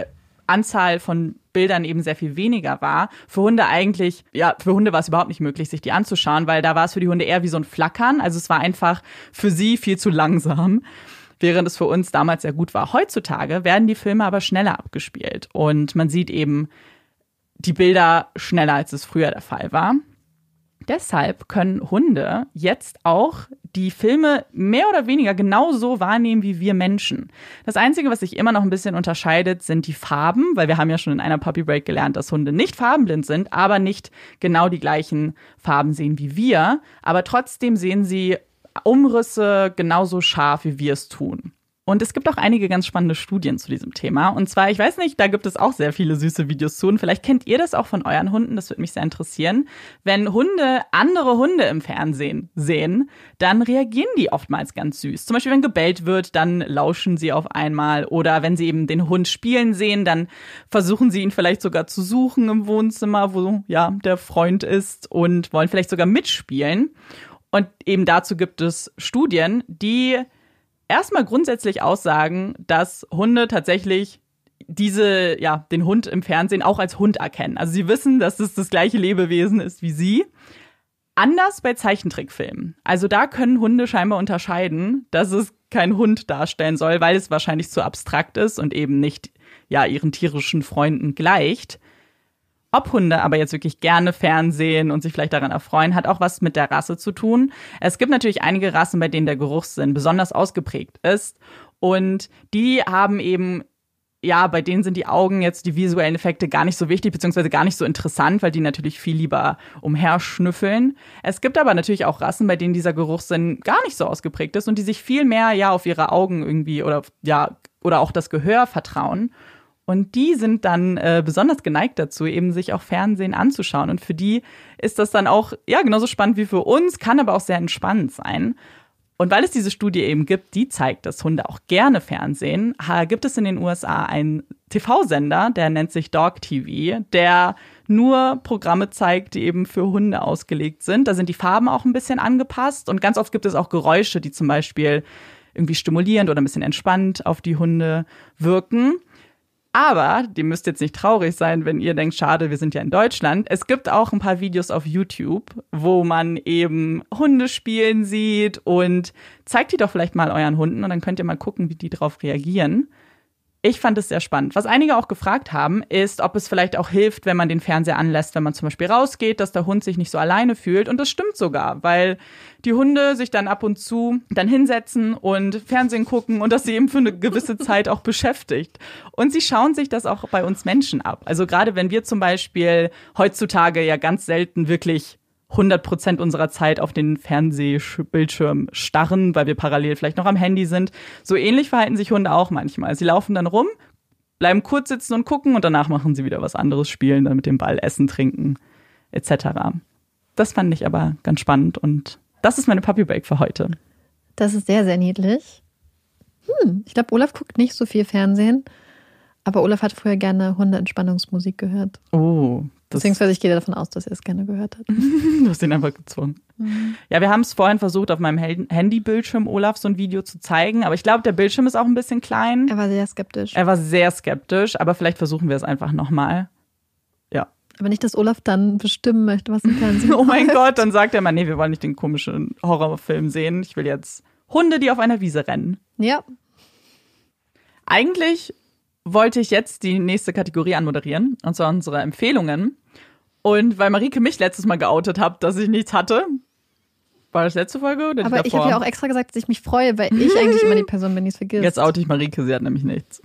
Anzahl von Bildern eben sehr viel weniger war. Für Hunde eigentlich, ja, für Hunde war es überhaupt nicht möglich, sich die anzuschauen, weil da war es für die Hunde eher wie so ein Flackern. Also es war einfach für sie viel zu langsam, während es für uns damals sehr gut war. Heutzutage werden die Filme aber schneller abgespielt und man sieht eben die Bilder schneller, als es früher der Fall war. Deshalb können Hunde jetzt auch die Filme mehr oder weniger genauso wahrnehmen wie wir Menschen. Das Einzige, was sich immer noch ein bisschen unterscheidet, sind die Farben, weil wir haben ja schon in einer Puppy Break gelernt, dass Hunde nicht farbenblind sind, aber nicht genau die gleichen Farben sehen wie wir. Aber trotzdem sehen sie Umrisse genauso scharf, wie wir es tun. Und es gibt auch einige ganz spannende Studien zu diesem Thema. Und zwar, ich weiß nicht, da gibt es auch sehr viele süße Videos zu. Und vielleicht kennt ihr das auch von euren Hunden, das würde mich sehr interessieren. Wenn Hunde andere Hunde im Fernsehen sehen, dann reagieren die oftmals ganz süß. Zum Beispiel, wenn gebellt wird, dann lauschen sie auf einmal. Oder wenn sie eben den Hund spielen sehen, dann versuchen sie ihn vielleicht sogar zu suchen im Wohnzimmer, wo ja der Freund ist und wollen vielleicht sogar mitspielen. Und eben dazu gibt es Studien, die erstmal grundsätzlich aussagen, dass Hunde tatsächlich diese, ja, den Hund im Fernsehen auch als Hund erkennen. Also sie wissen, dass es das gleiche Lebewesen ist wie sie. Anders bei Zeichentrickfilmen. Also da können Hunde scheinbar unterscheiden, dass es kein Hund darstellen soll, weil es wahrscheinlich zu abstrakt ist und eben nicht, ja, ihren tierischen Freunden gleicht. Ob Hunde aber jetzt wirklich gerne Fernsehen und sich vielleicht daran erfreuen, hat auch was mit der Rasse zu tun. Es gibt natürlich einige Rassen, bei denen der Geruchssinn besonders ausgeprägt ist. Und die haben eben, ja, bei denen sind die Augen jetzt, die visuellen Effekte gar nicht so wichtig, beziehungsweise gar nicht so interessant, weil die natürlich viel lieber umherschnüffeln. Es gibt aber natürlich auch Rassen, bei denen dieser Geruchssinn gar nicht so ausgeprägt ist und die sich viel mehr, ja, auf ihre Augen irgendwie oder, ja, oder auch das Gehör vertrauen. Und die sind dann äh, besonders geneigt dazu, eben sich auch Fernsehen anzuschauen. Und für die ist das dann auch, ja, genauso spannend wie für uns, kann aber auch sehr entspannend sein. Und weil es diese Studie eben gibt, die zeigt, dass Hunde auch gerne Fernsehen, gibt es in den U S A einen T V-Sender, der nennt sich Dog T V, der nur Programme zeigt, die eben für Hunde ausgelegt sind. Da sind die Farben auch ein bisschen angepasst. Und ganz oft gibt es auch Geräusche, die zum Beispiel irgendwie stimulierend oder ein bisschen entspannt auf die Hunde wirken. Aber, die müsst jetzt nicht traurig sein, wenn ihr denkt, schade, wir sind ja in Deutschland. Es gibt auch ein paar Videos auf YouTube, wo man eben Hunde spielen sieht und zeigt die doch vielleicht mal euren Hunden und dann könnt ihr mal gucken, wie die drauf reagieren. Ich fand es sehr spannend. Was einige auch gefragt haben, ist, ob es vielleicht auch hilft, wenn man den Fernseher anlässt, wenn man zum Beispiel rausgeht, dass der Hund sich nicht so alleine fühlt. Und das stimmt sogar, weil die Hunde sich dann ab und zu dann hinsetzen und Fernsehen gucken und das sie eben für eine gewisse Zeit auch beschäftigt. Und sie schauen sich das auch bei uns Menschen ab. Also gerade wenn wir zum Beispiel heutzutage ja ganz selten wirklich hundert Prozent unserer Zeit auf den Fernsehbildschirm starren, weil wir parallel vielleicht noch am Handy sind. So ähnlich verhalten sich Hunde auch manchmal. Sie laufen dann rum, bleiben kurz sitzen und gucken und danach machen sie wieder was anderes, spielen dann mit dem Ball, essen, trinken et cetera. Das fand ich aber ganz spannend und das ist meine Puppy Break für heute. Das ist sehr, sehr niedlich. Hm, ich glaube, Olaf guckt nicht so viel Fernsehen, aber Olaf hat früher gerne Hundeentspannungsmusik gehört. Oh, beziehungsweise ich gehe davon aus, dass er es gerne gehört hat. Du hast ihn einfach gezwungen. Mhm. Ja, wir haben es vorhin versucht, auf meinem Handybildschirm Olaf so ein Video zu zeigen, aber ich glaube, der Bildschirm ist auch ein bisschen klein. Er war sehr skeptisch. Er war sehr skeptisch, aber vielleicht versuchen wir es einfach nochmal. Ja. Aber nicht, dass Olaf dann bestimmen möchte, was im Fernsehen Oh mein Gott, dann sagt er mal, nee, wir wollen nicht den komischen Horrorfilm sehen. Ich will jetzt Hunde, die auf einer Wiese rennen. Ja. Eigentlich wollte ich jetzt die nächste Kategorie anmoderieren, und zwar unsere Empfehlungen. Und weil Marike mich letztes Mal geoutet hat, dass ich nichts hatte, war das letzte Folge oder die Aber davor? Ich habe ja auch extra gesagt, dass ich mich freue, weil ich eigentlich immer die Person bin, die es vergisst. Jetzt oute ich Marike, sie hat nämlich nichts.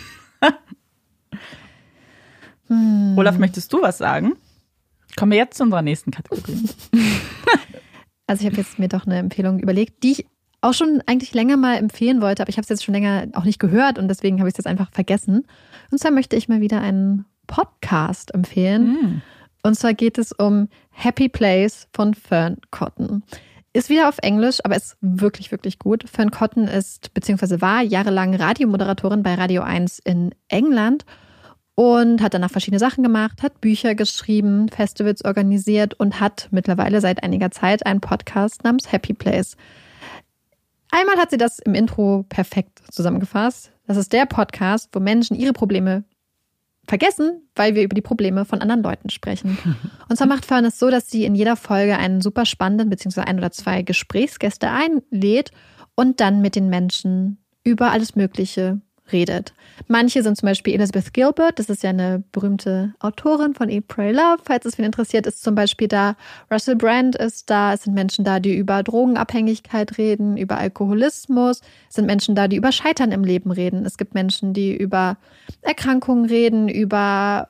hm. Olaf, möchtest du was sagen? Kommen wir jetzt zu unserer nächsten Kategorie. Also ich habe jetzt mir doch eine Empfehlung überlegt, die ich auch schon eigentlich länger mal empfehlen wollte, aber ich habe es jetzt schon länger auch nicht gehört und deswegen habe ich es jetzt einfach vergessen. Und zwar möchte ich mal wieder einen Podcast empfehlen. Mm. Und zwar geht es um Happy Place von Fearne Cotton. Ist wieder auf Englisch, aber ist wirklich, wirklich gut. Fearne Cotton ist, beziehungsweise war jahrelang Radiomoderatorin bei Radio eins in England und hat danach verschiedene Sachen gemacht, hat Bücher geschrieben, Festivals organisiert und hat mittlerweile seit einiger Zeit einen Podcast namens Happy Place. Einmal hat sie das im Intro perfekt zusammengefasst. Das ist der Podcast, wo Menschen ihre Probleme vergessen, weil wir über die Probleme von anderen Leuten sprechen. Und zwar macht Fern es so, dass sie in jeder Folge einen super spannenden, beziehungsweise ein oder zwei Gesprächsgäste einlädt und dann mit den Menschen über alles Mögliche redet. Manche sind zum Beispiel Elizabeth Gilbert, das ist ja eine berühmte Autorin von Eat, Pray, Love, falls es wen interessiert, ist zum Beispiel da. Russell Brand ist da, es sind Menschen da, die über Drogenabhängigkeit reden, über Alkoholismus, es sind Menschen da, die über Scheitern im Leben reden. Es gibt Menschen, die über Erkrankungen reden, über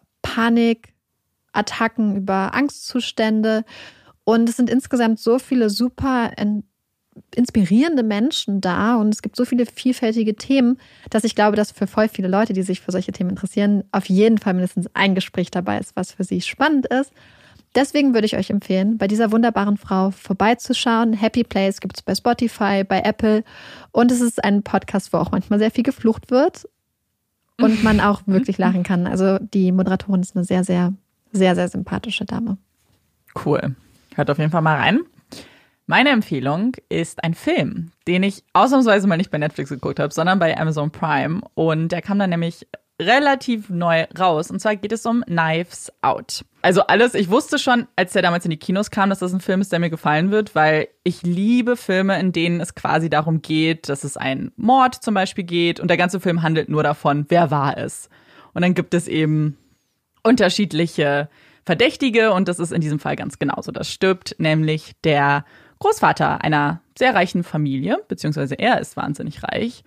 Panikattacken, über Angstzustände und es sind insgesamt so viele super inspirierende Menschen da und es gibt so viele vielfältige Themen, dass ich glaube, dass für voll viele Leute, die sich für solche Themen interessieren, auf jeden Fall mindestens ein Gespräch dabei ist, was für sie spannend ist. Deswegen würde ich euch empfehlen, bei dieser wunderbaren Frau vorbeizuschauen. Happy Place gibt es bei Spotify, bei Apple und es ist ein Podcast, wo auch manchmal sehr viel geflucht wird und man auch wirklich lachen kann. Also die Moderatorin ist eine sehr, sehr, sehr, sehr sympathische Dame. Cool. Hört auf jeden Fall mal rein. Meine Empfehlung ist ein Film, den ich ausnahmsweise mal nicht bei Netflix geguckt habe, sondern bei Amazon Prime. Und der kam dann nämlich relativ neu raus. Und zwar geht es um Knives Out. Also alles, ich wusste schon, als der damals in die Kinos kam, dass das ein Film ist, der mir gefallen wird, weil ich liebe Filme, in denen es quasi darum geht, dass es einen Mord zum Beispiel geht. Und der ganze Film handelt nur davon, wer war es. Und dann gibt es eben unterschiedliche Verdächtige. Und das ist in diesem Fall ganz genauso. Das stirbt nämlich der Großvater einer sehr reichen Familie, beziehungsweise er ist wahnsinnig reich.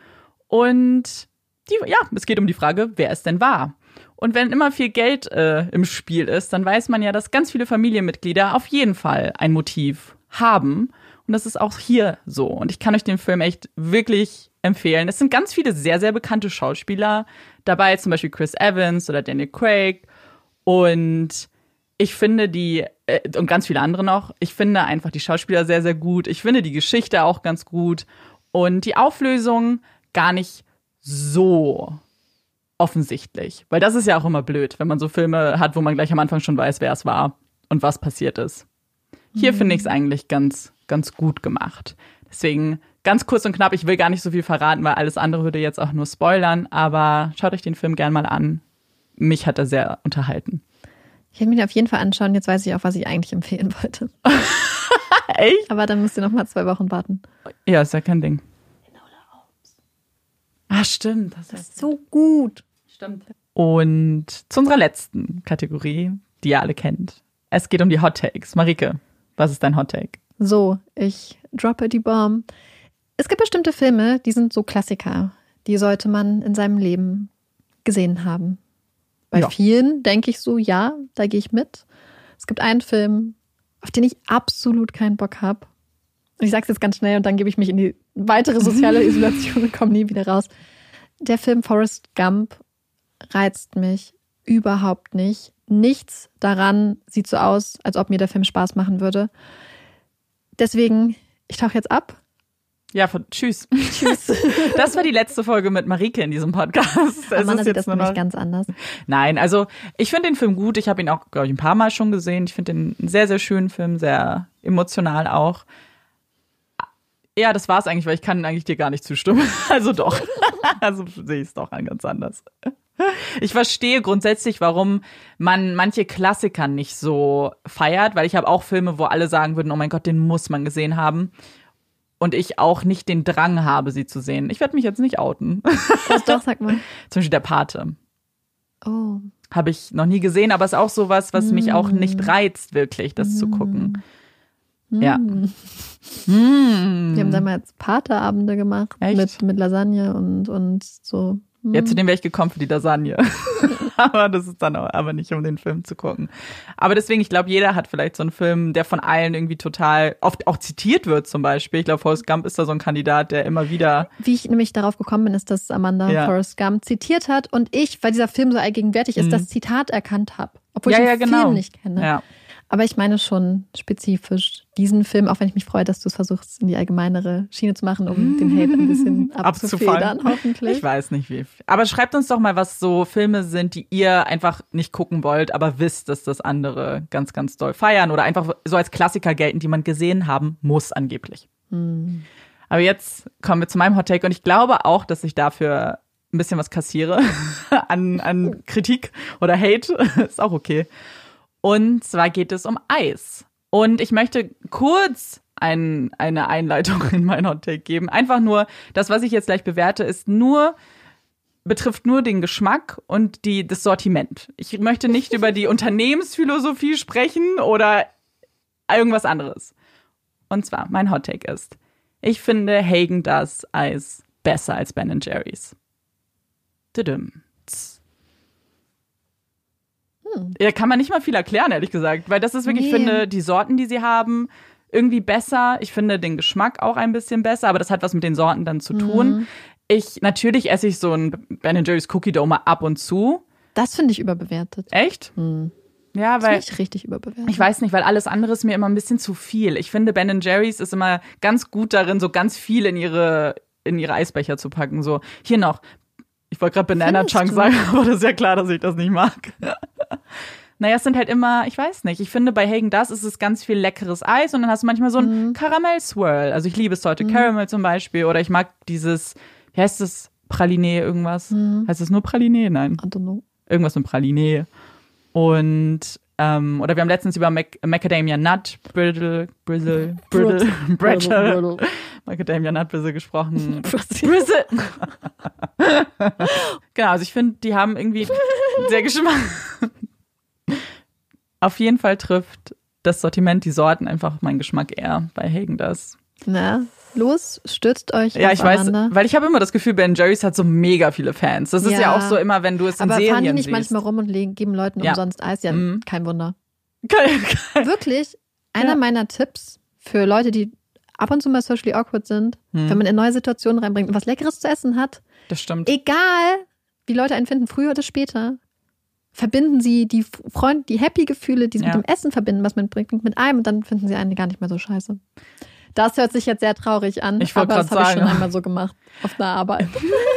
Und die, ja, es geht um die Frage, wer es denn war. Und wenn immer viel Geld äh, im Spiel ist, dann weiß man ja, dass ganz viele Familienmitglieder auf jeden Fall ein Motiv haben. Und das ist auch hier so. Und ich kann euch den Film echt wirklich empfehlen. Es sind ganz viele sehr, sehr bekannte Schauspieler dabei, zum Beispiel Chris Evans oder Daniel Craig. Und ich finde die, äh, und ganz viele andere noch, ich finde einfach die Schauspieler sehr, sehr gut. Ich finde die Geschichte auch ganz gut. Und die Auflösung gar nicht so offensichtlich. Weil das ist ja auch immer blöd, wenn man so Filme hat, wo man gleich am Anfang schon weiß, wer es war und was passiert ist. Hier mhm. finde ich es eigentlich ganz, ganz gut gemacht. Deswegen ganz kurz und knapp, ich will gar nicht so viel verraten, weil alles andere würde jetzt auch nur spoilern. Aber schaut euch den Film gern mal an. Mich hat er sehr unterhalten. Ich werde mir den auf jeden Fall anschauen. Jetzt weiß ich auch, was ich eigentlich empfehlen wollte. Echt? Aber dann müsst ihr noch mal zwei Wochen warten. Ja, ist ja kein Ding. Ah, stimmt. Das, das ist so gut. Stimmt. Und zu unserer letzten Kategorie, die ihr alle kennt. Es geht um die Hot Takes. Marike, was ist dein Hot Take? So, ich droppe die Bomb. Es gibt bestimmte Filme, die sind so Klassiker. Die sollte man in seinem Leben gesehen haben. Bei ja. vielen denke ich so, ja, da gehe ich mit. Es gibt einen Film, auf den ich absolut keinen Bock habe. Und ich sage es jetzt ganz schnell und dann gebe ich mich in die weitere soziale Isolation und komme nie wieder raus. Der Film Forrest Gump reizt mich überhaupt nicht. Nichts daran sieht so aus, als ob mir der Film Spaß machen würde. Deswegen, ich tauche jetzt ab. Ja, von, tschüss. Tschüss. Das war die letzte Folge mit Marike in diesem Podcast. Amanda sieht das nämlich ganz anders. Nein, also ich finde den Film gut. Ich habe ihn auch, glaube ich, ein paar Mal schon gesehen. Ich finde den einen sehr, sehr schönen Film, sehr emotional auch. Ja, das war's eigentlich, weil ich kann eigentlich dir gar nicht zustimmen. Also doch. Also sehe ich es doch ganz anders. Ich verstehe grundsätzlich, warum man manche Klassiker nicht so feiert, weil ich habe auch Filme, wo alle sagen würden, oh mein Gott, den muss man gesehen haben. Und ich auch nicht den Drang habe, sie zu sehen. Ich werde mich jetzt nicht outen. Was doch, sag mal. Zum Beispiel Der Pate. Oh. Habe ich noch nie gesehen, aber ist auch sowas, was mm. mich auch nicht reizt, wirklich, das mm. zu gucken. Mm. Ja. Mm. Wir haben damals Pate-Abende gemacht. Echt? Mit, mit Lasagne und, und so. Mm. Ja, zu dem wäre ich gekommen für die Lasagne. Aber das ist dann auch, aber nicht, um den Film zu gucken. Aber deswegen, ich glaube, jeder hat vielleicht so einen Film, der von allen irgendwie total oft auch zitiert wird zum Beispiel. Ich glaube, Forrest Gump ist da so ein Kandidat, der immer wieder... Wie ich nämlich darauf gekommen bin, ist, dass Amanda ja. Forrest Gump zitiert hat und ich, weil dieser Film so allgegenwärtig ist, mhm. das Zitat erkannt habe. Obwohl ja, ich den ja, genau. Film nicht kenne. Ja. Aber ich meine schon spezifisch diesen Film, auch wenn ich mich freue, dass du es versuchst, in die allgemeinere Schiene zu machen, um den Hate ein bisschen abzufedern, hoffentlich. Ich weiß nicht wie. Aber schreibt uns doch mal, was so Filme sind, die ihr einfach nicht gucken wollt, aber wisst, dass das andere ganz, ganz doll feiern oder einfach so als Klassiker gelten, die man gesehen haben muss angeblich. Hm. Aber jetzt kommen wir zu meinem Hot Take und ich glaube auch, dass ich dafür ein bisschen was kassiere an, an Kritik oder Hate. Ist auch okay. Und zwar geht es um Eis. Und ich möchte kurz ein, eine Einleitung in mein Hot Take geben. Einfach nur, das, was ich jetzt gleich bewerte, ist nur, betrifft nur den Geschmack und die, das Sortiment. Ich möchte nicht über die Unternehmensphilosophie sprechen oder irgendwas anderes. Und zwar, mein Hot Take ist, ich finde Häagen-Dazs Eis besser als Ben and Jerry's. Tudum. Hm. Ja, kann man nicht mal viel erklären, ehrlich gesagt. Weil das ist wirklich, nee. Ich finde, die Sorten, die sie haben, irgendwie besser. Ich finde den Geschmack auch ein bisschen besser, aber das hat was mit den Sorten dann zu tun. Mhm. Ich, natürlich esse ich so ein Ben and Jerry's Cookie Dough mal ab und zu. Das finde ich überbewertet. Echt? Mhm. Ja, weil. Das finde ich richtig überbewertet. Ich weiß nicht, weil alles andere ist mir immer ein bisschen zu viel. Ich finde, Ben and Jerry's ist immer ganz gut darin, so ganz viel in ihre, in ihre Eisbecher zu packen. So, hier noch. Ich wollte gerade Banana Chunk sagen, aber das ist ja klar, dass ich das nicht mag. Naja, es sind halt immer, ich weiß nicht, ich finde bei Häagen-Dazs ist es ganz viel leckeres Eis und dann hast du manchmal so einen mhm. Karamell-Swirl. Also ich liebe Salted mhm. Caramel zum Beispiel oder ich mag dieses, wie heißt das, Pralinee irgendwas? Mhm. Heißt das nur Pralinee? Nein. I don't know. Irgendwas mit Pralinee. Und, ähm, oder wir haben letztens über Mac- Macadamia Nut Brittle, Brittle, Brittle, Brittle, Macadamia Nut Brittle gesprochen. Brittle. Genau, also ich finde, die haben irgendwie sehr Geschmack. Auf jeden Fall trifft das Sortiment, die Sorten einfach meinen Geschmack eher bei Häagen-Dazs. Na, los, stürzt euch Ja, ich weiß, weil ich habe immer das Gefühl, Ben Jerry's hat so mega viele Fans. Das ist ja, ja auch so immer, wenn du es in aber Serien fahren die nicht siehst. Manchmal rum und legen, geben Leuten ja. umsonst Eis? Ja, mhm. kein Wunder. Kein, kein. Wirklich, einer ja. meiner Tipps für Leute, die ab und zu mal socially awkward sind, hm. wenn man in neue Situationen reinbringt und was Leckeres zu essen hat. Das stimmt. Egal, wie Leute einen finden, früher oder später, verbinden sie die Freund, die happy Gefühle, die sie ja. mit dem Essen verbinden, was man bringt, mit einem und dann finden sie einen gar nicht mehr so scheiße. Das hört sich jetzt sehr traurig an, ich aber das habe ich schon sagen. einmal so gemacht auf der Arbeit.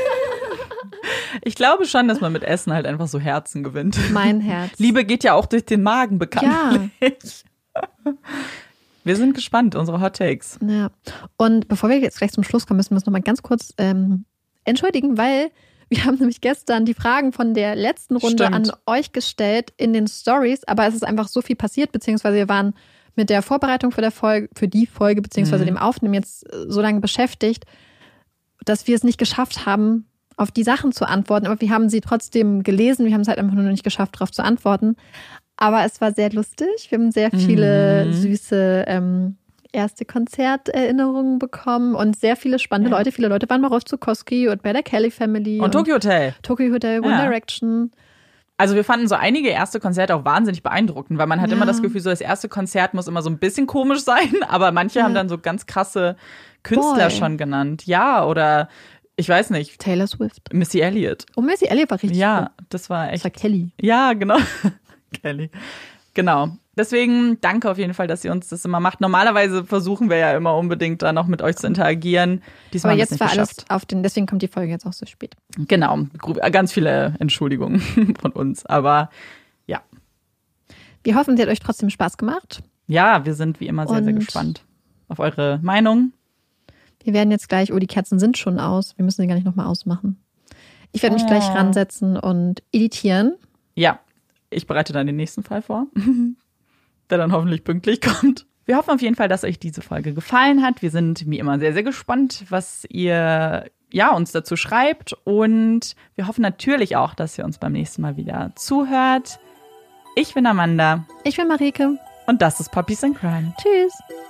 Ich glaube schon, dass man mit Essen halt einfach so Herzen gewinnt. Mein Herz. Liebe geht ja auch durch den Magen bekanntlich. Ja. Wir sind gespannt, unsere Hot Takes. Ja. Und bevor wir jetzt gleich zum Schluss kommen, müssen wir uns noch mal ganz kurz ähm, entschuldigen, weil wir haben nämlich gestern die Fragen von der letzten Runde Stimmt. an euch gestellt in den Stories, aber es ist einfach so viel passiert, beziehungsweise wir waren mit der Vorbereitung für, der Folge, für die Folge, beziehungsweise mhm. dem Aufnehmen jetzt so lange beschäftigt, dass wir es nicht geschafft haben, auf die Sachen zu antworten. Aber wir haben sie trotzdem gelesen. Wir haben es halt einfach nur nicht geschafft, darauf zu antworten. Aber es war sehr lustig. Wir haben sehr viele mhm. süße ähm, erste Konzerterinnerungen bekommen und sehr viele spannende ja. Leute. Viele Leute waren mal auf Zukowski und bei der Kelly Family. Und, und Tokyo Hotel. Tokyo Hotel, One ja. Direction. Also wir fanden so einige erste Konzerte auch wahnsinnig beeindruckend, weil man hat ja. immer das Gefühl, so das erste Konzert muss immer so ein bisschen komisch sein, aber manche ja. haben dann so ganz krasse Künstler Boy. schon genannt. Ja, oder ich weiß nicht. Taylor Swift. Missy Elliott. Oh, Missy Elliott war richtig Ja, cool. das war echt. Das war Kelly. Ja, genau. Kelly. Genau. Deswegen danke auf jeden Fall, dass ihr uns das immer macht. Normalerweise versuchen wir ja immer unbedingt da noch mit euch zu interagieren. Diesmal Aber jetzt nicht war geschafft. alles auf den, deswegen kommt die Folge jetzt auch so spät. Genau, ganz viele Entschuldigungen von uns, aber ja. Wir hoffen, sie hat euch trotzdem Spaß gemacht. Ja, wir sind wie immer sehr, Und sehr gespannt auf eure Meinung. Wir werden jetzt gleich, oh, die Kerzen sind schon aus, wir müssen sie gar nicht nochmal ausmachen. Ich werde mich oh. gleich ransetzen und editieren. Ja, ich bereite dann den nächsten Fall vor. Der dann hoffentlich pünktlich kommt. Wir hoffen auf jeden Fall, dass euch diese Folge gefallen hat. Wir sind wie immer sehr, sehr gespannt, was ihr ja, uns dazu schreibt. Und wir hoffen natürlich auch, dass ihr uns beim nächsten Mal wieder zuhört. Ich bin Amanda. Ich bin Marike. Und das ist Puppies and Crime. Tschüss.